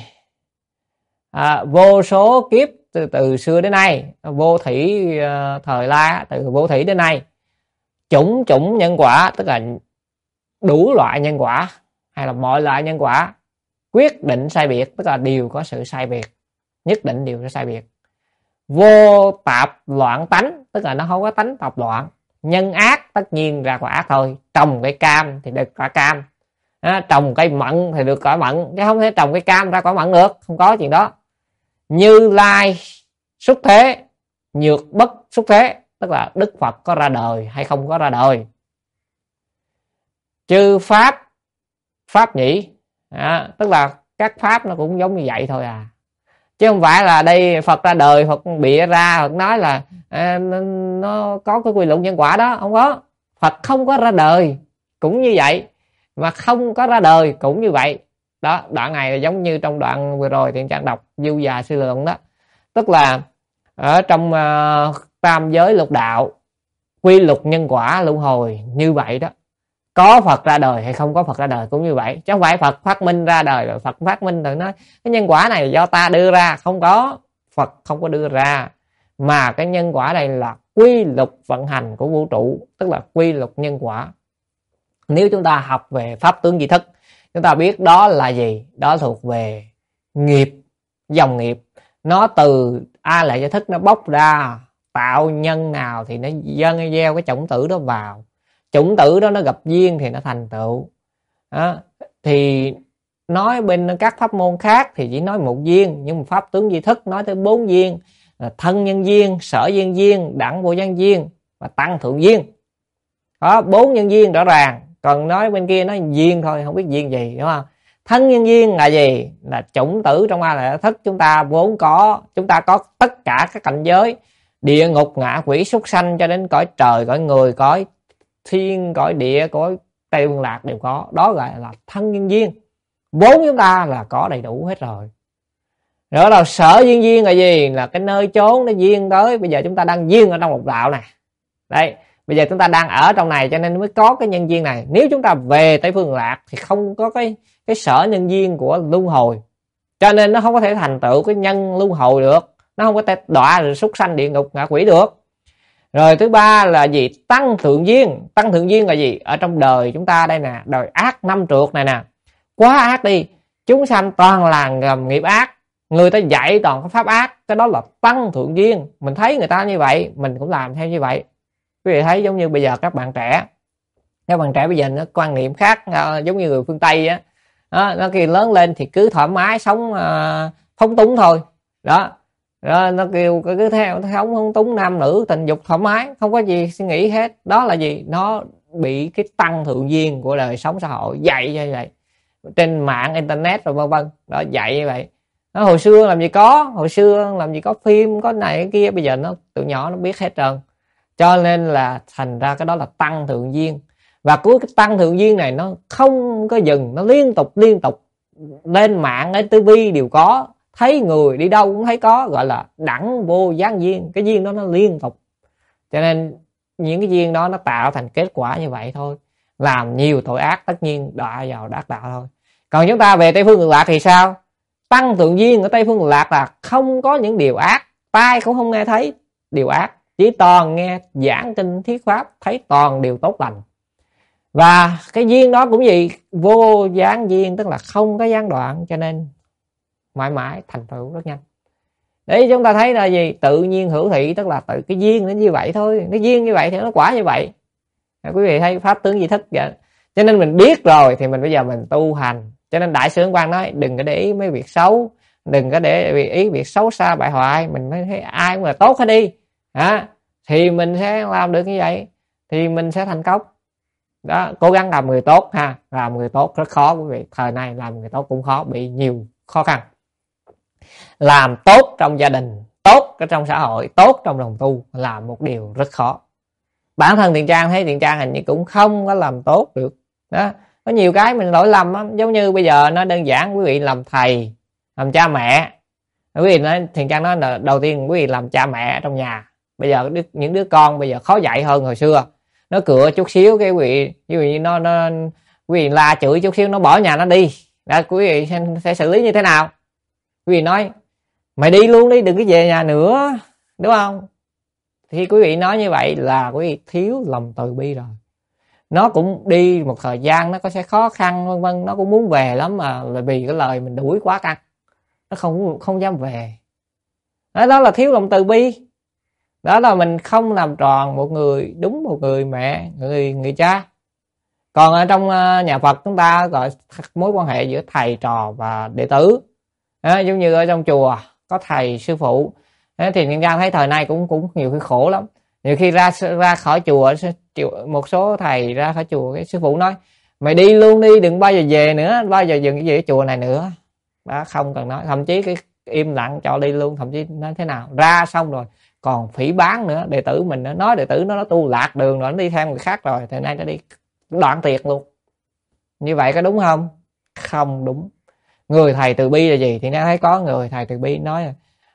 [SPEAKER 1] Vô số kiếp từ xưa đến nay, vô thủy thời lai, từ vô thủy đến nay, chủng chủng nhân quả, tức là đủ loại nhân quả hay là mọi loại nhân quả, quyết định sai biệt, tức là đều có sự sai biệt. nhất định đều sẽ sai biệt. Vô tạp loạn tánh, tức là nó không có tánh tạp loạn. Nhân ác tất nhiên ra quả ác thôi. Trồng cây cam thì được quả cam, trồng cây mận thì được quả mận, chứ không thể trồng cây cam ra quả mận được, không có chuyện đó. Như Lai xuất thế, nhược bất xuất thế, tức là Đức Phật có ra đời hay không có ra đời. Chư pháp pháp nhĩ, tức là các pháp nó cũng giống như vậy thôi à, chứ không phải là đây Phật ra đời, Phật bịa ra, Phật nói là nó có cái quy luật nhân quả đó, không có. Phật không có ra đời cũng như vậy, mà không có ra đời cũng như vậy đó. Đoạn này là giống như trong đoạn vừa rồi Thiện Trang đọc Du Già Sư Lượng đó, tức là ở trong tam giới lục đạo, quy luật nhân quả luân hồi như vậy đó. Có Phật ra đời hay không có Phật ra đời cũng như vậy, chứ không phải Phật phát minh ra đời rồi Phật phát minh rồi nói cái nhân quả này là do ta đưa ra. Không có, Phật không có đưa ra, mà cái nhân quả này là quy luật vận hành của vũ trụ, tức là quy luật nhân quả. Nếu chúng ta học về pháp tướng di thức, chúng ta biết đó là gì? Đó thuộc về nghiệp, dòng nghiệp. Nó từ A lại giải thức nó bốc ra, tạo nhân nào thì nó gieo cái chủng tử đó vào. Chủng tử đó nó gặp duyên thì nó thành tựu. Thì nói bên các pháp môn khác thì chỉ nói một duyên, nhưng mà pháp tướng di thức nói tới 4 duyên: là thân nhân duyên, sở duyên duyên, đẳng vô nhân duyên và tăng thượng duyên. Đó, 4 nhân duyên rõ ràng. Còn nói bên kia nói duyên thôi, không biết duyên gì, đúng không? Thân nhân duyên là gì? Là chủng tử trong A lại thức chúng ta vốn có. Chúng ta có tất cả các cảnh giới, địa ngục, ngạ quỷ, súc sanh, cho đến cõi trời, cõi người, cõi thiên, cõi địa, cõi Tây Phương Lạc đều có. Đó gọi là thân nhân duyên. Vốn chúng ta là có đầy đủ hết rồi. Rồi là sở duyên duyên là gì? Là cái nơi chốn nó duyên tới. Bây giờ chúng ta đang duyên ở trong một đạo này. Đây, bây giờ chúng ta đang ở trong này cho nên mới có cái nhân duyên này. Nếu chúng ta về Tây Phương Lạc thì không có cái sở nhân duyên của luân hồi, cho nên nó không có thể thành tựu cái nhân luân hồi được. Nó không có thể đọa rồi súc sanh, địa ngục, ngạ quỷ được. Rồi thứ ba là gì? Tăng thượng duyên. Tăng thượng duyên là gì? Ở trong đời chúng ta đây nè, đời ác năm trượt này nè, quá ác đi, chúng sanh toàn là ngầm nghiệp ác, người ta dạy toàn có pháp ác, cái đó là tăng thượng duyên. Mình thấy người ta như vậy, mình cũng làm theo như vậy. Quý vị thấy giống như bây giờ các bạn trẻ bây giờ nó quan niệm khác, giống như người phương Tây á, nó kêu lớn lên thì cứ thoải mái sống phóng túng thôi đó. Rồi nó kêu cứ theo sống phóng túng, nam nữ tình dục thoải mái, không có gì suy nghĩ hết. Đó là gì? Nó bị cái tăng thượng duyên của đời sống xã hội dạy như vậy, trên mạng internet rồi vân vân đó, dạy như vậy. Nó hồi xưa làm gì có phim, có này cái kia, bây giờ nó tụi nhỏ nó biết hết trơn. Cho nên là thành ra cái đó là tăng thượng duyên. Và cuối cái tăng thượng duyên này nó không có dừng, nó liên tục lên mạng, ở tivi đều có, thấy người đi đâu cũng thấy có, gọi là đẳng vô gián duyên. Cái duyên đó nó liên tục, cho nên những cái duyên đó nó tạo thành kết quả như vậy thôi. Làm nhiều tội ác tất nhiên đọa vào đắc đạo thôi. Còn chúng ta về Tây Phương Cực Lạc thì sao? Tăng thượng duyên ở Tây Phương Cực Lạc là không có những điều ác, tai cũng không nghe thấy điều ác, chỉ toàn nghe giảng kinh thuyết pháp, thấy toàn điều tốt lành. Và cái duyên đó cũng gì? Vô gián duyên, tức là không có gián đoạn, cho nên mãi mãi thành tựu rất nhanh. Để chúng ta thấy là gì? Tự nhiên hữu thị, tức là tự cái duyên nó như vậy thôi, nó duyên như vậy thì nó quả như vậy. Quý vị thấy pháp tướng di thức vậy. Cho nên mình biết rồi thì bây giờ mình tu hành. Cho nên Đại sư Ấn Quang nói đừng có để ý mấy việc xấu, đừng có để ý việc xấu xa bại hoại, mình mới thấy ai cũng là tốt hết đi. Thì mình sẽ làm được như vậy, thì mình sẽ thành công. Đó, cố gắng làm người tốt ha. Làm người tốt rất khó quý vị. Thời này làm người tốt cũng khó, bị nhiều khó khăn. Làm tốt trong gia đình, tốt trong xã hội, tốt trong đồng tu là một điều rất khó. Bản thân Thiện Trang thấy Thiện Trang hình như cũng không có làm tốt được đó. Có nhiều cái mình lỗi lầm lắm. Giống như bây giờ nó đơn giản, quý vị làm thầy, làm cha mẹ, quý vị nói, Thiện Trang nói là đầu tiên quý vị làm cha mẹ trong nhà. Bây giờ những đứa con bây giờ khó dạy hơn hồi xưa. Nó cựa chút xíu cái quý vị nó quý vị la chửi chút xíu nó bỏ nhà nó đi. Đó, quý vị sẽ xử lý như thế nào? Quý vị nói mày đi luôn đi, đừng có về nhà nữa, đúng không? Thì quý vị nói như vậy là quý vị thiếu lòng từ bi rồi. Nó cũng đi một thời gian, nó có sẽ khó khăn vân vân, nó cũng muốn về lắm mà vì cái lời mình đuổi quá căng, nó không dám về. Đó là thiếu lòng từ bi. Đó là mình không làm tròn một người, đúng một người mẹ, người cha. Còn ở trong nhà Phật chúng ta gọi mối quan hệ giữa thầy trò và đệ tử. Giống như ở trong chùa có thầy sư phụ. Thì nhân gian thấy thời nay cũng nhiều khi khổ lắm. Nhiều khi ra khỏi chùa, một số thầy ra khỏi chùa, cái sư phụ nói mày đi luôn đi, đừng bao giờ về nữa, bao giờ dừng cái gì ở chùa này nữa. Đó, không cần nói, thậm chí cái im lặng cho đi luôn, thậm chí nói thế nào ra xong rồi còn phỉ báng nữa. Đệ tử mình nói đệ tử nó tu lạc đường rồi, nó đi theo người khác rồi, thì nay nó đi đoạn tuyệt luôn. Như vậy có đúng không? Không đúng. Người thầy từ bi là gì? Thì nó thấy có người thầy từ bi nói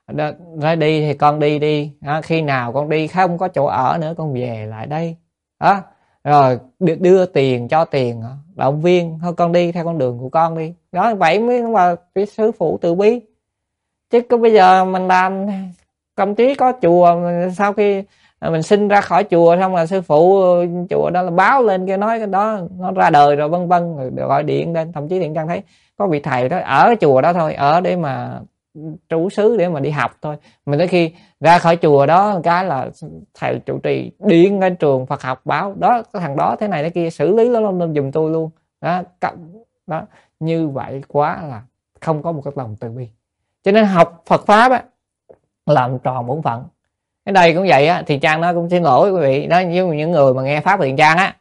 [SPEAKER 1] đi thì con đi đi, khi nào con đi không có chỗ ở nữa con về lại đây đó, rồi đưa tiền cho tiền động viên thôi, con đi theo con đường của con đi. Đó, vậy mới là cái sư phụ từ bi. Chứ có bây giờ mình làm, thậm chí có chùa sau khi mình sinh ra khỏi chùa xong là sư phụ chùa đó là báo lên kia nói cái đó nó ra đời rồi vân vân, rồi gọi điện lên. Thậm chí Thiện Trang thấy có vị thầy đó ở cái chùa đó thôi, ở để mà trú xứ để mà đi học thôi, mình tới khi ra khỏi chùa đó cái là thầy trụ trì điện lên trường Phật học báo đó cái thằng đó thế này thế kia, xử lý nó lên giùm tôi luôn đó. Đó, như vậy quá là không có một cái lòng từ bi. Cho nên học Phật pháp á, làm tròn bổn phận. Cái đây cũng vậy á. Thì Trang nó cũng xin lỗi quý vị đó, với những người mà nghe pháp Thiện Trang á,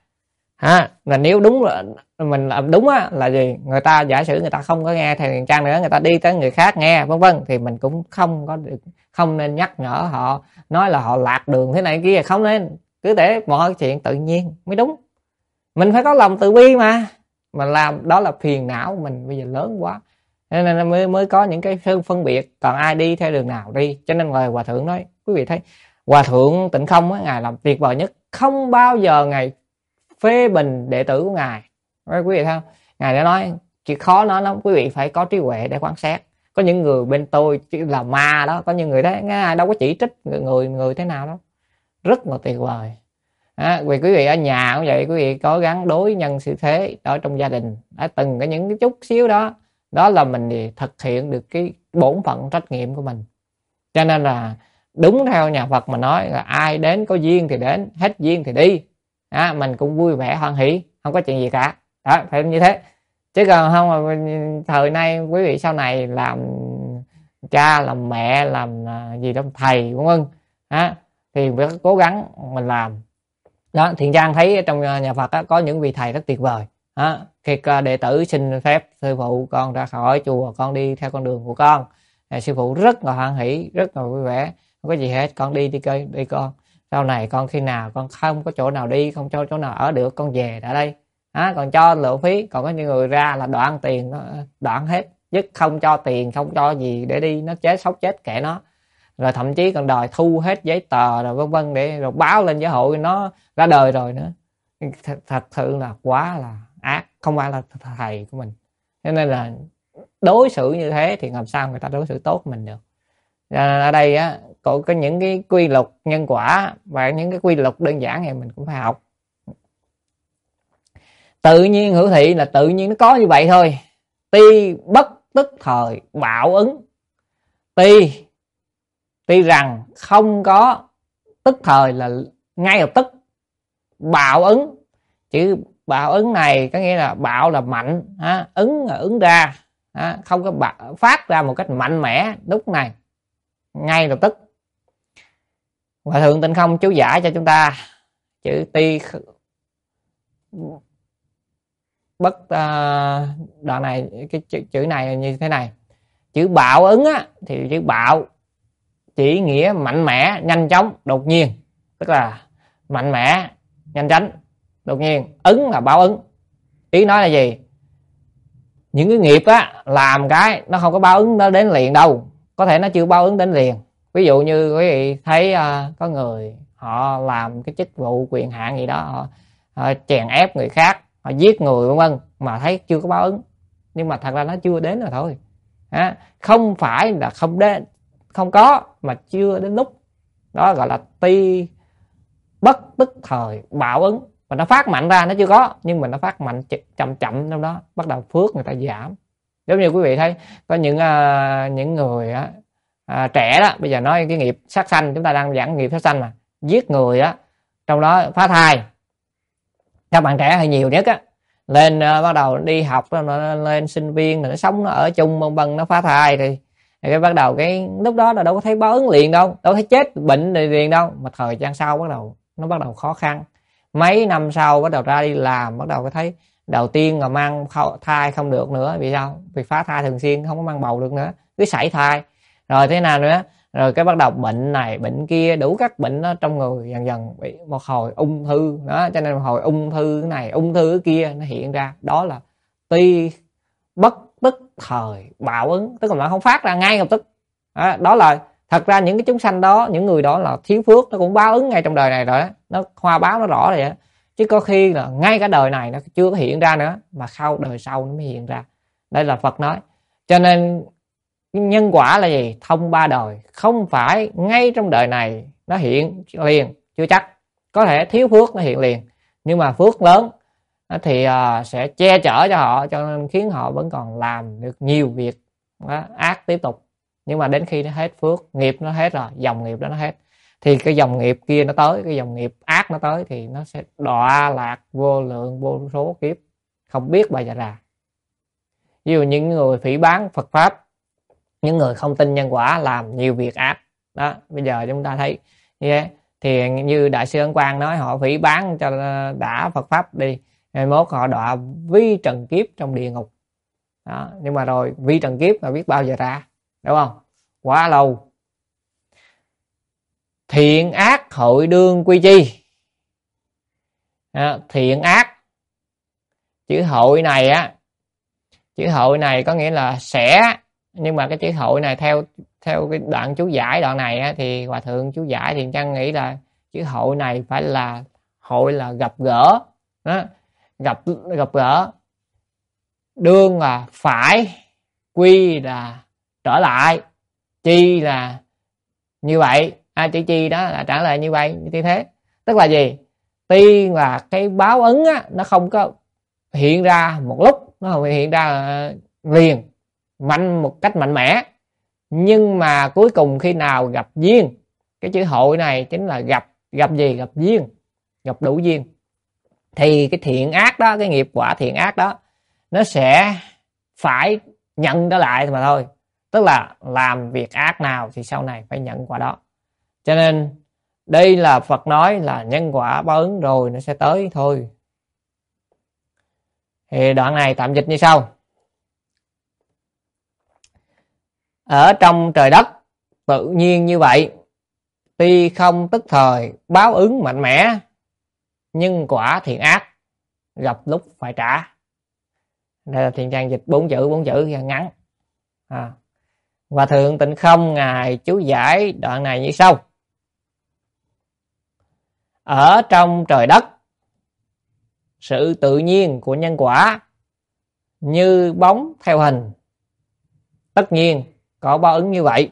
[SPEAKER 1] là nếu đúng là mình làm đúng á là gì, người ta giả sử người ta không có nghe thầy Thiện Trang nữa, người ta đi tới người khác nghe vân vân, thì mình cũng không nên nhắc nhở họ, nói là họ lạc đường thế này kia, không nên. Cứ để mọi chuyện tự nhiên mới đúng. Mình phải có lòng từ bi mà làm đó là phiền não mình bây giờ lớn quá, nên mới có những cái phân biệt, còn ai đi theo đường nào đi. Cho nên lời Hòa Thượng nói, quý vị thấy Hòa Thượng Tịnh Không á, ngài làm tuyệt vời nhất, không bao giờ ngài phê bình đệ tử của ngài. Quý vị thấy không? Ngài đã nói chỉ khó nói lắm, quý vị phải có trí huệ để quan sát. Có những người bên tôi là ma đó, có những người đấy ngài đâu có chỉ trích người thế nào đó, rất là tuyệt vời. Vì quý vị ở nhà cũng vậy, quý vị cố gắng đối nhân xử thế ở trong gia đình, từng cái những cái chút xíu đó, đó là mình thực hiện được cái bổn phận trách nhiệm của mình. Cho nên là đúng theo nhà Phật mà nói là ai đến có duyên thì đến, hết duyên thì đi. Mình cũng vui vẻ hoan hỷ, không có chuyện gì cả. Đó, phải như thế. Chứ còn không mà thời nay quý vị sau này làm cha, làm mẹ, làm gì đó thầy vân vân, thì phải cố gắng mình làm. Đó, Thiện Trang thấy trong nhà Phật có những vị thầy rất tuyệt vời. Khi đệ tử xin phép sư phụ con ra khỏi chùa, con đi theo con đường của con, sư phụ rất là hoan hỷ, rất là vui vẻ, không có gì hết, con đi đi con. Sau này con khi nào con không có chỗ nào đi, không cho chỗ nào ở được, con về tại đây. Còn cho lộ phí. Còn có những người ra là đoạn tiền, đoạn hết, dứt không cho tiền, không cho gì để đi, nó sốc chết kệ nó. Rồi thậm chí còn đòi thu hết giấy tờ rồi vân vân, để rồi báo lên xã hội nó ra đời rồi nữa. Thật sự là quá là ác, không phải là thầy của mình. Cho nên là đối xử như thế thì làm sao người ta đối xử tốt mình được. Ở đây á, có những cái quy luật nhân quả và những cái quy luật đơn giản này mình cũng phải học. Tự nhiên hữu thị là tự nhiên nó có như vậy thôi. Ti bất tức thời bạo ứng. Tuy rằng không có tức thời là ngay lập tức. Bạo ứng, chữ bạo ứng này có nghĩa là bạo là mạnh, ứng là ứng ra, không có phát ra một cách mạnh mẽ lúc này ngay lập tức. Hòa Thượng Tịnh Không chú giải cho chúng ta chữ ti bất đoạn này, cái chữ này như thế này. Chữ bạo ứng á, thì chữ bạo chỉ nghĩa mạnh mẽ, nhanh chóng, đột nhiên, tức là mạnh mẽ, nhanh chóng, đột nhiên. Ứng là báo ứng. Ý nói là gì? Những cái nghiệp á, làm cái nó không có báo ứng nó đến liền đâu, có thể nó chưa báo ứng đến liền. Ví dụ như quý vị thấy có người họ làm cái chức vụ quyền hạn gì đó, họ chèn ép người khác, họ giết người vân vân, mà thấy chưa có báo ứng, nhưng mà thật ra nó chưa đến rồi thôi. Không phải là không đến, không có, mà chưa đến lúc. Đó gọi là ti bất tức thời bạo ứng. Mà nó phát mạnh ra, nó chưa có, nhưng mà nó phát mạnh chậm chậm trong đó, bắt đầu phước người ta giảm. Giống như quý vị thấy có những người á, trẻ đó, bây giờ nói cái nghiệp sát sanh, chúng ta đang giảng nghiệp sát sanh mà, giết người á, trong đó phá thai, các bạn trẻ hay nhiều nhất á, lên bắt đầu đi học nó lên sinh viên, nó sống nó ở chung bần bần, nó phá thai thì cái bắt đầu cái lúc đó là đâu có thấy báo ứng liền đâu, đâu thấy chết bệnh liền đâu, mà thời gian sau nó bắt đầu khó khăn, mấy năm sau bắt đầu ra đi làm, bắt đầu có thấy đầu tiên là mang thai không được nữa, vì sao? Vì phá thai thường xuyên, không có mang bầu được nữa, cứ sảy thai, rồi thế nào nữa, rồi cái bắt đầu bệnh này bệnh kia, đủ các bệnh đó trong người, dần dần bị một hồi ung thư đó, cho nên một hồi ung thư cái này, ung thư cái kia nó hiện ra, đó là tuy bất tức thời báo ứng, tức là nó không phát ra ngay lập tức. Đó là thật ra những cái chúng sanh đó, những người đó là thiếu phước, nó cũng báo ứng ngay trong đời này rồi đó, nó hoa báo nó rõ rồi đó. Chứ có khi là ngay cả đời này nó chưa có hiện ra nữa, mà sau đời sau nó mới hiện ra. Đây là Phật nói. Cho nên nhân quả là gì? Thông ba đời, không phải ngay trong đời này nó hiện liền, chưa chắc, có thể thiếu phước nó hiện liền, nhưng mà phước lớn thì sẽ che chở cho họ, cho nên khiến họ vẫn còn làm được nhiều việc ác tiếp tục. Nhưng mà đến khi nó hết phước, nghiệp nó hết rồi, dòng nghiệp đó nó hết, thì cái dòng nghiệp kia nó tới, cái dòng nghiệp ác nó tới, thì nó sẽ đọa lạc vô lượng vô số kiếp, không biết bao giờ ra. Ví dụ những người phỉ báng Phật Pháp, những người không tin nhân quả, làm nhiều việc ác đó. Bây giờ chúng ta thấy như thế, thì như Đại sư Ấn Quang nói, họ phỉ báng cho đã Phật Pháp đi, ngày mốt họ đọa vi trần kiếp trong địa ngục đó. Nhưng mà rồi vi trần kiếp là biết bao giờ ra, đúng không? Quá lâu. Thiện ác hội đương quy chi. Thiện ác, chữ hội này á, chữ hội này có nghĩa là sẽ, nhưng mà cái chữ hội này theo cái đoạn chú giải đoạn này á, thì Hòa Thượng chú giải thì Trăng nghĩ là chữ hội này phải là hội là gặp gỡ đó, gặp gỡ, đương là phải, quy là trở lại, chi là như vậy, chữ chi đó là trả lời như vậy, như thế. Tức là gì? Tuy là cái báo ứng á, nó không có hiện ra một lúc, nó không hiện ra liền một cách mạnh mẽ, nhưng mà cuối cùng khi nào gặp duyên, cái chữ hội này chính là gặp gì? Gặp duyên, gặp đủ duyên, thì cái thiện ác đó, cái nghiệp quả thiện ác đó nó sẽ phải nhận trở lại mà thôi. Tức là làm việc ác nào thì sau này phải nhận quả đó. Cho nên đây là Phật nói là nhân quả báo ứng rồi nó sẽ tới thôi. Thì đoạn này tạm dịch như sau. Ở trong trời đất tự nhiên như vậy, tuy không tức thời báo ứng mạnh mẽ, nhưng quả thiện ác gặp lúc phải trả. Đây là Thiện Trang dịch 4 chữ ngắn. Hòa Thượng Tịnh Không ngài chú giải đoạn này như sau. Ở trong trời đất, sự tự nhiên của nhân quả như bóng theo hình, tất nhiên có báo ứng như vậy.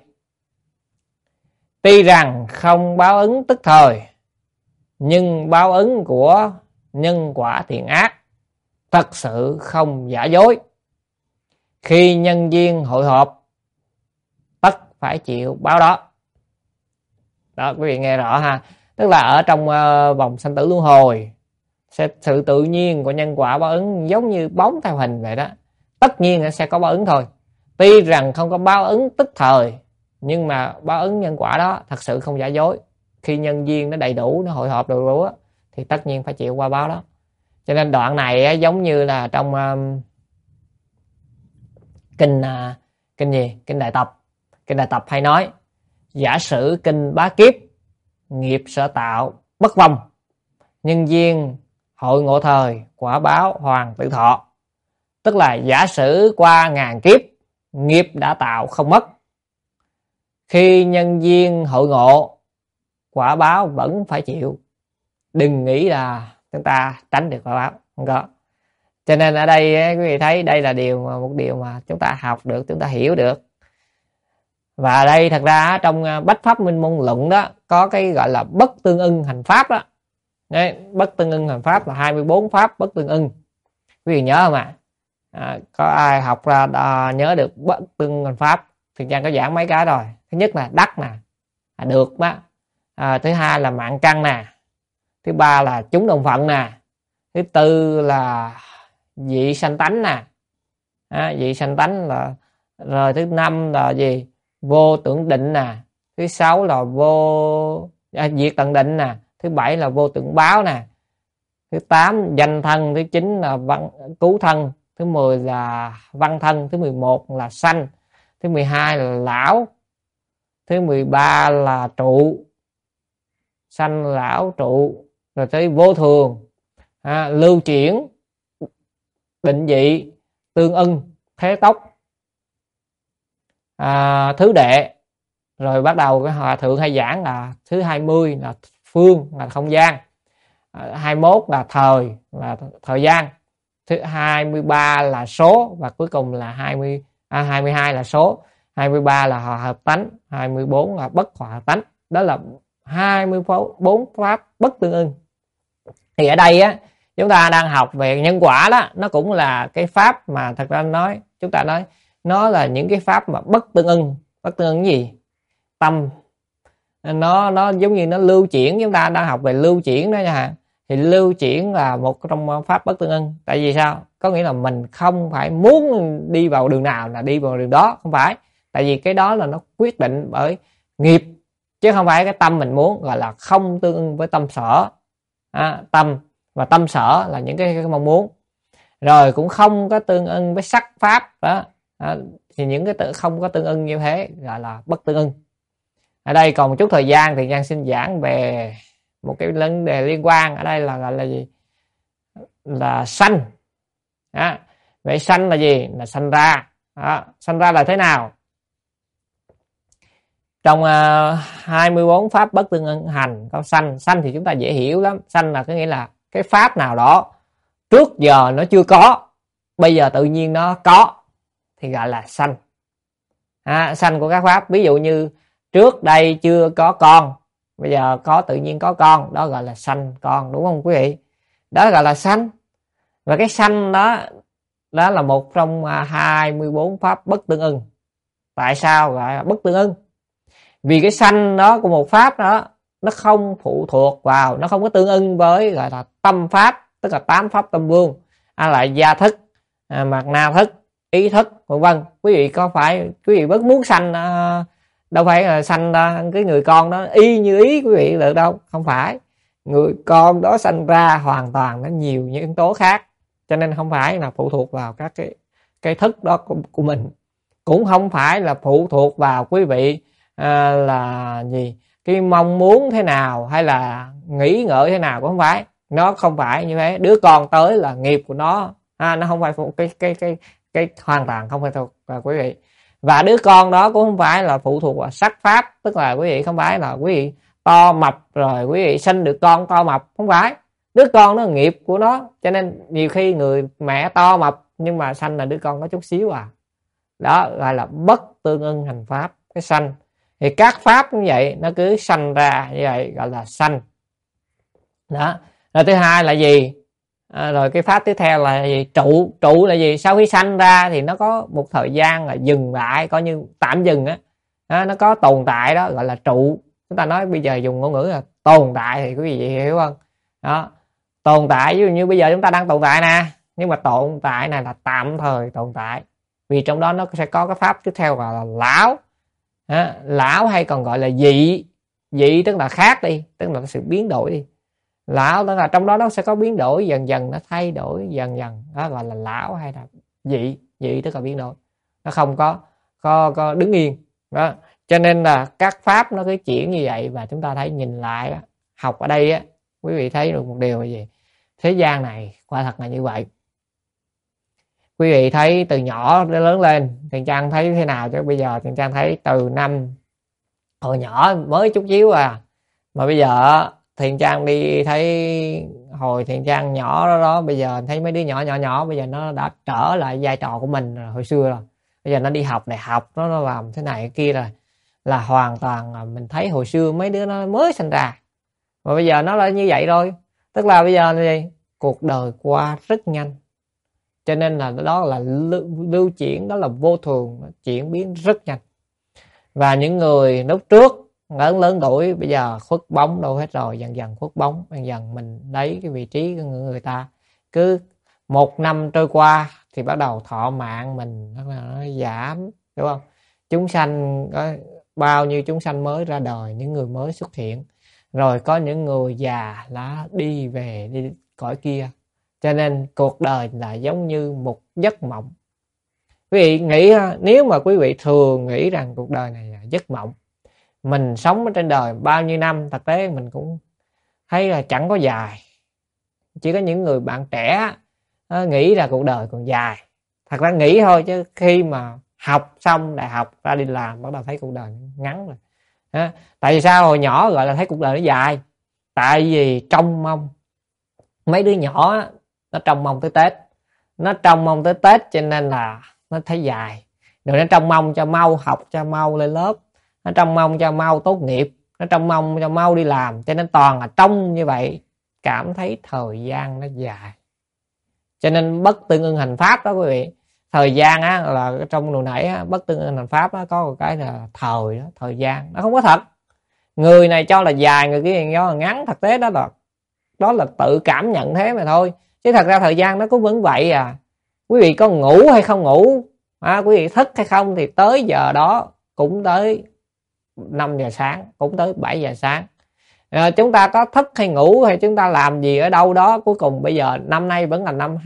[SPEAKER 1] Tuy rằng không báo ứng tức thời, nhưng báo ứng của nhân quả thiện ác thật sự không giả dối. Khi nhân duyên hội họp, tất phải chịu báo đó. Đó, quý vị nghe rõ ha. Tức là ở trong vòng sanh tử luân hồi, sự tự nhiên của nhân quả báo ứng giống như bóng theo hình vậy đó. Tất nhiên sẽ có báo ứng thôi. Tuy rằng không có báo ứng tức thời, nhưng mà báo ứng nhân quả đó thật sự không giả dối. Khi nhân duyên nó đầy đủ, nó hội họp đủ thì tất nhiên phải chịu qua báo đó. Cho nên đoạn này giống như là trong kinh gì? Kinh Đại Tập. Kinh Đại Tập hay nói: giả sử kinh bá kiếp, nghiệp sở tạo bất vong, nhân duyên hội ngộ thời, quả báo hoàng tự thọ. Tức là giả sử qua ngàn kiếp, nghiệp đã tạo không mất. Khi nhân duyên hội ngộ, quả báo vẫn phải chịu. Đừng nghĩ là chúng ta tránh được quả báo, không có. Cho nên ở đây quý vị thấy đây là một điều mà chúng ta học được, chúng ta hiểu được. Và đây thật ra trong Bách Pháp Minh Môn Luận đó có cái gọi là bất tương ưng hành pháp đó. Đấy, bất tương ưng hành pháp là 24 pháp bất tương ưng. Quý vị nhớ không ạ? Có ai học ra nhớ được bất tương ưng hành pháp? Thì Trang có giảng mấy cái rồi. Thứ nhất là đắc nè, được đó. Thứ hai là mạng căn nè, thứ ba là chúng đồng phận nè, thứ tư là vị sanh tánh nè, vị sanh tánh là, rồi thứ năm là gì, vô tưởng định nè, thứ sáu là diệt tận định nè, thứ bảy là vô tưởng báo nè, thứ 8 danh thân, thứ 9 là cứu thân, thứ 10 là văn thân, thứ 11 là sanh, thứ 12 là lão, thứ 13 là trụ, sanh lão trụ, rồi tới vô thường, lưu chuyển, định vị, tương ưng, thế tốc, thứ đệ. Rồi bắt đầu cái hòa thượng hay giảng là thứ 20 là phương, là không gian, 21 là thời gian, thứ 23 là số, và cuối cùng là 22 là số, 23 là hòa hợp tánh, 24 là bất hòa hợp tánh. Đó là 24 pháp bất tương ưng. Thì ở đây á, chúng ta đang học về nhân quả đó, nó cũng là cái pháp mà thật ra chúng ta nói nó là những cái pháp mà bất tương ưng. Bất tương ưng cái gì? Tâm nó giống như nó lưu chuyển, chúng ta đang học về lưu chuyển đó nha. Thì lưu chuyển là một trong pháp bất tương ưng. Tại vì sao? Có nghĩa là mình không phải muốn đi vào đường nào là đi vào đường đó, không phải. Tại vì cái đó là nó quyết định bởi nghiệp, chứ không phải cái tâm mình muốn, gọi là không tương ưng với tâm sở. Tâm và tâm sở là những cái mong muốn. Rồi cũng không có tương ưng với sắc pháp đó. Thì những cái không có tương ưng như thế gọi là bất tương ưng. Ở đây còn một chút thời gian thì Giang xin giảng về một cái vấn đề liên quan. Ở đây là gọi là gì? Là sanh. Vậy sanh là gì? Là sanh ra. Sanh ra là thế nào? Trong 24 pháp bất tương ưng hành có sanh. Sanh thì chúng ta dễ hiểu lắm. Sanh là có nghĩa là cái pháp nào đó trước giờ nó chưa có, bây giờ tự nhiên nó có, thì gọi là sanh. Sanh của các pháp, ví dụ như trước đây chưa có con, bây giờ tự nhiên có con, đó gọi là sanh con, đúng không quý vị? Đó gọi là sanh. Và cái sanh đó là một trong 24 pháp bất tương ưng. Tại sao gọi là bất tương ưng? Vì cái sanh đó của một pháp đó, nó không phụ thuộc vào, nó không có tương ưng với gọi là tâm pháp, tức là 8 pháp tâm vương, là gia thức, mạt na thức, ý thức, vân vân. Quý vị vẫn muốn sanh, đâu phải là sanh ra cái người con đó y như ý quý vị được đâu, không phải. Người con đó sanh ra hoàn toàn nó nhiều những yếu tố khác, cho nên không phải là phụ thuộc vào các cái thức đó của mình, cũng không phải là phụ thuộc vào quý vị là gì, cái mong muốn thế nào hay là nghĩ ngợi thế nào, cũng không phải. Nó không phải như thế. Đứa con tới là nghiệp của nó, nó không phải phụ cái hoàn toàn không phải thuộc vào quý vị. Và đứa con đó cũng không phải là phụ thuộc vào sắc pháp, tức là quý vị không phải là quý vị to mập rồi quý vị sinh được con to mập, không phải. Đứa con nó là nghiệp của nó, cho nên nhiều khi người mẹ to mập nhưng mà sanh là đứa con có chút xíu đó gọi là bất tương ưng hành pháp, cái sanh. Thì các pháp như vậy nó cứ sanh ra như vậy gọi là sanh đó. Rồi thứ hai là gì? Rồi cái pháp tiếp theo là gì? Trụ là gì? Sau khi sanh ra thì nó có một thời gian là dừng lại, coi như tạm dừng nó có tồn tại, đó gọi là trụ. Chúng ta nói bây giờ dùng ngôn ngữ là tồn tại thì quý vị hiểu không? Đó, tồn tại, ví dụ như bây giờ chúng ta đang tồn tại nè, nhưng mà tồn tại này là tạm thời tồn tại, vì trong đó nó sẽ có cái pháp tiếp theo gọi là lão. Lão hay còn gọi là dị tức là khác đi, tức là sự biến đổi đi. Lão tức là trong đó nó sẽ có biến đổi dần dần, nó thay đổi dần dần, đó gọi là lão hay là dị tức là biến đổi, nó không có đứng yên đó. Cho nên là các pháp nó cứ chuyển như vậy. Và chúng ta thấy nhìn lại đó, học ở đây quý vị thấy được một điều là gì? Thế gian này quả thật là như vậy. Quý vị thấy từ nhỏ đến lớn lên, Thiện Trang thấy thế nào chứ? Bây giờ Thiện Trang thấy từ năm hồi nhỏ mới chút xíu mà bây giờ Thiện Trang đi thấy hồi Thiện Trang nhỏ đó, bây giờ thấy mấy đứa nhỏ bây giờ nó đã trở lại vai trò của mình rồi, hồi xưa rồi. Bây giờ nó đi học đại học, nó làm thế này cái kia rồi, là hoàn toàn mình thấy hồi xưa mấy đứa nó mới sinh ra, mà bây giờ nó là như vậy rồi. Tức là bây giờ là gì? Cuộc đời qua rất nhanh, cho nên là đó là lưu chuyển, đó là vô thường, chuyển biến rất nhanh. Và những người lúc trước lớn tuổi bây giờ khuất bóng đâu hết rồi, dần dần khuất bóng, dần dần mình lấy cái vị trí của người ta. Cứ 1 năm trôi qua thì bắt đầu thọ mạng mình nó giảm, đúng không? Chúng sanh có bao nhiêu chúng sanh mới ra đời, những người mới xuất hiện, rồi có những người già đã đi về đi cõi kia. Cho nên cuộc đời là giống như một giấc mộng. Quý vị nghĩ, nếu mà quý vị thường nghĩ rằng cuộc đời này là giấc mộng, mình sống ở trên đời bao nhiêu năm, thực tế mình cũng thấy là chẳng có dài. Chỉ có những người bạn trẻ nghĩ là cuộc đời còn dài. Thật ra nghĩ thôi, chứ khi mà học xong đại học ra đi làm bắt đầu thấy cuộc đời ngắn rồi. Tại vì sao hồi nhỏ gọi là thấy cuộc đời nó dài? Tại vì trông mong, mấy đứa nhỏ nó trông mong tới Tết, nó trông mong tới Tết cho nên là nó thấy dài. Rồi nó trông mong cho mau học, cho mau lên lớp, nó trông mong cho mau tốt nghiệp, nó trông mong cho mau đi làm, cho nên toàn là trông như vậy, cảm thấy thời gian nó dài. Cho nên bất tương ưng hành pháp đó quý vị. Thời gian á, là trong hồi nãy á, bất tương ưng hành pháp á, có một cái là thời đó, thời gian nó không có thật. Người này cho là dài, người kia cho là ngắn, thực tế đó là tự cảm nhận thế mà thôi. Chứ thật ra thời gian nó cũng vẫn vậy à. Quý vị có ngủ hay không ngủ, quý vị thức hay không thì tới giờ đó cũng tới 5 giờ sáng, cũng tới 7 giờ sáng. Chúng ta có thức hay ngủ hay chúng ta làm gì ở đâu đó, cuối cùng bây giờ năm nay vẫn là năm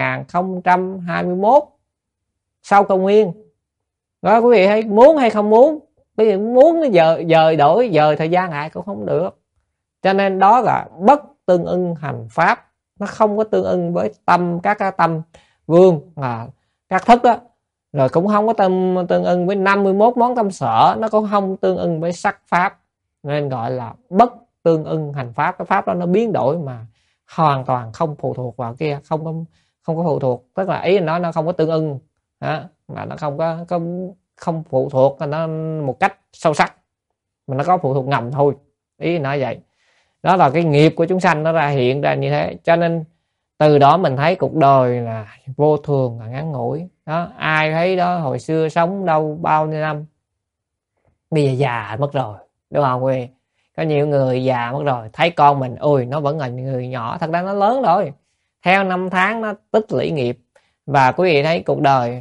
[SPEAKER 1] 2021 sau công nguyên đó. Quý vị hay muốn hay không muốn, quý vị muốn giờ đổi giờ thời gian lại cũng không được. Cho nên đó là bất tương ưng hành pháp, nó không có tương ưng với tâm, các cái tâm vương các thức đó. Rồi cũng không có tương ưng với 51 món tâm sở, nó cũng không tương ưng với sắc pháp, nên gọi là bất tương ưng hành pháp. Cái pháp đó nó biến đổi mà hoàn toàn không phụ thuộc vào kia, không có phụ thuộc, tức là ý nói nó không có tương ưng đó, mà nó không phụ thuộc nó một cách sâu sắc, mà nó có phụ thuộc ngầm thôi, ý nói vậy. Đó là cái nghiệp của chúng sanh nó hiện ra như thế. Cho nên từ đó mình thấy cuộc đời là vô thường, là ngắn ngủi đó. Ai thấy đó hồi xưa sống đâu bao nhiêu năm, bây giờ già mất rồi, đúng không quý vị? Có nhiều người già mất rồi, thấy con mình ôi nó vẫn là người nhỏ, thật ra nó lớn rồi, theo năm tháng nó tích lũy nghiệp. Và quý vị thấy cuộc đời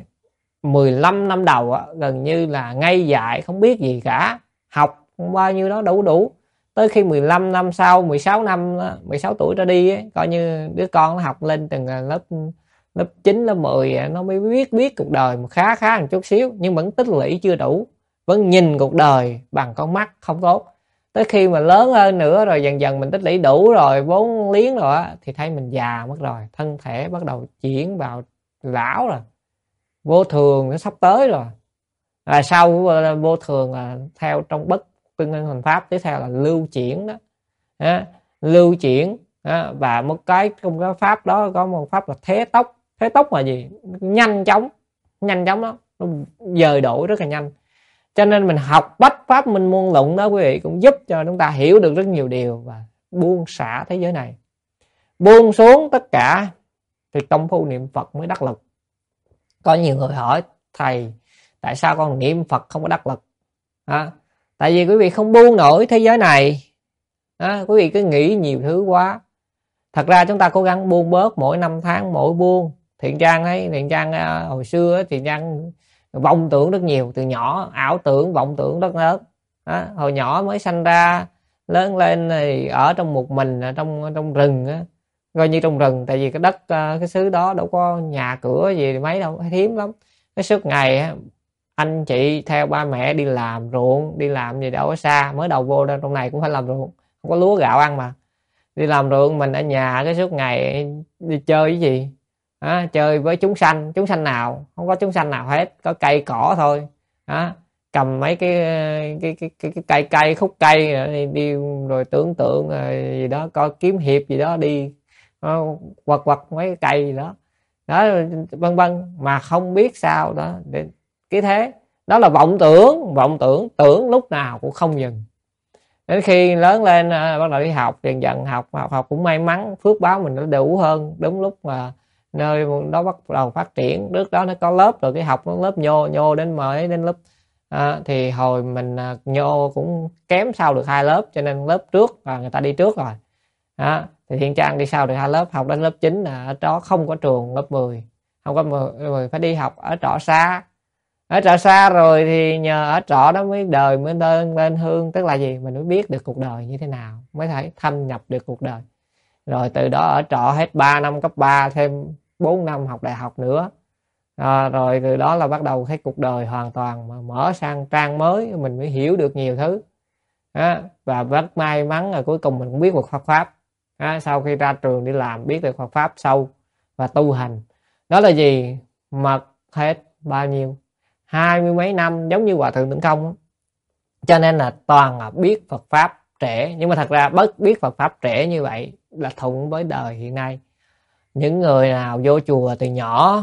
[SPEAKER 1] 15 năm đầu gần như là ngây dại, không biết gì cả, học bao nhiêu đó đủ. Tới khi 15 năm sau, 16 năm, 16 tuổi ra đi ấy, coi như đứa con nó học lên từng lớp 9, lớp 10 nó mới biết cuộc đời một khá một chút xíu, nhưng vẫn tích lũy chưa đủ, vẫn nhìn cuộc đời bằng con mắt không tốt. Tới khi mà lớn hơn nữa rồi, dần dần mình tích lũy đủ rồi, vốn liếng rồi á, thì thấy mình già mất rồi, thân thể bắt đầu chuyển vào lão rồi, vô thường nó sắp tới rồi. Sau vô thường là theo trong bất tương ưng hành pháp, tiếp theo là lưu chuyển đó. Lưu chuyển đó. Và một cái trong cái pháp đó có một pháp là thế tốc. Thế tốc là gì? Nhanh chóng đó, nó dời đổi rất là nhanh. Cho nên mình học bách pháp minh môn luận đó quý vị, cũng giúp cho chúng ta hiểu được rất nhiều điều và buông xả thế giới này, buông xuống tất cả thì công phu niệm Phật mới đắc lực. Có nhiều người hỏi thầy tại sao con niệm Phật không có đắc lực? Tại vì quý vị không buông nổi thế giới này. Quý vị cứ nghĩ nhiều thứ quá. Thật ra chúng ta cố gắng buông bớt, mỗi năm tháng mỗi buông. Thiện Trang hồi xưa Thiện Trang vọng tưởng rất nhiều, từ nhỏ ảo tưởng vọng tưởng rất lớn. Hồi nhỏ mới sanh ra, lớn lên thì ở trong một mình, ở trong rừng á, coi như trong rừng. Tại vì cái đất cái xứ đó đâu có nhà cửa gì mấy đâu, hiếm lắm. Cái suốt ngày anh chị theo ba mẹ đi làm ruộng, đi làm gì đâu có xa, mới đầu vô trong này cũng phải làm ruộng, không có lúa gạo ăn mà đi làm ruộng. Mình ở nhà cái suốt ngày đi chơi với gì, chơi với chúng sanh nào? Không có chúng sanh nào hết, có cây cỏ thôi. Cầm mấy cái cây khúc cây đi rồi tưởng tượng gì đó, coi kiếm hiệp gì đó đi quật mấy cây gì đó vân vân, mà không biết sao đó. Cái thế đó là vọng tưởng lúc nào cũng không dừng. Đến khi lớn lên bắt đầu đi học, dần học cũng may mắn, phước báo mình nó đủ hơn. Đúng lúc mà nơi đó bắt đầu phát triển, trước đó nó có lớp rồi, cái học nó lớp nhô đến lớp Thì hồi mình nhô cũng kém sau được 2 lớp, cho nên lớp trước người ta đi trước rồi. Thì Thiên Trang đi sau được 2 lớp, học đến lớp 9 là ở đó không có trường lớp 10, không có 10 phải đi học ở trọ xa. Ở trọ xa rồi thì nhờ ở trọ đó mới đời mới lên hương, tức là gì, mình mới biết được cuộc đời như thế nào, mới thể thâm nhập được cuộc đời. Rồi từ đó ở trọ hết 3 năm cấp 3, thêm 4 năm học đại học nữa. Rồi từ đó là bắt đầu thấy cuộc đời hoàn toàn mà mở sang trang mới, mình mới hiểu được nhiều thứ. Và rất may mắn là cuối cùng mình cũng biết được Phật pháp. Sau khi ra trường đi làm biết được Phật pháp sâu và tu hành. Đó là gì? Mật hết bao nhiêu 20 mấy năm, giống như Hòa Thượng Tịnh Không. Cho nên là toàn là biết Phật pháp trễ, nhưng mà thật ra bất biết Phật pháp trễ như vậy là thuận với đời hiện nay. Những người nào vô chùa từ nhỏ,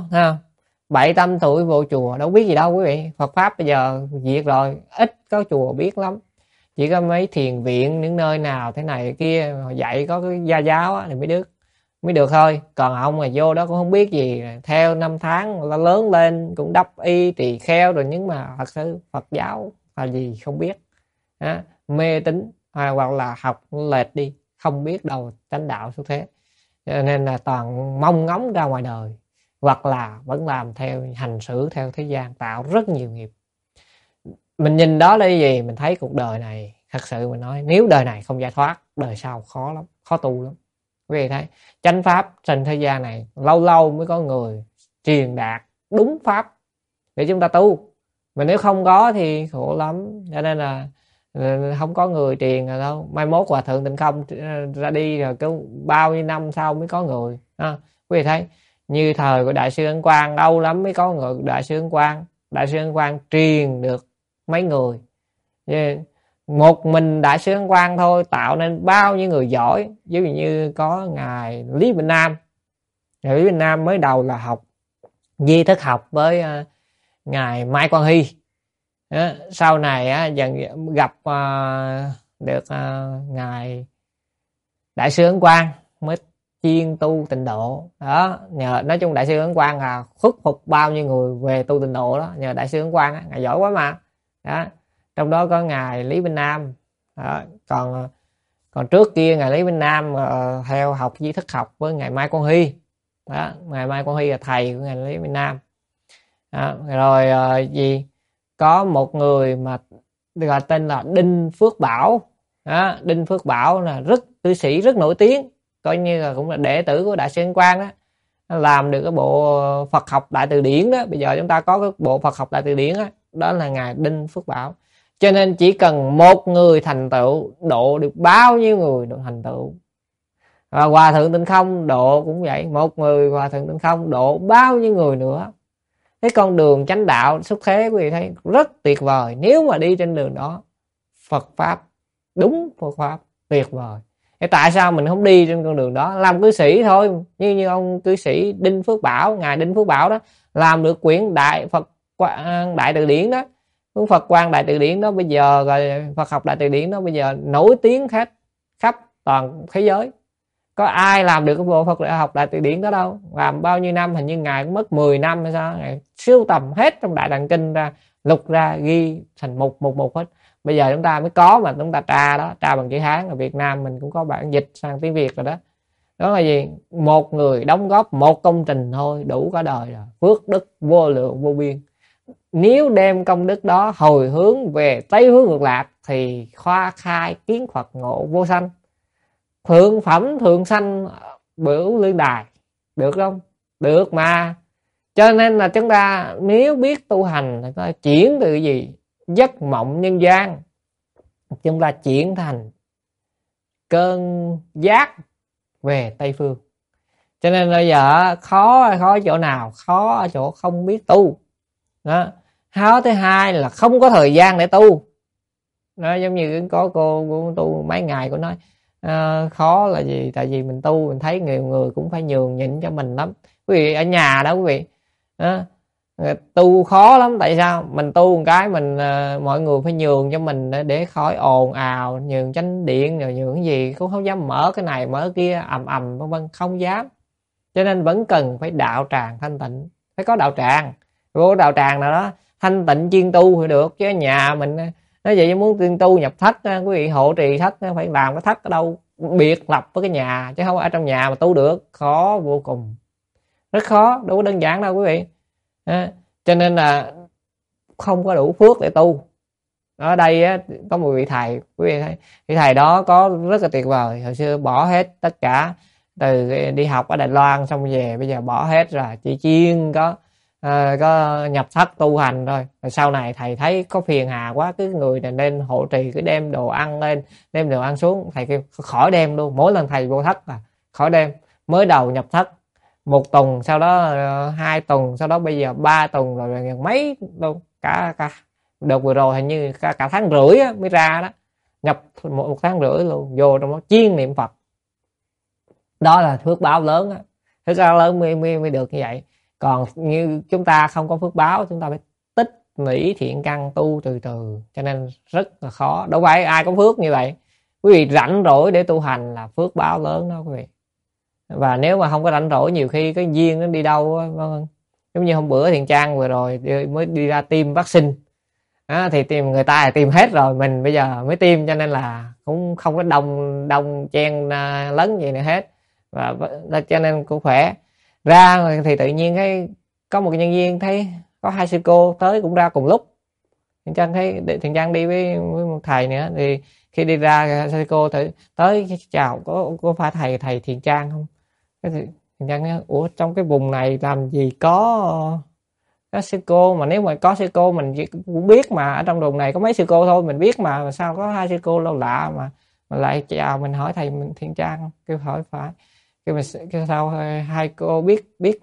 [SPEAKER 1] 7-8 tuổi vô chùa đâu biết gì đâu quý vị. Phật pháp bây giờ diệt rồi, ít có chùa biết lắm. Chỉ có mấy thiền viện, những nơi nào thế này kia họ dạy có cái gia giáo thì mới được thôi. Còn ông mà vô đó cũng không biết gì, theo năm tháng là lớn lên cũng đắp y trì kheo rồi, nhưng mà thật sự Phật giáo là gì không biết. Mê tín hoặc là học lệch đi, không biết đâu chánh đạo xuất thế. Cho nên là toàn mong ngóng ra ngoài đời, hoặc là vẫn làm theo, hành xử theo thế gian, tạo rất nhiều nghiệp. Mình nhìn đó là gì? Mình thấy cuộc đời này thật sự mình nói, nếu đời này không giải thoát, đời sau khó lắm, khó tu lắm. Quý vị thấy chánh pháp trên thế gian này lâu lâu mới có người truyền đạt đúng pháp để chúng ta tu, mà nếu không có thì khổ lắm. Cho nên là không có người truyền rồi đâu. Mai mốt Hòa Thượng Tịnh Không ra đi rồi cứ bao nhiêu năm sau mới có người. Quý vị thấy như thời của Đại sư Ấn Quang, lâu lắm mới có người. Đại sư Ấn Quang truyền được mấy người, một mình Đại sư Ấn Quang thôi tạo nên bao nhiêu người giỏi. Ví dụ như có ngài Lý Bình Nam. Ngài Lý Bình Nam mới đầu là học di thức học với ngài Mai Quang Hy. Sau này dần gặp được ngài Đại sư Ấn Quang mới chuyên tu tịnh độ đó. Nhờ nói chung Đại sư Ấn Quang là khuất phục bao nhiêu người về tu tịnh độ đó, nhờ Đại sư Ấn Quang ngài giỏi quá mà đó. Trong đó có ngài Lý Bình Nam đó. Còn trước kia ngài Lý Bình Nam theo học di thức học với ngài Mai Quang Hy đó. Ngài Mai Quang Hy là thầy của ngài Lý Bình Nam đó. Rồi có một người mà gọi tên là Đinh Phước Bảo đó. Đinh Phước Bảo là cư sĩ rất nổi tiếng, coi như là cũng là đệ tử của Đại sư Ấn Quang đó. Làm được cái bộ Phật học đại từ điển đó. Bây giờ chúng ta có cái bộ Phật học đại từ điển đó, đó là ngài Đinh Phước Bảo. Cho nên chỉ cần một người thành tựu độ được bao nhiêu người được thành tựu. Và Hòa Thượng Tịnh Không độ cũng vậy, một người Hòa Thượng Tịnh Không độ bao nhiêu người nữa. Cái con đường chánh đạo xuất thế quý vị thấy rất tuyệt vời. Nếu mà đi trên đường đó, Phật pháp đúng, Phật pháp tuyệt vời. Thế tại sao mình không đi trên con đường đó, làm cư sĩ thôi, như ông cư sĩ Đinh Phước Bảo, ngài Đinh Phước Bảo đó, làm được quyển Đại Phật Đại Từ Điển đó, cuốn Phật Quang Đại Từ Điển đó, bây giờ rồi Phật học Đại Từ Điển đó bây giờ nổi tiếng hết khắp toàn thế giới. Có ai làm được cái bộ Phật học Đại Từ Điển đó đâu. Làm bao nhiêu năm, hình như ngài cũng mất 10 năm hay sao, ngài sưu tầm hết trong Đại Tạng Kinh ra, lục ra ghi thành một hết. Bây giờ chúng ta mới có mà chúng ta tra đó, tra bằng chữ Hán. Ở Việt Nam mình cũng có bản dịch sang tiếng Việt rồi đó. Đó là gì? Một người đóng góp một công trình thôi đủ cả đời rồi, phước đức vô lượng vô biên. Nếu đem công đức đó hồi hướng về Tây Phương Cực Lạc thì khoa khai kiến Phật ngộ vô sanh, thượng phẩm thượng sanh biểu liên đài. Được không? Được mà. Cho nên là chúng ta nếu biết tu hành thì ta chuyển từ gì? Giấc mộng nhân gian, chúng ta chuyển thành cơn giác về Tây Phương. Cho nên bây giờ khó chỗ nào? Khó ở chỗ không biết tu đó. Khó thứ hai là không có thời gian để tu đó. Giống như có cô tu mấy ngày cô nói khó là gì? Tại vì mình tu mình thấy nhiều người cũng phải nhường nhịn cho mình lắm. Quý vị ở nhà đó quý vị đó, tu khó lắm. Tại sao? Mình tu một cái mình mọi người phải nhường cho mình để khỏi ồn ào, nhường chánh điện rồi nhường cái gì cũng không dám mở cái này mở cái kia ầm vân vân, không dám. Cho nên vẫn cần phải đạo tràng thanh tịnh, phải có đạo tràng. Vô đạo tràng nào đó thanh tịnh chuyên tu thì được, chứ nhà mình nói vậy muốn chuyên tu nhập thất, quý vị hộ trì thất phải làm cái thất ở đâu biệt lập với cái nhà, chứ không ở trong nhà mà tu được, khó vô cùng, rất khó, đâu có đơn giản đâu quý vị. Cho nên là không có đủ phước để tu. Ở đây á, có một vị thầy, quý vị thấy vị thầy đó có rất là tuyệt vời. Hồi xưa bỏ hết tất cả, từ đi học ở Đài Loan xong về, bây giờ bỏ hết rồi, chỉ chuyên có nhập thất tu hành thôi. Rồi sau này thầy thấy có phiền hà quá, cái người này nên hộ trì, cứ đem đồ ăn lên, đem đồ ăn xuống, thầy kêu khỏi đem luôn. Mỗi lần thầy vô thất là khỏi đem. Mới đầu nhập thất 1 tuần, sau đó 2 tuần, sau đó bây giờ 3 tuần, rồi gần mấy luôn, cả đợt vừa rồi hình như cả tháng rưỡi á, mới ra đó, nhập một tháng rưỡi luôn, vô trong đó chuyên niệm Phật. Đó là phước báo lớn á, phước báo lớn mới được như vậy. Còn như chúng ta không có phước báo, chúng ta phải tích lũy thiện căn tu từ từ, cho nên rất là khó. Đâu phải ai có phước như vậy. Quý vị rảnh rỗi để tu hành là phước báo lớn đó quý vị. Và nếu mà không có rảnh rỗi, nhiều khi cái duyên nó đi đâu á, giống như hôm bữa Thiện Trang vừa rồi mới đi ra tiêm vaccine thì tìm người ta tìm hết rồi, mình bây giờ mới tiêm, cho nên là cũng không có đông chen lấn gì nữa hết, và cho nên cũng khỏe. Ra thì tự nhiên cái có một nhân viên thấy có 2 sư cô tới cũng ra cùng lúc. Thiện Trang thấy Thiện Trang đi với một thầy nữa, thì khi đi ra sư cô tới chào, có phải thầy Thiện Trang không? Cái Thiện Trang nói ủa trong cái vùng này làm gì có sư cô, mà nếu mà có sư cô mình cũng biết mà, ở trong vùng này có mấy sư cô thôi mình biết mà sao có 2 sư cô lâu lạ mà lại chào mình, hỏi thầy mình Thiện Trang, kêu hỏi phải, kêu mình kêu sao 2 cô biết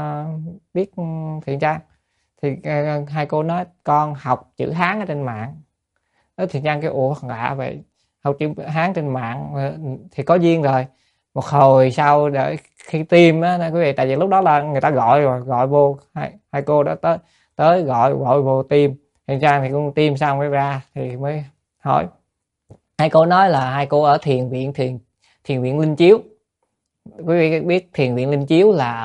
[SPEAKER 1] Thiện Trang. Thì 2 cô nói con học chữ Hán ở trên mạng. Thiện Trang kêu ủa lạ vậy, học chữ Hán trên mạng thì có duyên rồi. Một hồi sau đợi khi tiêm á quý vị, tại vì lúc đó là người ta gọi rồi, gọi vô hai cô đó tới gọi vô tiêm. Thiện Trang thì cũng tiêm xong mới ra thì mới hỏi. 2 cô nói là 2 cô ở thiền viện Linh Chiếu. Quý vị biết thiền viện Linh Chiếu là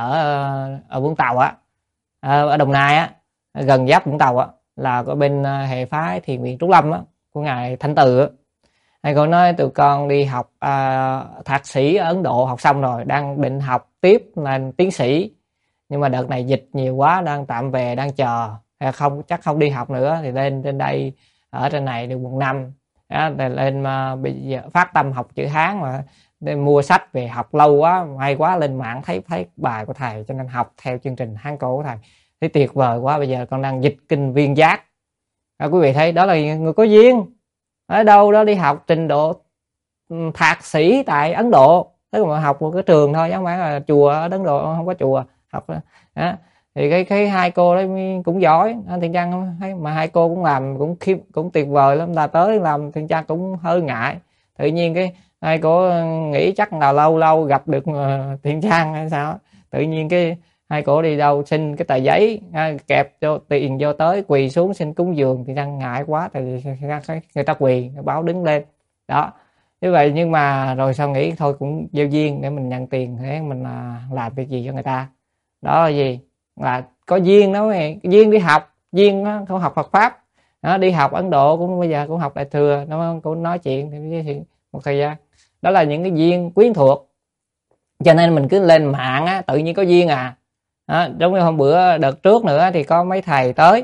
[SPEAKER 1] ở Vũng Tàu á, ở Đồng Nai á, gần giáp Vũng Tàu á, là có bên hệ phái thiền viện Trúc Lâm á, của ngài Thanh Từ á. 2 cô nói tụi con đi học thạc sĩ ở Ấn Độ học xong rồi, đang định học tiếp lên tiến sĩ, nhưng mà đợt này dịch nhiều quá, đang tạm về, đang chờ, không chắc không đi học nữa thì lên trên đây, ở trên này được 1 năm lên. Bây giờ phát tâm học chữ Hán mà nên mua sách về học lâu quá, may quá lên mạng thấy bài của thầy, cho nên học theo chương trình Hán cổ của thầy, thấy tuyệt vời quá. Bây giờ con đang dịch kinh Viên Giác. Quý vị thấy đó là người có duyên. Ở đâu đó đi học trình độ thạc sĩ tại Ấn Độ, tức là học một cái trường thôi chứ không phải là chùa ở Ấn Độ, không có chùa học đó. Thì cái 2 cô đấy cũng giỏi. Thiện Trang thấy mà 2 cô cũng làm cũng tuyệt vời lắm, ta tới làm Thiện Trang cũng hơi ngại. Tự nhiên cái 2 cô nghĩ chắc là lâu gặp được Thiện Trang hay sao, tự nhiên cái 2 cô đi đâu xin cái tờ giấy kẹp cho tiền vô tới quỳ xuống xin cúng dường, thì đang ngại quá, tại vì người ta quỳ báo đứng lên đó như vậy. Nhưng mà rồi sao nghĩ thôi cũng gieo duyên để mình nhận tiền để mình làm việc gì cho người ta. Đó là gì, là có duyên đó, duyên đi học, duyên không học Phật pháp đó, đi học Ấn Độ cũng bây giờ cũng học Đại Thừa, nó cũng nói chuyện thì một thời gian. Đó là những cái duyên quyến thuộc, cho nên mình cứ lên mạng á, tự nhiên có duyên giống như hôm bữa đợt trước nữa thì có mấy thầy tới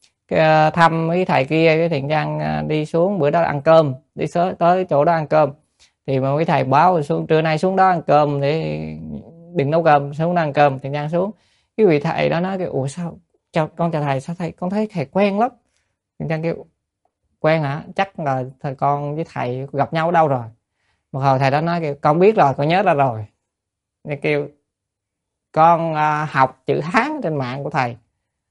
[SPEAKER 1] thăm mấy thầy kia, cái Thiện Trang đi xuống bữa đó ăn cơm, đi tới chỗ đó ăn cơm, thì mà mấy thầy báo xuống trưa nay xuống đó ăn cơm để đừng nấu cơm, xuống đó ăn cơm. Thiện Trang xuống, cái vị thầy đó nói cái ủa sao chào thầy, sao thầy, con thấy thầy quen lắm. Thiện Trang kêu quen hả, chắc là con với thầy gặp nhau ở đâu rồi. Một hồi thầy đó nói kêu con biết rồi, con nhớ ra rồi. Thì kêu con học chữ Hán trên mạng của thầy.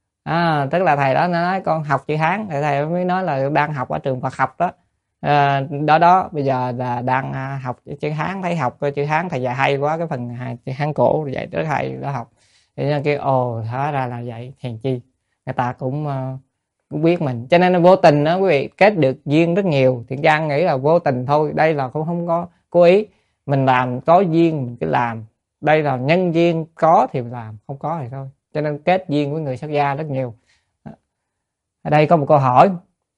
[SPEAKER 1] Tức là thầy đó nói con học chữ Hán, thầy mới nói là đang học ở trường Phật học đó. Đó bây giờ là đang học chữ Hán, thấy học chữ Hán thầy dạy hay quá, cái phần chữ Hán cổ dạy tới thầy đó học. Thì nên kêu ồ hóa ra là vậy, hèn chi người ta cũng biết mình. Cho nên vô tình đó quý vị, kết được duyên rất nhiều. Thiện Trang nghĩ là vô tình thôi, đây là cũng không có cố ý, mình làm có duyên mình cứ làm, đây là nhân duyên, có thì làm, không có thì thôi. Cho nên kết duyên với người xuất gia rất nhiều. Ở đây có một câu hỏi.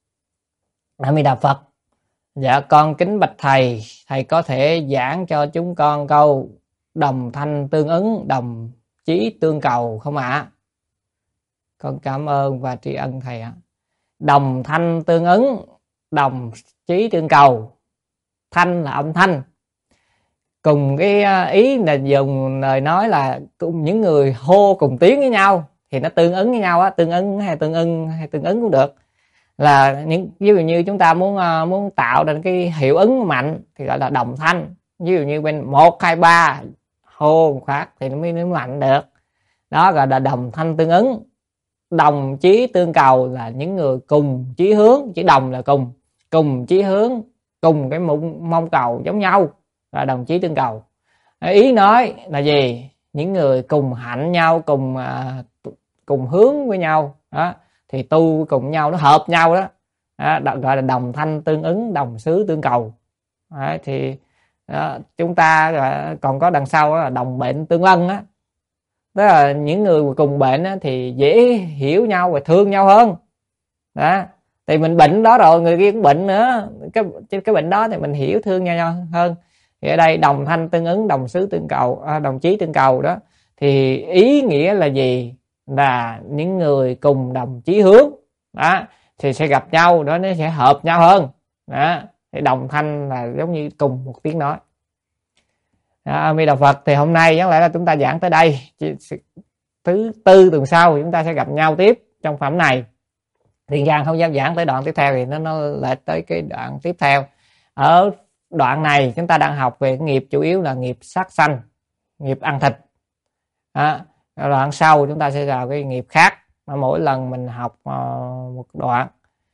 [SPEAKER 1] A Di Đà Phật. Dạ con kính bạch thầy, thầy có thể giảng cho chúng con câu đồng thanh tương ứng, đồng chí tương cầu không ạ? Con cảm ơn và tri ân thầy ạ. Đồng thanh tương ứng, đồng chí tương cầu. Thanh là âm thanh. Cùng cái ý là dùng lời nói là cùng những người hô cùng tiếng với nhau thì nó tương ứng với nhau á, tương ứng hay tương ứng cũng được. Là những ví dụ như chúng ta muốn tạo ra cái hiệu ứng mạnh thì gọi là đồng thanh. Ví dụ như bên 1 2 3 hô một phát thì nó mới mạnh được. Đó gọi là đồng thanh tương ứng. Đồng chí tương cầu là những người cùng chí hướng, chỉ đồng là cùng chí hướng, cùng cái mong cầu giống nhau là đồng chí tương cầu. Ý nói là gì? Những người cùng hạnh nhau, cùng hướng với nhau đó, thì tu cùng nhau, nó hợp nhau đó, gọi là đồng thanh tương ứng, đồng xứ tương cầu. Đấy, thì đó, chúng ta còn có đằng sau là đồng bệnh tương ân á, tức là những người cùng bệnh á, thì dễ hiểu nhau và thương nhau hơn đó. Thì mình bệnh đó rồi người kia cũng bệnh nữa, cái bệnh đó thì mình hiểu thương nhau hơn. Thì ở đây đồng thanh tương ứng, đồng xứ tương cầu, đồng chí tương cầu đó, thì ý nghĩa là gì? Là những người cùng đồng chí hướng đó thì sẽ gặp nhau đó, nó sẽ hợp nhau hơn đó. Thì đồng thanh là giống như cùng một tiếng nói. A Di Đà Phật. Thì hôm nay có lẽ là chúng ta giảng tới đây. Thứ tư tuần sau chúng ta sẽ gặp nhau tiếp trong phẩm này. Thiên Giang không dám giảng tới đoạn tiếp theo thì nó lệch tới cái đoạn tiếp theo. Ở đoạn này chúng ta đang học về nghiệp chủ yếu là nghiệp sát sanh, nghiệp ăn thịt. Đoạn sau chúng ta sẽ vào cái nghiệp khác. Mỗi lần mình học một đoạn.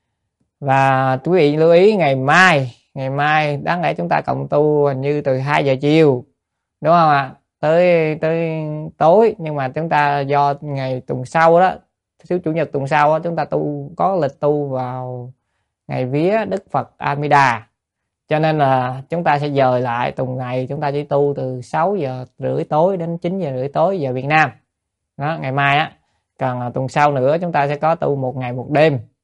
[SPEAKER 1] Và quý vị lưu ý ngày mai đáng lẽ chúng ta cộng tu hình như từ 2 giờ chiều, đúng không ạ? Tới tối, nhưng mà chúng ta do ngày tuần sau đó, thứ chủ nhật tuần sau đó, chúng ta có lịch tu vào ngày vía Đức Phật Amida, cho nên là chúng ta sẽ dời lại tuần này, chúng ta chỉ tu từ 6 giờ rưỡi tối đến 9 giờ rưỡi tối giờ Việt Nam đó, ngày mai á. Còn tuần sau nữa chúng ta sẽ có tu một ngày một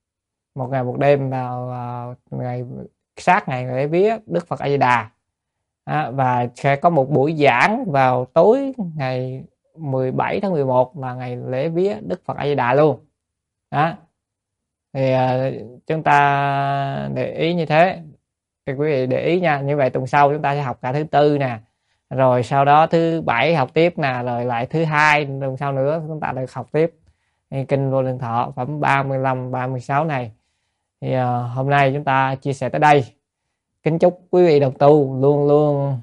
[SPEAKER 1] đêm vào ngày sát ngày lễ vía Đức Phật A Di Đà. Và sẽ có một buổi giảng vào tối ngày 17 tháng 11 là ngày lễ vía Đức Phật A Di Đà luôn đó. Thì chúng ta để ý như thế, thì quý vị để ý nha. Như vậy tuần sau chúng ta sẽ học cả thứ tư nè, rồi sau đó thứ bảy học tiếp nè, rồi lại thứ hai tuần sau nữa chúng ta được học tiếp kinh Vô Lượng Thọ phẩm 35 36 này. Thì hôm nay chúng ta chia sẻ tới đây. Kính chúc quý vị đồng tu luôn luôn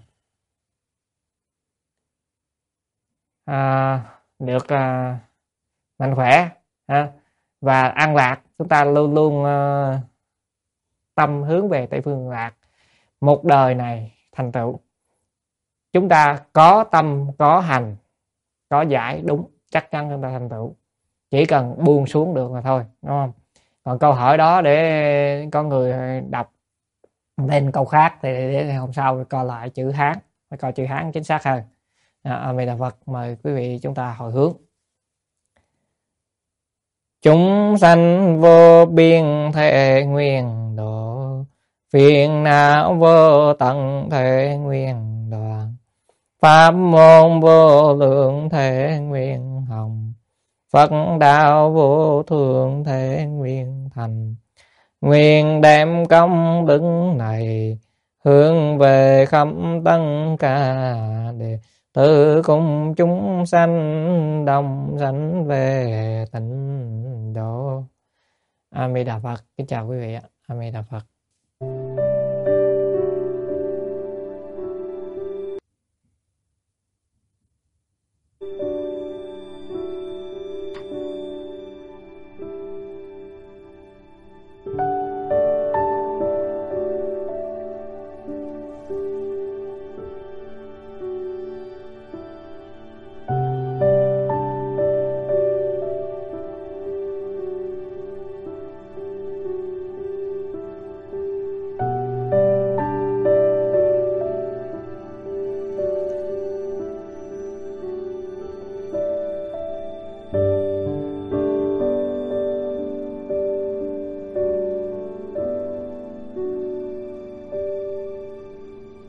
[SPEAKER 1] được mạnh khỏe và an lạc. Chúng ta luôn luôn tâm hướng về Tây Phương Lạc. Một đời này thành tựu, chúng ta có tâm, có hành, có giải đúng, chắc chắn chúng ta thành tựu. Chỉ cần buông xuống được mà thôi, đúng không? Còn câu hỏi đó để có người đọc lên câu khác thì để hôm sau coi lại chữ Hán, phải coi chữ Hán chính xác hơn. A Di Đà Phật. Mời quý vị chúng ta hồi hướng. Chúng sanh vô biên thể nguyện độ, phiền não vô tận thể nguyện đoạn, pháp môn vô lượng thể nguyện hồng, Phật đạo vô thượng thể nguyện thành. Nguyện đem công đức này hướng về khắp tất cả đệ tử cùng chúng sanh đồng sanh về tịnh độ. A Di Đà Phật. Kính chào quý vị ạ. A Di Đà Phật.